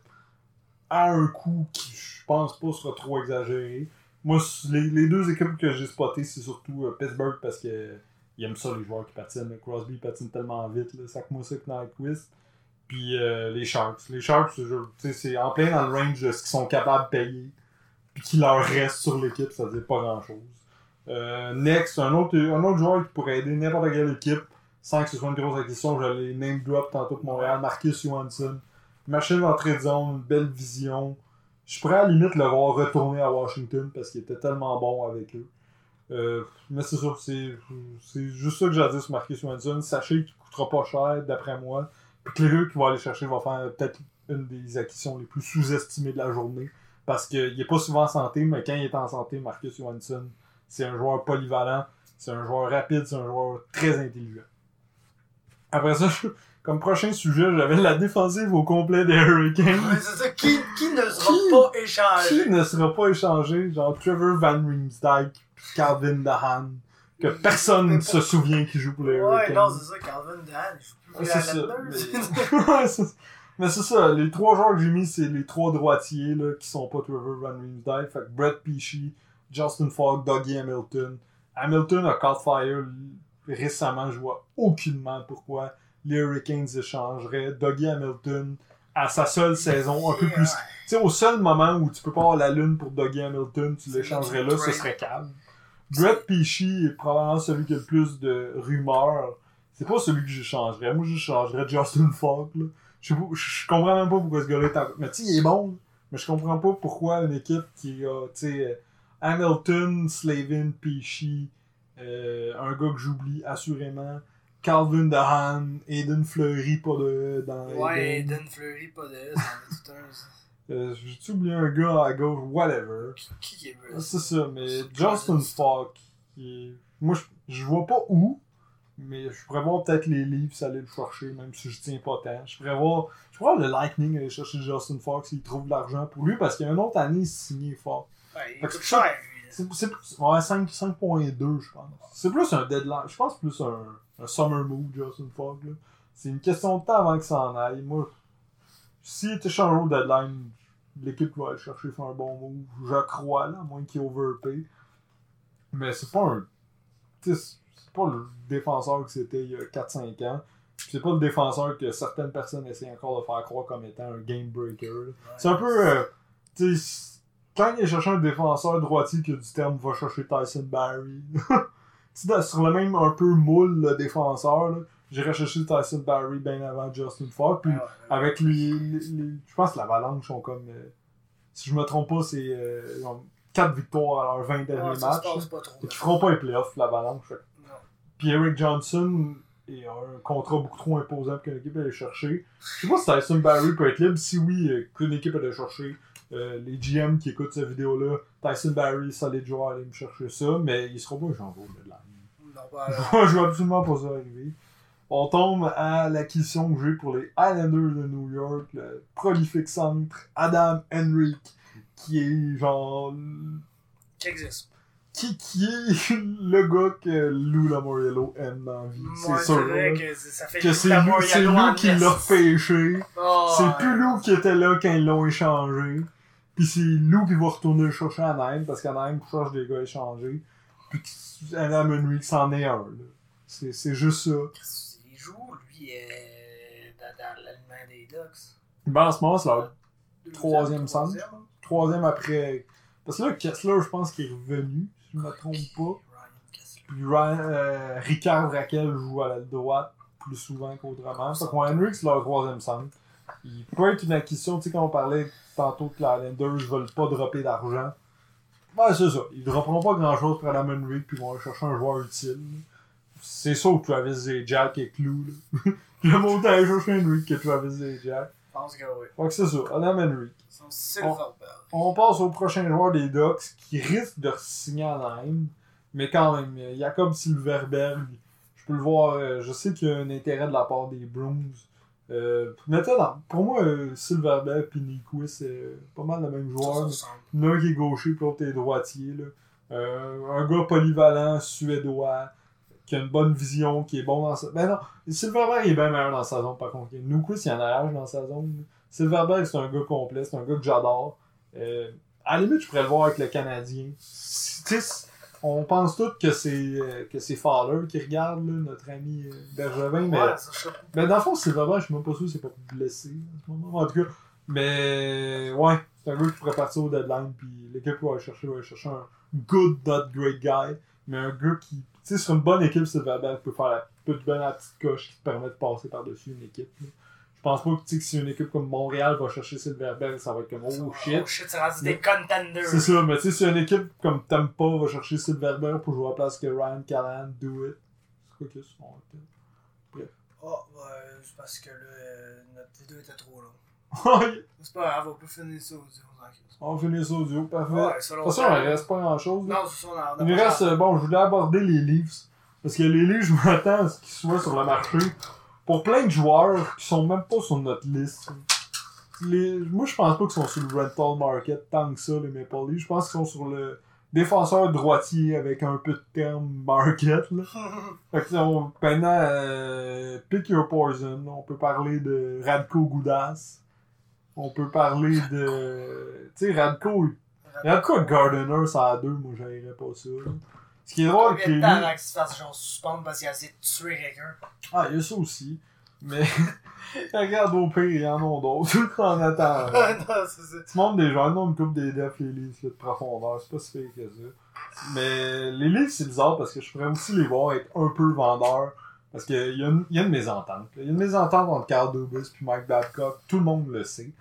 À un coût qui, je pense pas, sera trop exagéré. Moi, les deux équipes que j'ai spotées, c'est surtout Pittsburgh parce que ils aiment ça, les joueurs qui patinent. Crosby patine tellement vite, là, sac-moi ça que Nyquist. Puis les Sharks. Les Sharks, c'est en plein dans le range de ce qu'ils sont capables de payer. Puis qui leur reste sur l'équipe, ça veut dire pas grand-chose. Next, un autre joueur qui pourrait aider n'importe quelle équipe, sans que ce soit une grosse acquisition, je l'ai name drop tantôt pour Montréal, Marcus Johansson. Machine d'entrée de zone, une belle vision. Je pourrais à la limite le voir retourner à Washington parce qu'il était tellement bon avec eux. Mais c'est ça, c'est juste ça que j'ai à dire sur Marcus Johansson. Sachez qu'il coûtera pas cher, d'après moi. Puis que les gars qui vont aller chercher vont faire peut-être une des acquisitions les plus sous-estimées de la journée. Parce qu'il est pas souvent en santé, mais quand il est en santé, Marcus Johansson, c'est un joueur polyvalent, c'est un joueur rapide, c'est un joueur très intelligent. Après ça, comme prochain sujet, j'avais la défensive au complet des Hurricanes. Ouais, c'est ça. Qui ne sera pas échangé? Qui ne sera pas échangé? Genre Trevor Van Riemsdyk pis Calvin DeHaan. Que personne ne se souvient qui joue pour les Hurricanes. Ouais, non, c'est ça. Calvin DeHaan, il joue plus pour les Islanders. Mais c'est ça. Les trois joueurs que j'ai mis, c'est les trois droitiers là, qui sont pas Trevor Van Riemsdyk. Fait que Brett Pesce, Justin Falk, Dougie Hamilton. Hamilton a caught fire récemment. Je vois aucunement pourquoi les Hurricanes échangeraient Dougie Hamilton à sa seule saison, un peu plus. Tu sais, au seul moment où tu peux pas avoir la lune pour Dougie Hamilton, tu l'échangerais là, ce serait calme. Brett Pesce est probablement celui qui a le plus de rumeurs. C'est pas celui que j'échangerais. Moi, j'échangerais Justin Falk, là. Je comprends même pas pourquoi ce gars-là est en... Mais tu sais, il est bon, mais je comprends pas pourquoi une équipe qui a, tu sais, Hamilton, Slavin, Pesce, un gars que j'oublie assurément, Calvin DeHaan, Aiden Fleury, pas de... Ouais, Aiden Fleury, pas de... Ça en est tout un... J'ai-tu oublié un gars à gauche? Whatever. Qui est vrai? C'est ça, mais Justin Falk, moi, je vois pas où, mais je pourrais voir peut-être les livres ça allait le chercher, même si je tiens pas tant. Je pourrais voir le Lightning aller chercher Justin Falk s'il trouve de l'argent pour lui, parce qu'il y a une autre année signé Falk. Ouais, il coûte cher. C'est plus, ouais, 5.2, je pense. C'est plus un deadline. Je pense plus un summer move, Justin Falk. Là. C'est une question de temps avant que ça en aille. Moi, s'il était changé au deadline, l'équipe va aller chercher faire un bon move. Je crois, là, à moins qu'il overpay. Mais c'est pas un... C'est pas le défenseur que c'était il y a 4-5 ans. C'est pas le défenseur que certaines personnes essaient encore de faire croire comme étant un game breaker. Ouais, c'est un peu... quand il cherche un défenseur droitier qui a du terme, va chercher Tyson Barrie. Sur le même un peu moule, le défenseur, là, j'irais chercher Tyson Barrie bien avant Justin Falk. Puis avec je pense que l'Avalanche sont comme... si je me trompe pas, c'est 4 victoires à leurs 20 derniers ça se matchs. passe pas trop. Ils feront pas les playoffs, l'Avalanche. Non. Puis Eric Johnson est un contrat beaucoup trop imposant pour qu'une équipe aille le chercher. Je sais pas si Tyson Barrie peut être libre. Si oui, qu'une équipe aille le chercher. Les GM qui écoutent cette vidéo-là, Tyson Barrie, solide joueur, allez me chercher ça, mais il sera pas un janvier de l'année. Non, pas Je vois absolument pas ça arriver. On tombe à l'acquisition que j'ai pour les Islanders de New York, le prolifique centre Adam Henrique, qui est genre... Qui existe. Qui est le gars que Lou Lamoriello aime dans la vie. Moi, c'est sûr. vrai Là, que ça fait que c'est Lou qui l'a repêché. Oh, C'est plus Lou qui était là quand ils l'ont échangé. Puis c'est Lou qui va retourner le chercher à Anaheim, parce qu'Anaheim cherche des gars échangés. Puis Adam Henrique c'en est un. Là. C'est juste ça. Il joue, lui, dans l'alignement des Ducks. Ben, en ce moment, c'est leur troisième centre. centre. Troisième après... Parce que là, Kessler, je pense qu'il est revenu, si je ne me trompe pas. Puis Ricard Raquel joue à la droite plus souvent qu'autrement. Fait qu'on Henrik, c'est leur troisième centre. Il peut être une acquisition, tu sais, quand on parlait tantôt que les Islanders veulent pas dropper d'argent. Ben, c'est ça. Ils dropperont pas grand-chose pour Adam Henrik, puis ils vont aller chercher un joueur utile. C'est ça que Travis Zajac est clou. Le montant aller chercher Henrik que Travis Zajac. Je pense que oui. Fait que c'est ça, Adam Henrik. On passe au prochain joueur des Ducks qui risque de signer à Anaheim. Mais quand même, Jacob Silverberg, je peux le voir, je sais qu'il y a un intérêt de la part des Bruins. Pour moi, Silverberg et Nyquist, c'est pas mal le même joueur. L'un qui est gaucher et l'autre est droitier. Là. Un gars polyvalent, suédois, qui a une bonne vision, qui est bon dans sa... Ben non, Silverberg est bien meilleur dans sa zone par contre. Nyquist, il y en a rage dans sa zone. Silverberg, c'est un gars complet, c'est un gars que j'adore. À la limite, je pourrais le voir avec le Canadien. On pense tous que c'est Fowler qui regarde, là, notre ami Bergevin. Mais, mais dans le fond, Silverberg, je suis même pas sûr que c'est pas blessé en ce moment. En tout cas, mais ouais, c'est un gars qui pourrait partir au deadline. Puis l'équipe va aller chercher un good, not great guy. Mais un gars qui, tu sais, sur une bonne équipe, Silverberg peut faire la petite coche qui te permet de passer par-dessus une équipe. Là. Je pense pas que si une équipe comme Montréal va chercher Silverberg, ça va être comme oh shit. Oh shit, c'est rendu des contenders. C'est ça, mais tu sais, si une équipe comme Tampa va chercher Silverberg pour jouer à la place que Ryan Callahan, do it. C'est quoi que c'est? Bref. Oh, ouais, c'est parce que là, notre vidéo était trop longue. C'est pas grave, on peut finir ça audio. On finit ça audio, parfait. Ouais, de toute façon, il reste pas grand chose. Non, c'est ça, il reste, bon, je voulais aborder les Leafs. Parce que les Leafs, je m'attends à ce qu'ils soient sur le marché. Pour plein de joueurs qui sont même pas sur notre liste. Moi, je pense pas qu'ils sont sur le rental market tant que ça, les Maple Leafs. Je pense qu'ils sont sur le défenseur droitier avec un peu de terme market. Là. Fait que maintenant, pick your poison. On peut parler de Radko Gudas. On peut parler de... Tu sais, Radko et Gardiner, ça à deux, moi, j'aimerais pas ça. Là. Ce qui est drôle, c'est qu'il y a temps qu'il se fasse genre suspendre parce qu'il a essayé de tuer quelqu'un. Ah, il y a ça aussi. Mais, regarde, au pire, il y en a d'autres en attendant. Non, c'est ça. Tu montres des gens, non, une coupe des defs, les Leafs, de profondeur. C'est pas si fait que ça. Mais, les Leafs, c'est bizarre parce que je pourrais aussi les voir être un peu vendeurs. Parce qu'il y a une mésentente. Il y a une mésentente entre Carl Dubas et Mike Babcock. Tout le monde le sait.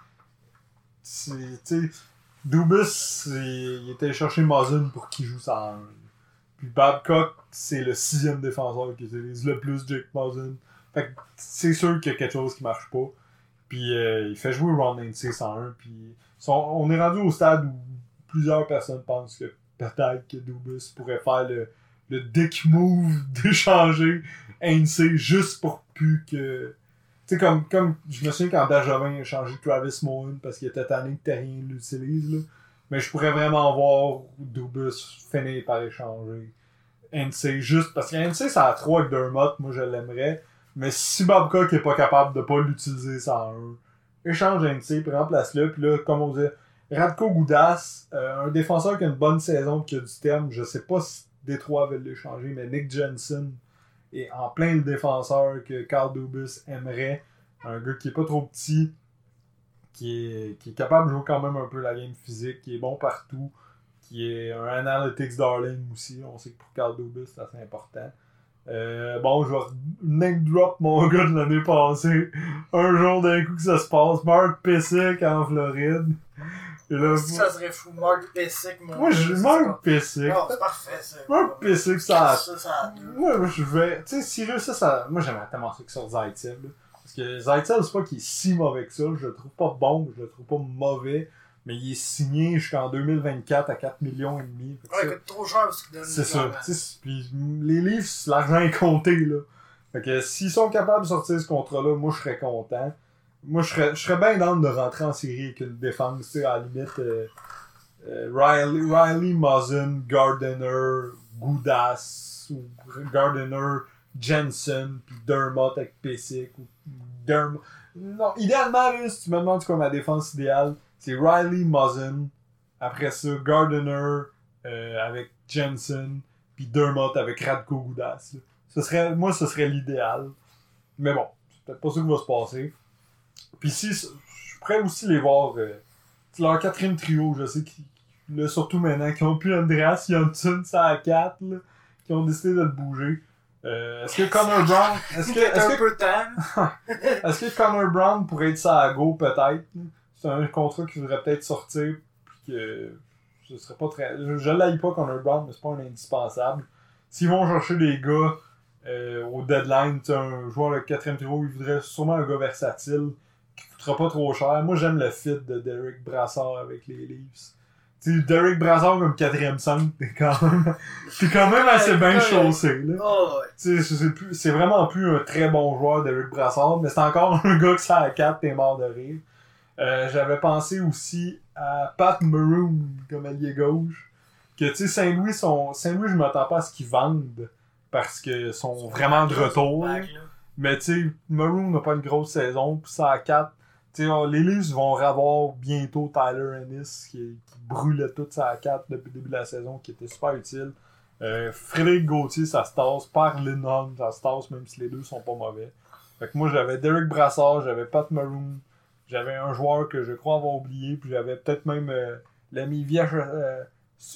Tu sais, Dubas, il était chercher Muzzin pour qu'il joue ça en 1. Puis Babcock, c'est le 6e défenseur qui utilise le plus Jake Muzzin. Fait que c'est sûr qu'il y a quelque chose qui marche pas. Puis il fait jouer Ron Hainsey 101. Puis on est rendu au stade où plusieurs personnes pensent que peut-être que Dubas pourrait faire le dick move d'échanger Hainsey juste pour plus que... Tu sais, comme je me souviens quand Bergevin a changé Travis Moen parce qu'il était tanné que Terrien l'utilise, là. Mais je pourrais vraiment voir Dubas finir par échanger Hainsey juste parce que Hainsey, ça a 3 avec Dermott, moi je l'aimerais. Mais si Babcock est pas capable de pas l'utiliser sans eux, échange Hainsey, puis remplace-le. Puis là, comme on disait, Radko Gudas, un défenseur qui a une bonne saison, qui a du terme, je sais pas si Détroit veut l'échanger, mais Nick Jensen est en plein le défenseur que Carl Dubas aimerait. Un gars qui est pas trop petit, qui est capable de jouer quand même un peu la game physique, qui est bon partout, qui est un analytics darling aussi. On sait que pour Carl Dubas, c'est assez important. Bon, je vais name drop mon gars de l'année passée. Un jour d'un coup que ça se passe. Mark Pysyk en Floride. Et là, Ça serait fou. Mark Pessick, moi, je Mark Pessick. Non, c'est parfait, ça. Mark Pessick, ça. Ça Moi, je vais. Tu sais, Sirius, ça. Moi, j'aimerais tellement ça qu'il sorte Zaitsev, là. Parce que Zaitsev, c'est pas qu'il est si mauvais que ça. Je le trouve pas bon, je le trouve pas mauvais. Mais il est signé jusqu'en 2024 à 4 millions et demi. Ouais, il coûte trop cher parce qu'il donne. C'est ça. Puis les livres, l'argent est compté, là. Fait que s'ils sont capables de sortir ce contrat-là, moi, je serais content. Moi, je serais bien dans de rentrer en série avec une défense, tu sais, à la limite, Riley, Muzzin, Gardiner, Goudas, ou Gardiner, Jensen, puis Dermott avec Pessick, ou Non, idéalement, là, si tu me demandes quoi ma défense idéale, c'est Riley, Muzzin, après ça, Gardiner, avec Jensen, puis Dermott avec Radko Goudas, là. Moi, ce serait l'idéal. Mais bon, c'est peut-être pas ça qui va se passer. Puis si, je suis prêt aussi les voir, leur quatrième trio, je sais qu'ils, surtout maintenant, qui ont plus Andreas Johnsson, ça à 4, là, qui ont décidé de le bouger. Est-ce que Connor Brown, est-ce que Connor Brown pourrait être ça à go, peut-être, là? C'est un contrat qui voudrait peut-être sortir, puis que ce serait pas très, je l'aille pas Connor Brown, mais c'est pas un indispensable. S'ils vont chercher des gars, au deadline, un joueur de quatrième trio, il voudrait sûrement un gars versatile, qui coûtera pas trop cher. Moi, j'aime le fit de Derek Brassard avec les Leafs. Tu sais, Derek Brassard comme quatrième centre, t'es quand même assez bien chaussé, là. Oh, ouais. Tu sais, c'est vraiment plus un très bon joueur, Derek Brassard, mais c'est encore un gars que ça à 4, t'es mort de rire. J'avais pensé aussi à Pat Maroon comme allié gauche. Que, tu sais, Saint-Louis, je m'attends pas à ce qu'ils vendent parce qu'ils sont vraiment de retour. Mais, tu sais, Maroon n'a pas une grosse saison, puis ça à 4. Tu sais, les Leafs vont revoir bientôt Tyler Ennis qui brûlait tout ça à 4 depuis le début de la saison, qui était super utile. Frédéric Gauthier, ça se tasse. Par Lindholm, ça se tasse, même si les deux sont pas mauvais. Fait que moi, j'avais Derek Brassard, j'avais Pat Maroon, j'avais un joueur que je crois avoir oublié, puis j'avais peut-être même l'ami Vyacheslav.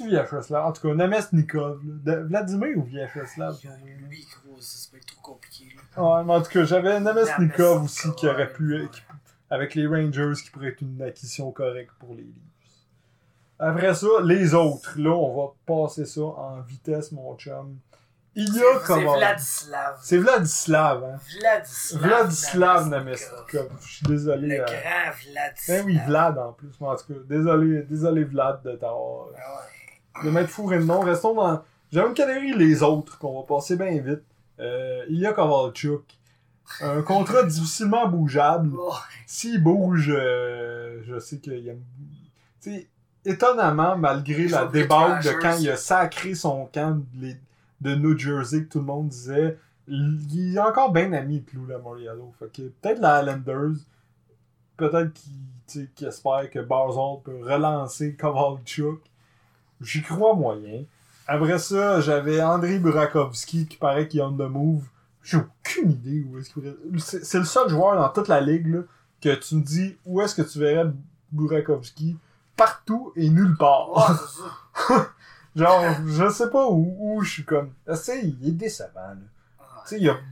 En tout cas, Namestnikov. Vladimir ou Vyacheslav? Lui, gros, c'est pas trop compliqué. Là. Ouais, mais en tout cas, j'avais Namestnikov aussi qui aurait pu, avec les Rangers, qui pourrait être une acquisition correcte pour les Leafs. Après ça, les autres. Là, on va passer ça en vitesse, mon chum. C'est Vladislav. C'est Vladislav, hein? Vladislav Namestnikov. Je suis désolé. Le grand Vladislav. Ben oui, Vlad en plus. Mais en tout cas, désolé Vlad de t'avoir. De m'être fourré de nom. Restons dans. J'avais une catégorie les autres qu'on va passer bien vite. Ilya Kovalchuk. Un contrat difficilement bougeable. S'il bouge, je sais qu'il aime. Tu sais, étonnamment, malgré la débâcle de quand il a sacré son camp de New Jersey, que tout le monde disait, il est encore bien ami avec Lou Lamoriello. Fait que peut-être la Islanders, peut-être qu'il espère que Barzal peut relancer Kovalchuk. J'y crois moyen. Après ça, j'avais Andrei Burakovsky qui paraît qu'il est on the move. J'ai aucune idée où est-ce qu'il pourrait... C'est le seul joueur dans toute la ligue là, que tu me dis où est-ce que tu verrais Burakovsky partout et nulle part. Ouais, c'est ça. Genre, je sais pas où je suis comme... Tu sais, il est décevant, là. Tu sais, il y a...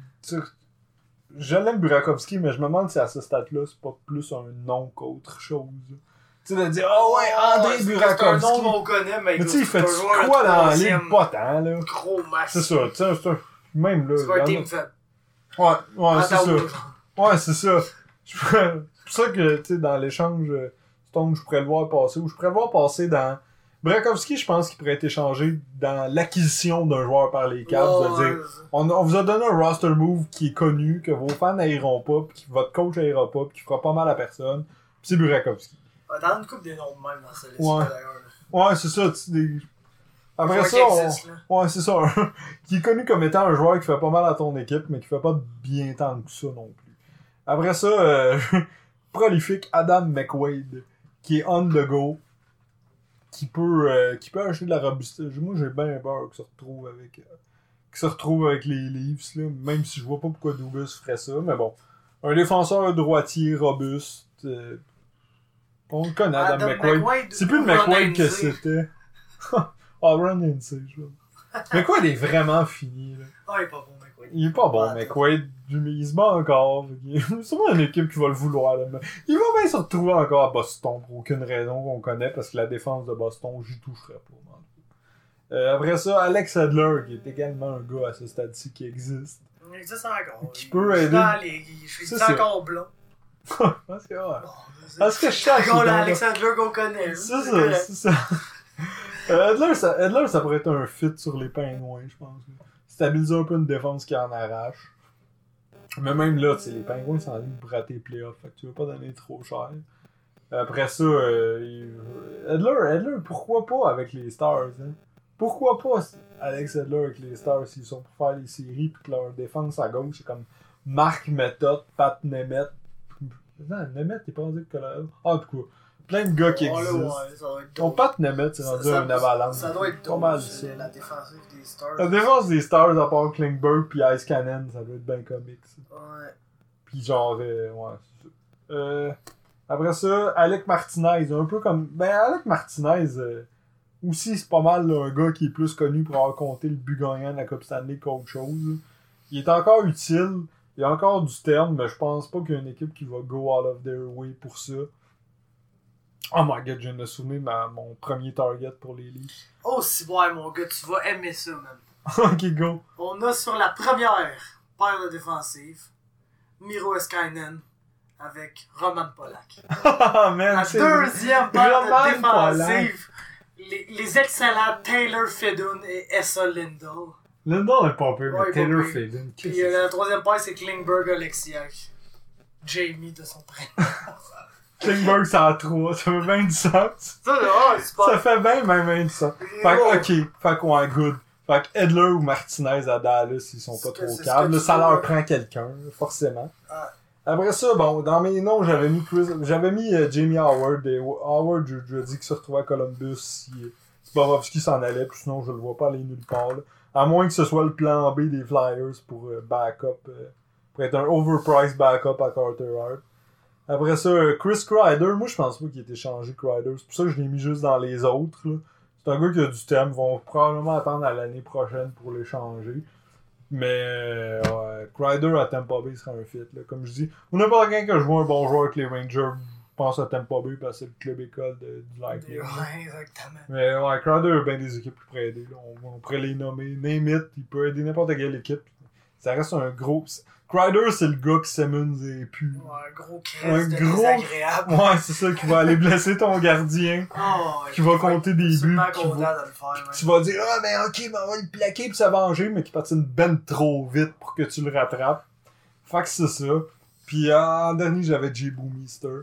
Je l'aime Burakovsky, mais je me demande si à ce stade-là, c'est pas plus un nom qu'autre chose. Tu sais, de dire, oh ouais, Andrei Burakovsky. C'est un nom qu'on connaît, mais tu sais, il fait quoi dans la ligue? Pas tant, là. Gros match. C'est ça, tu sais, c'est un... Même là... C'est pas un team fait. Ouais, c'est ça. Ouais, c'est ça. C'est pour ça que, tu sais, dans l'échange, Stone, je pourrais le voir passer, ou je pourrais le voir passer dans... Burakovsky, je pense qu'il pourrait être échangé dans l'acquisition d'un joueur par les Caps. On vous a donné un roster move qui est connu, que vos fans n'ailleront pas, puis que votre coach n'aillera pas, puis qui fera pas mal à personne. Puis c'est Burakovsky. Dans une coupe des noms de même dans ce liste d'ailleurs. Ouais, c'est ça. Après ça, ouais, c'est ça. Qui est connu comme étant un joueur qui fait pas mal à ton équipe, mais qui fait pas bien tant que ça non plus. Après ça, prolifique Adam McWade, qui est on the go. Qui peut acheter de la robustesse. Moi, j'ai bien peur qu'il se retrouve avec les Leafs, là, même si je vois pas pourquoi Dubas ferait ça, mais bon. Un défenseur droitier robuste. On le connaît, Adam McWade. C'est plus le McWade que c'était. Ron Hainsey, je vois. McWade est vraiment fini, là. Ah, il est pas bon, McWade. Il est pas bon, mais Quaid, il se bat encore. C'est sûrement une équipe qui va le vouloir. Là. Il va bien se retrouver encore à Boston pour aucune raison qu'on connaît, parce que la défense de Boston, j'y toucherais pas. Après ça, Alex Edler, qui est également un gars à ce stade-ci qui existe. Il existe encore. Qui peut aider. Je suis encore blond. Parce que, ouais. Parce que je cherche. C'est Alex Edler qu'on connaît. C'est ça. Edler, ça pourrait être un fit sur les Pingouins, je pense. Stabiliser un peu une défense qui en arrache. Mais même là, les Pingouins sont en ligne pour rater les playoffs. Fait que tu veux pas donner trop cher. Après ça, Edler, pourquoi pas avec les Stars? Hein? Pourquoi pas Alex Edler avec les Stars s'ils sont pour faire les séries pis que leur défense à gauche, c'est comme Marc Method, Pat Nemeth. Non, Nemeth, il est pas rendu avec Colorado. Ah, du coup, plein de gars qui existent. Ouais, ça doit être ton Pat Nemeth, c'est rendu un avalanche. Ça doit être pas mal ça. La défensive des Stars. La défense des Stars, à part Klingberg pis Ice Cannon, ça doit être bien comique. Ça. Ouais. Pis genre, ouais, c'est ça. Après ça, Alec Martinez, un peu comme... Ben, Alec Martinez, aussi, c'est pas mal là, un gars qui est plus connu pour avoir compté le but gagnant de la Coupe Stanley qu'autre chose. Là. Il est encore utile, il y a encore du terme, mais je pense pas qu'il y a une équipe qui va go out of their way pour ça. Oh my god, je viens de me souvenir de mon premier target pour les Leafs. Oh, si ouais, mon gars, tu vas aimer ça, man. Ok, go. On a sur la première paire de défensive, Miro Heiskanen avec Roman Polak. Man, la deuxième paire de défensive, les excellents Taylor Fedun et Esa Lindell. Lindell est pas peu, mais Taylor Fedun. Puis la troisième paire, c'est Klingberg Oleksiak. Jamie de son prénom. Klingberg, c'est à 3, ça fait bien du sens. C'est pas... Ça fait bien du sens. Fait que, ok, fait qu'on est good. Fait que Edler ou Martinez à Dallas, ils sont pas trop calmes. Ça leur prend quelqu'un, forcément. Après ça, bon, dans mes noms, j'avais mis Jamie Howard. Et Howard, je dis qu'il se retrouvait à Columbus si Bobrovsky s'en allait, puis sinon je le vois pas aller nulle part. Là. À moins que ce soit le plan B des Flyers pour backup, pour être un overpriced backup à Carter Hart. Après ça, Chris Kreider, moi je pense pas qu'il ait été changé Kreider, c'est pour ça que je l'ai mis juste dans les autres. Là. C'est un gars qui a du thème, ils vont probablement attendre à l'année prochaine pour l'échanger. Mais Kreider à Tampa Bay sera un fit. Là. Comme je dis, ou n'importe quelqu'un que je vois un bon joueur avec les Rangers, pense à Tampa Bay parce que c'est le club école du Lightning. Ouais, exactement. Mais ouais, Kreider a bien des équipes qui pourraient aider. Là. On pourrait les nommer. Name it, il peut aider n'importe quelle équipe. Ça reste un gros... Kreider, c'est le gars que Simmons est plus. Ouais, un gros crève désagréable. Ouais, c'est ça, qui va aller blesser ton gardien. Qui va compter des buts. Tu vas dire, ah, ben ok, ben on va le plaquer pis se venger, mais qui patine ben trop vite pour que tu le rattrapes. Fait que c'est ça. Pis en dernier, j'avais Jay Boumister.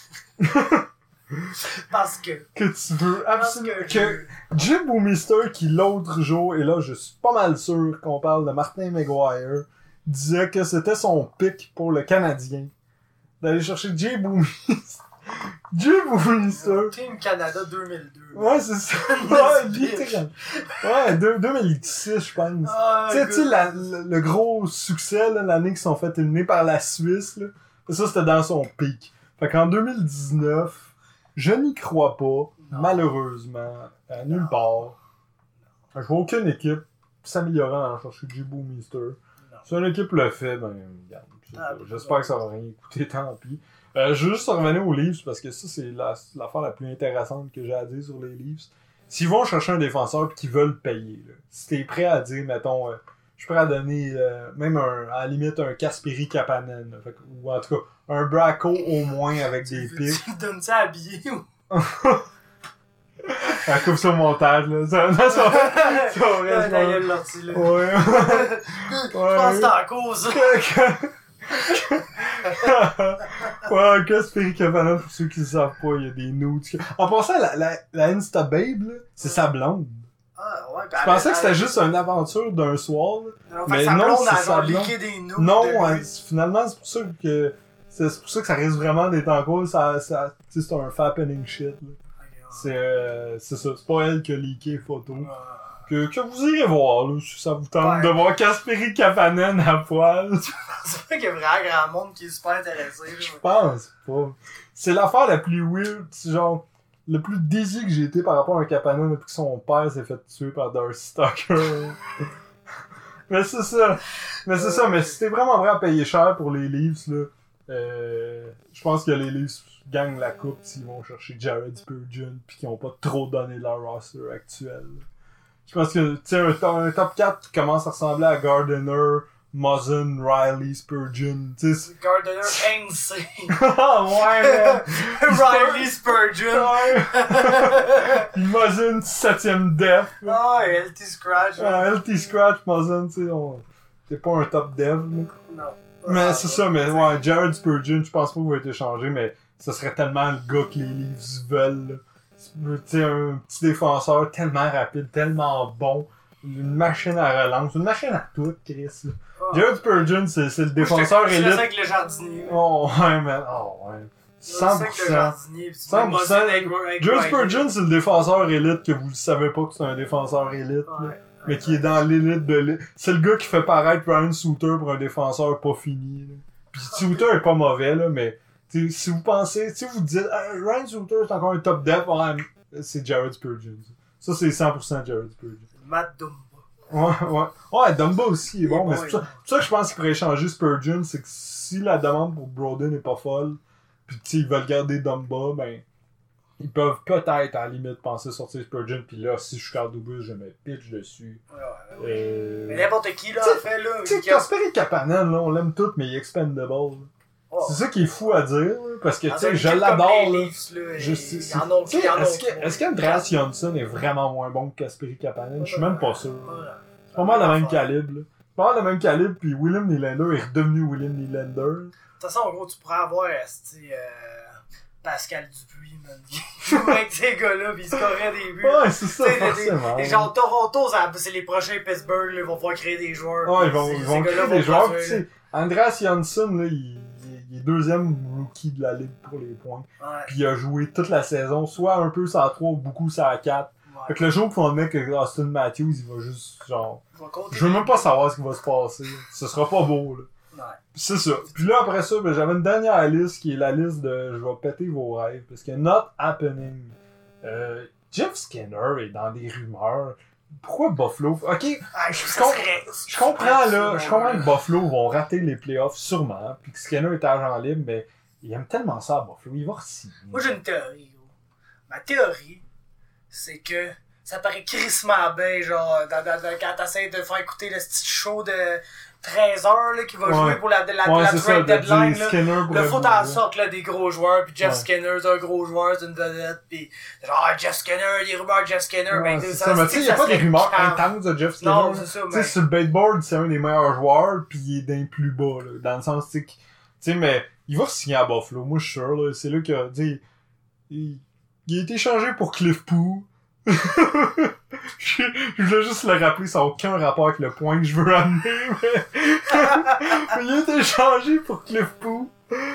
Parce que tu veux absolument. Que Jay Boumister, qui l'autre jour, et là, je suis pas mal sûr qu'on parle de Martin McGuire, disait que c'était son pick pour le Canadien. D'aller chercher Jay Boumister. Jay Boumister. Team Canada 2002. Ouais, c'est ça. Ouais, littéralement. Ouais, 2006, je pense. Tu sais, le gros succès, là, l'année qu'ils sont fait éliminer par la Suisse, là. Ça, c'était dans son pic. Fait qu'en 2019, je n'y crois pas, malheureusement, à nulle part. Je vois aucune équipe s'améliorer en chercher Jay Boumister. Si une équipe le fait, ben, regarde. J'espère que ça va rien coûter, tant pis. Je veux juste revenir aux Leafs, parce que ça, c'est l'affaire la plus intéressante que j'ai à dire sur les Leafs. S'ils vont chercher un défenseur et qu'ils veulent payer, là, si t'es prêt à dire, mettons, je suis prêt à donner même à la limite un Kasperi Kapanen, ou en tout cas, un Bracco au moins avec des pics. Tu donnes ça habillé ou... Elle coupe sur le montage, là. Ça vrai. Ouais. Je pense que c'est en cause. Ouais, Kasperi Kapanen, pour ceux qui ne savent pas, il y a des nudes. En passant, la Insta Babe, là, c'est sa blonde. Ah, ouais, je pensais que c'était juste une aventure d'un soir, là. Mais non, c'est sa blonde. Non, finalement, c'est pour ça que ça risque vraiment d'être en cause. C'est un fappening shit, là. C'est ça, c'est pas elle qui a leaké les photos. Que vous irez voir, là, si ça vous tente de voir Kasperi Kapanen à poil. C'est pas qu'il y a vraiment grand monde qui est super intéressé. Je pense pas. C'est l'affaire la plus weird, genre, le plus déçu que j'ai été par rapport à un Kapanen depuis que son père s'est fait tuer par Darcy Tucker. Mais c'est ça. Mais si t'es vraiment prêt à payer cher pour les Leafs, là, je pense que les Leafs gagnent la coupe s'ils vont chercher Jared Spurgeon pis qu'ils ont pas trop donné de leur roster actuel. Je pense que, tu sais, un top 4 qui commence à ressembler à Gardiner, Muzzin, Riley, Spurgeon, tu sais. Gardiner NC. Ah ouais, Riley Spurgeon. Puis Muzzin, 7ème def. Ah, LT Scratch. LT Scratch, Muzzin, tu sais, t'es pas un top dev, là. Non. Mais c'est ça, mais ouais, Jared Spurgeon, je pense pas qu'il va être échangé, mais ce serait tellement le gars que les Leafs veulent, là. Tu sais, un petit défenseur tellement rapide, tellement bon, une machine à relance, une machine à tout, Chris, là. Jared Spurgeon, c'est le défenseur élite. Je avec le jardinier. Oh ouais, man. Oh ouais. 100%. 100%. Jared Spurgeon, c'est le défenseur élite que vous le savez pas que c'est un défenseur élite. Ouais, mais qui est dans l'élite de l'élite. C'est le gars qui fait paraître Ryan Suter pour un défenseur pas fini. Là. Puis Suter est pas mauvais, là, mais si vous pensez, si vous dites Ryan Suter c'est encore un top depth, c'est Jared Spurgeon. Ça, c'est 100% Jared Spurgeon. Matt Dumba. Ouais, Dumba aussi est bon, mais c'est bon, pour ça que je pense qu'il pourrait échanger Spurgeon, c'est que si la demande pour Broden est pas folle, pis tu sais, ils veulent garder Dumba, ben, ils peuvent peut-être à la limite penser sortir Spurgeon, pis là, si je suis Cardobus, je me pitch dessus. Ouais. Mais n'importe qui, là, en fait, là. Tu sais, Kasperi Kapanen, là, on l'aime tout, mais il est expendable. Oh. C'est ça qui est fou à dire, là, parce que, tu sais, je l'adore, là. Est-ce qu'Andreas Johnson est vraiment moins bon que Kasperi Kapanen? Je suis même pas sûr. C'est pas mal le même calibre, là. C'est pas mal le même calibre, puis William Nylander est redevenu William Nylander. De toute façon, en gros, tu pourrais avoir, Pascal Dupuis, man. Il jouait avec ces gars-là, pis ils scoraient des buts. Ouais, c'est ça, forcément. Et genre, Toronto, c'est les prochains Pittsburgh, là, ils vont pouvoir créer des joueurs. Ouais, ils vont créer des joueurs, pis tu sais, Andreas Johnson, là, il est deuxième rookie de la ligue pour les points. Ouais. Puis il a joué toute la saison, soit un peu sur 3 ou beaucoup sur 4. Ouais. Fait que le jour qu'ils vont mettre que Austin Matthews, il va juste, genre... Je veux même pas savoir ce qui va se passer. Ce sera pas beau, là. Ouais. C'est ça. Puis là, après ça, ben, j'avais une dernière liste qui est la liste de « Je vais péter vos rêves ». Parce que « Not happening ». Jeff Skinner est dans des rumeurs. Pourquoi Buffalo? Ok, je comprends là, je comprends que Buffalo vont rater les playoffs sûrement, puis que Skinner est agent libre, mais il aime tellement ça à Buffalo, il va re-signer. Moi j'ai une théorie, gros. Ma théorie, c'est que ça paraît crissement bien, genre, quand t'essayes de faire écouter le petit show de 13h là, qui va jouer pour la trade deadline. Là faut en sorte là, des gros joueurs, puis Jeff Skinner c'est un gros joueur, c'est une vedette, puis genre Jeff Skinner, des rumeurs de Jeff Skinner, mais tu sais, y a pas des rumeurs intenses de Jeff Skinner. Non, c'est ça, tu sais, sur le baseboard, c'est un des meilleurs joueurs, puis il est d'un plus bas, là, dans le sens, tu sais, mais il va signer à Buffalo, moi je suis sûr, là, c'est là qu'il a dit, il a été échangé pour Cliff Poo. Je voulais juste le rappeler, ça n'a aucun rapport avec le point que je veux amener, mais il a été échangé pour Cliff Poo.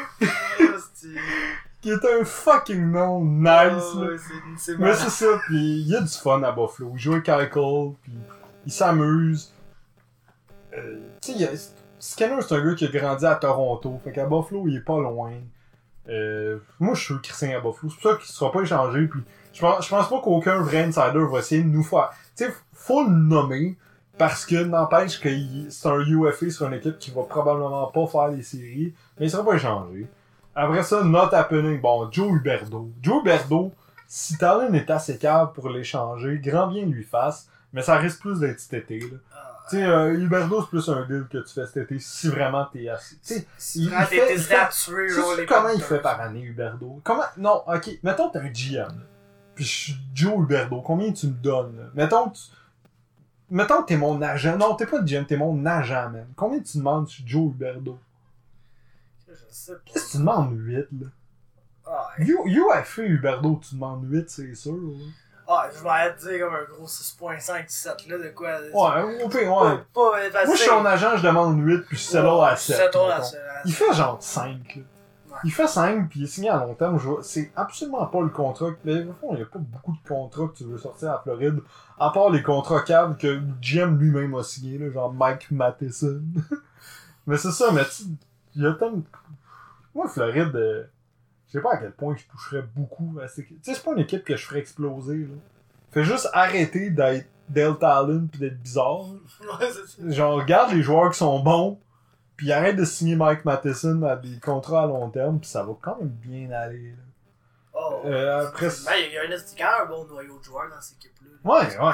Qui est un fucking nom nice, là. Mais c'est ça, pis il y a du fun à Buffalo. Il joue avec Eichel, pis il s'amuse. Tu sais, Skinner, c'est un gars qui a grandi à Toronto, fait qu'à Buffalo, il est pas loin. Moi, je suis sûr qu'il signe à Buffalo. C'est pour ça qu'il sera pas échangé, pis je pense pas qu'aucun vrai insider va essayer de nous faire. Tu sais, faut le nommer parce que n'empêche que c'est un UFA sur une équipe qui va probablement pas faire les séries, mais il sera pas échangé. Après ça, not happening. Bon, Joe Huberdeau. Joe Huberdeau, si Talon est assez cave pour l'échanger, grand bien lui fasse, mais ça risque plus d'être cet été, là. Tu sais, Huberdeau, c'est plus un deal que tu fais cet été si vraiment t'es assez. Tu sais, comment il fait par année, Huberdeau? Non, ok, mettons que t'es un GM. Puis je suis Joe Huberdeau, combien tu me donnes? Là? Mettons que t'es mon agent. Non, t'es pas le GM, t'es mon agent, même. Combien tu demandes sur Joe Huberdeau? Je sais pas. Qu'est-ce que tu demandes 8, là? Ah, UFA Huberdeau, tu demandes 8, c'est sûr, là. Ah, je vais te dire comme un gros 6.5-7, là, de quoi. Ouais, au pire, ouais. Moi, je suis son agent, je demande 8, puis je suis là à 7. Il fait genre 5, là. Il fait 5 puis il est signé à long terme. C'est absolument pas le contrat. Mais au fond, il n'y a pas beaucoup de contrats que tu veux sortir à Floride. À part les contrats caves que GM lui-même a signé, là, genre Mike Matheson. Mais c'est ça, mais il y a tellement. Moi, Floride, je sais pas à quel point je toucherais beaucoup à cette équipe. Tu sais, c'est pas une équipe que je ferais exploser. Là. Fait juste arrêter d'être Dale Talon pis d'être bizarre. Ouais, c'est ça. Genre, regarde les joueurs qui sont bons, pis arrête de signer Mike Matheson à des contrats à long terme, pis ça va quand même bien aller. Là. Oh, Après, il y a un bon noyau de joueurs dans cette équipe-là. Ouais,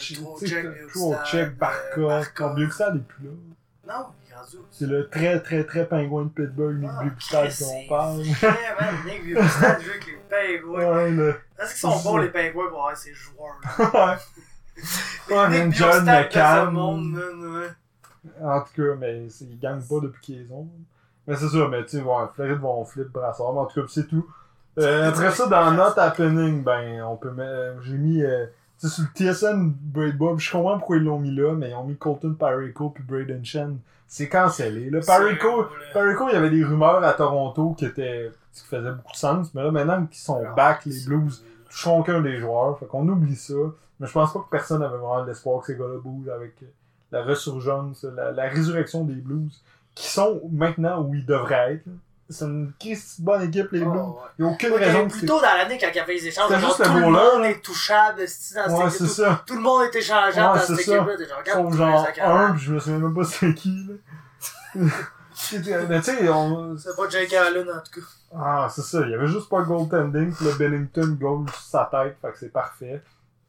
Trocheck, Check, Barca. Mieux que ça, il est plus là. Non, il est rendu aussi. C'est le très très très pingouin de Pittsburgh, Nick Bukestad qu'on parle. Vraiment, Nick Bukestad joue avec les pingouins. Ouais, là. Est-ce qu'ils sont bons les pingouins pour avoir ces joueurs-là? Ouais, même John McCann. Ouais. En tout cas, mais ils gagnent pas depuis qu'ils ont. Mais c'est ça, mais tu sais, ouais, Floride vont flip Brassard, mais en tout cas, c'est tout. Après ça, dans Not Happening, ben, on peut mettre, j'ai mis, tu sais, sur le TSN Braid Bob, je comprends pourquoi ils l'ont mis là, mais ils ont mis Colton Parayko puis Braden Shen. C'est cancellé, là. Parayko, il y avait des rumeurs à Toronto qui faisaient beaucoup de sens, mais là, maintenant qu'ils sont back, les Blues toucheront aucun des joueurs, fait qu'on oublie ça. Mais je pense pas que personne avait vraiment l'espoir que ces gars-là bougent avec la ressurgence, la résurrection des Blues, qui sont maintenant où ils devraient être, là. C'est une bonne équipe, les Blues. Il n'y a aucune raison. Plus tôt dans l'année, quand il y avait les échanges, juste tout le monde est touchable dans cette équipe. Ça. Tout le monde est échangeable dans cette équipe-là. Sauf genre un, puis je me souviens même pas c'est qui. Là. Mais tu sais, c'est pas Jake Allen en tout cas. Ah, c'est ça. Il y avait juste pas le goaltending, puis le Bennington goal sur sa tête, fait que c'est parfait.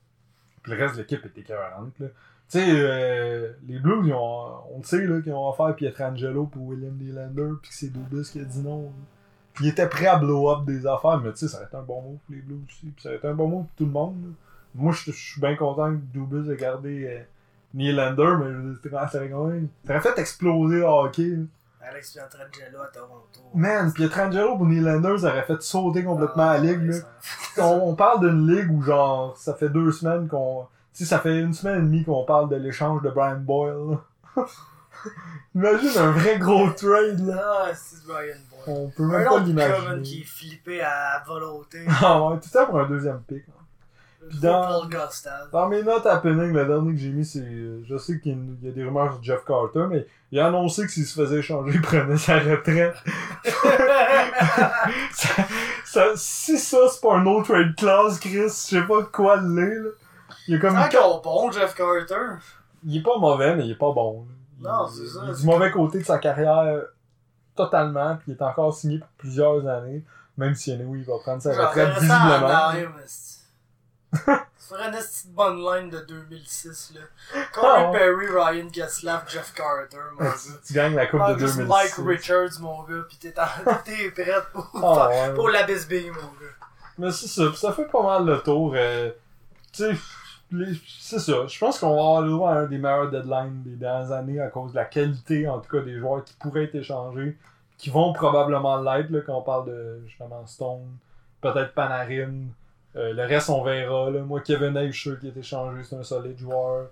Puis le reste de l'équipe était écœurante, là. Tu sais, les Blues, on le sait, là, qu'ils ont offert Pietrangelo pour William Nylander, pis que c'est Dubas qui a dit non. Là. Puis ils étaient prêts à blow up des affaires, mais tu sais, ça aurait été un bon mot pour les Blues aussi. Pis ça aurait été un bon mot pour tout le monde. Là. Moi, je suis bien content que Dubas ait gardé Nylander, mais ça aurait fait exploser le hockey. Là. Alex Pietrangelo à Toronto. Man, Pietrangelo pour Nylander, ça aurait fait sauter complètement la ligue. Là. On parle d'une ligue où, genre, ça fait 2 semaines qu'on... Tu sais, ça fait 1 semaine et demie qu'on parle de l'échange de Brian Boyle. Imagine un vrai gros trade, là. Ah, c'est Brian Boyle. On peut même pas l'imaginer. Un autre qui est flippé à volonté. Ah ouais, tout ça pour un deuxième pick. Puis dans mes notes happening, le dernier que j'ai mis, c'est... je sais qu'il y a des rumeurs sur Jeff Carter, mais il a annoncé que s'il se faisait échanger, il prenait sa retraite. Si ça, c'est pas un autre trade clause, Chris, je sais pas quoi l'est, là. Il est comme encore bon, Jeff Carter. Il est pas mauvais, mais il est pas bon. Non, c'est ça. Il est du mauvais côté de sa carrière totalement, puis il est encore signé pour plusieurs années, même si anyway, il va prendre sa retraite visiblement. C'est une petite bonne line de 2006, là. Corey Perry, Ryan Getzlaf, Jeff Carter, mon gars. Tu gagnes la coupe de 2006. Mike Richards, mon gars, pis t'es prêt pour la bisbille, mon gars. Mais c'est ça, pis ça fait pas mal le tour. Tu sais, c'est ça. Je pense qu'on va avoir le droit à un des meilleurs deadlines des dernières années à cause de la qualité, en tout cas, des joueurs qui pourraient être échangés, qui vont probablement l'être, là, quand on parle de, justement, Stone, peut-être Panarin. Le reste, on verra. Là. Moi, Kevin Hayes, je suis sûr qu'il est échangé, c'est un solide joueur.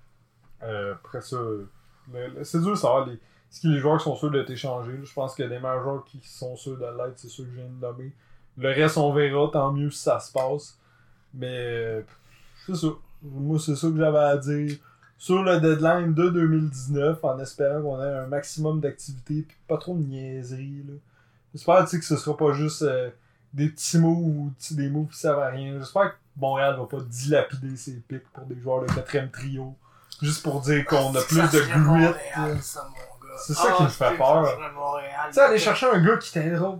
Après ça, c'est dur de savoir est-ce que les joueurs qui sont sûrs d'être échangés. Là. Je pense qu'il y a des meilleurs joueurs qui sont sûrs de l'être, c'est ceux que je viens de nommer. Le reste, on verra, tant mieux si ça se passe. Mais c'est ça. Moi, c'est ça que j'avais à dire sur le deadline de 2019, en espérant qu'on ait un maximum d'activité et pas trop de niaiseries. Là. J'espère que ce sera pas juste des petits moves ou des moves qui servent à rien. J'espère que Montréal va pas dilapider ses pics pour des joueurs de 4e trio. Juste pour dire qu'on a plus de grit. C'est ça qui me fait peur. Tu sais, aller chercher un gars qui t'aidera.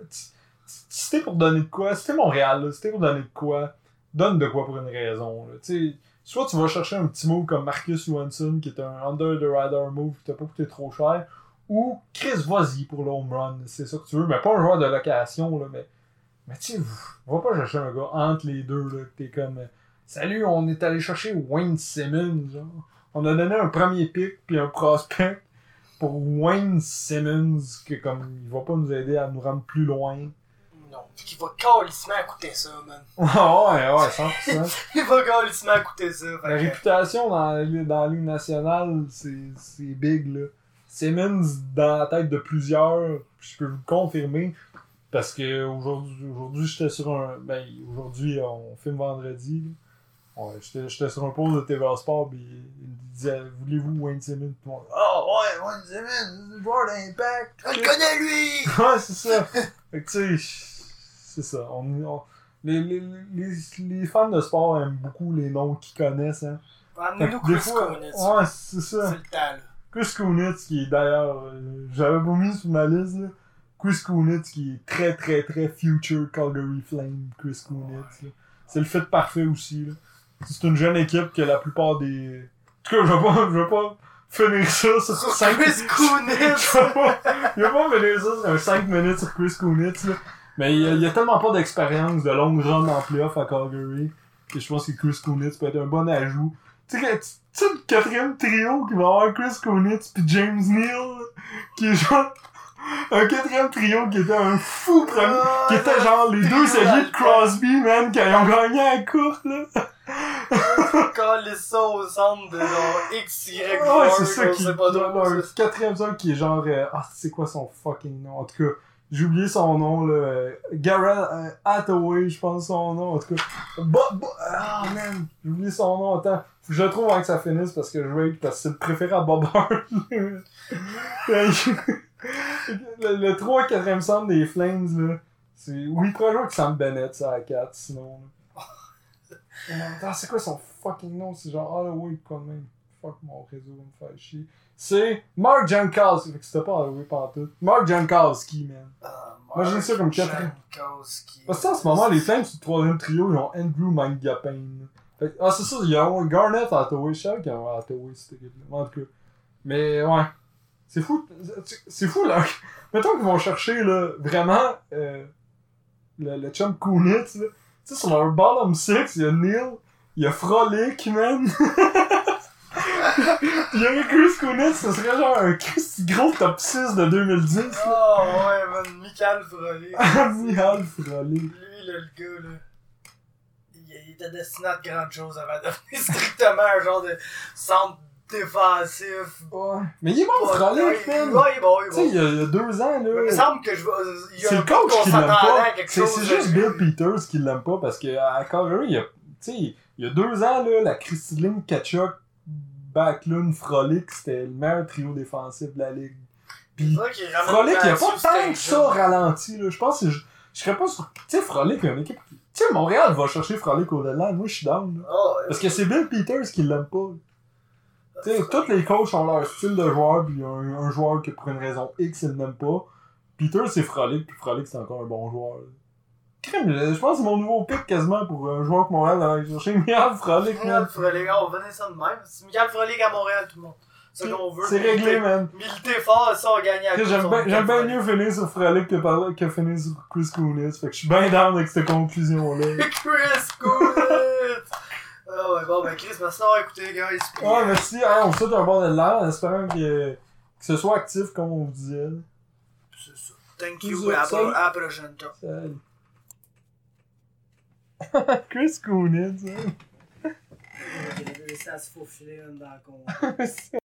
Si t'es pour donner de quoi, si t'es Montréal, là, si t'es pour donner de quoi, donne de quoi pour une raison. Tu sais, soit tu vas chercher un petit move comme Marcus Johansson, qui est un under the radar move qui t'a pas coûté trop cher, ou Chris vas-y pour le home run, c'est ça que tu veux, mais pas un joueur de location, là, mais tu sais, va pas chercher un gars entre les deux, là, que t'es comme, salut, on est allé chercher Wayne Simmons, genre. On a donné un premier pick puis un prospect pour Wayne Simmons, que comme, il va pas nous aider à nous rendre plus loin. Non, qui va calissement coûter ça, man. Ouais, 100%. Il va calissement coûter ça. La réputation dans la Ligue nationale, c'est big, là. Simmons, dans la tête de plusieurs, je peux vous le confirmer, parce que aujourd'hui j'étais sur un... Ben, aujourd'hui, on filme vendredi, là. Ouais, j'étais sur un post de TVA Sport, pis il disait, voulez-vous Wayne Simmons? Pis moi, ouais, Wayne Simmons, c'est le joueur d'Impact. Je le connais, lui! Ouais, c'est ça. Fait que tu sais, c'est ça. Les fans de sport aiment beaucoup les noms qu'ils connaissent, hein. Amenez-nous Des Chris fois, Kunitz. ouais, c'est ça. C'est le temps, là. Chris Kunitz, qui est d'ailleurs, j'avais pas mis sur ma liste, là. Chris Kunitz, qui est très, très, très future Calgary Flame, Chris Kunitz, là. C'est le fit parfait aussi, là. C'est une jeune équipe que la plupart des... En tout cas, je vais pas finir ça sur 5 Chris Kunitz! Je vais pas finir ça sur un 5 minutes sur Chris Kunitz, là. Mais il y a tellement pas d'expérience de longue run en playoff à Calgary que je pense que Chris Kunitz peut être un bon ajout. Tu sais, le quatrième trio qui va avoir Chris Kunitz pis James Neal, qui est genre un quatrième trio qui était un fou premier, qui était genre les deux alliés de Crosby, man, qui ont gagné à la coupe, là. Coller ça au centre de genre XY. Ouais, c'est ça qui pas leur quatrième centre qui est genre c'est quoi son fucking nom? En tout cas, j'ai oublié son nom là. Garrett Hathaway, je pense son nom. En tout cas, man, j'ai oublié son nom. Attends, faut que je le trouve avant que ça finisse parce que je rate parce que c'est le préféré à Bob Hart. le 3 4e centre des Flames là, c'est oui, il pourrait jouer avec Sam Bennett ça à 4 sinon. Attends, c'est quoi son fucking nom? C'est genre Holloway quand même. Fuck, mon réseau va me faire chier. C'est Mark Jankowski. Fait que c'était pas Holloway pantoute. Mark Jankowski, man. Imagine ça comme 4. Parce que en ce moment, les Flames, c'est le 3e trio, ils ont Andrew Mangapane. Fait que, c'est ça, il y a Garnett Hathaway. Je savais qu'il y avait Hathaway, cette équipe-là. En tout cas. Mais ouais. C'est fou. C'est fou, là. Mettons qu'ils vont chercher, là, vraiment, le chum Kunitz, là. Tu sais, sur leur bottom 6, il y a Neil, il y a Frolic, man. Il y a Chris Kunitz, ce serait genre un gros top 6 de 2010. Là. Oh ouais, man, Michael Frolic. Michael Frolic. Lui, là, le gars, là. Il était destiné à de grandes choses avant de devenir strictement un genre de centre défensif. Ouais. Mais il est bon, Frolic, man. Ouais, il est bon, il est bon. Tu sais, il y a 2 ans, là. Il me semble que c'est le coach qui l'aime pas. C'est juste Bill Peters Peters qui l'aime pas parce qu'à Calgary, il y a 2 ans, là, la Christine Kachuk, Backlund, Frolic, c'était le meilleur trio défensif de la ligue. Pis Frolic, il a pas tant que ça ralenti, là. Je pense que je serais pas sur... Tu sais, Frolic, il y a une équipe... Tu sais, Montréal va chercher Frolic au Deadline. Moi, je suis down, là. Oh, parce que c'est Bill Peters qui l'aime pas. Tu sais, tous les coachs ont leur style de joueur, pis il y a un joueur qui, pour une raison X, il l'aime pas. Peters, c'est Frolic, pis Frolic, c'est encore un bon joueur, là. Je pense que c'est mon nouveau pick quasiment pour un joueur que Montréal va aller chercher. Michael Frolic, man. Michael Frolic, on va venir ça de même. C'est Michael Frolic à Montréal, tout le monde. C'est ce qu'on veut. C'est réglé, man. Militer fort, ça, on gagne à J'aime bien mieux finir sur Frolic que finir sur Chris Kunitz. Fait que je suis bien down avec cette conclusion-là. Chris Kunitz! Ah ouais, bon, ben Chris, merci d'avoir écouté, guys. Ouais, merci. On vous souhaite un bon deadline en espérant que ce soit actif, comme on vous disait. C'est ça. Thank you, à la prochaine. Salut. Chris Kunitz, hein. Il a laissé à se faufiler dans le compte.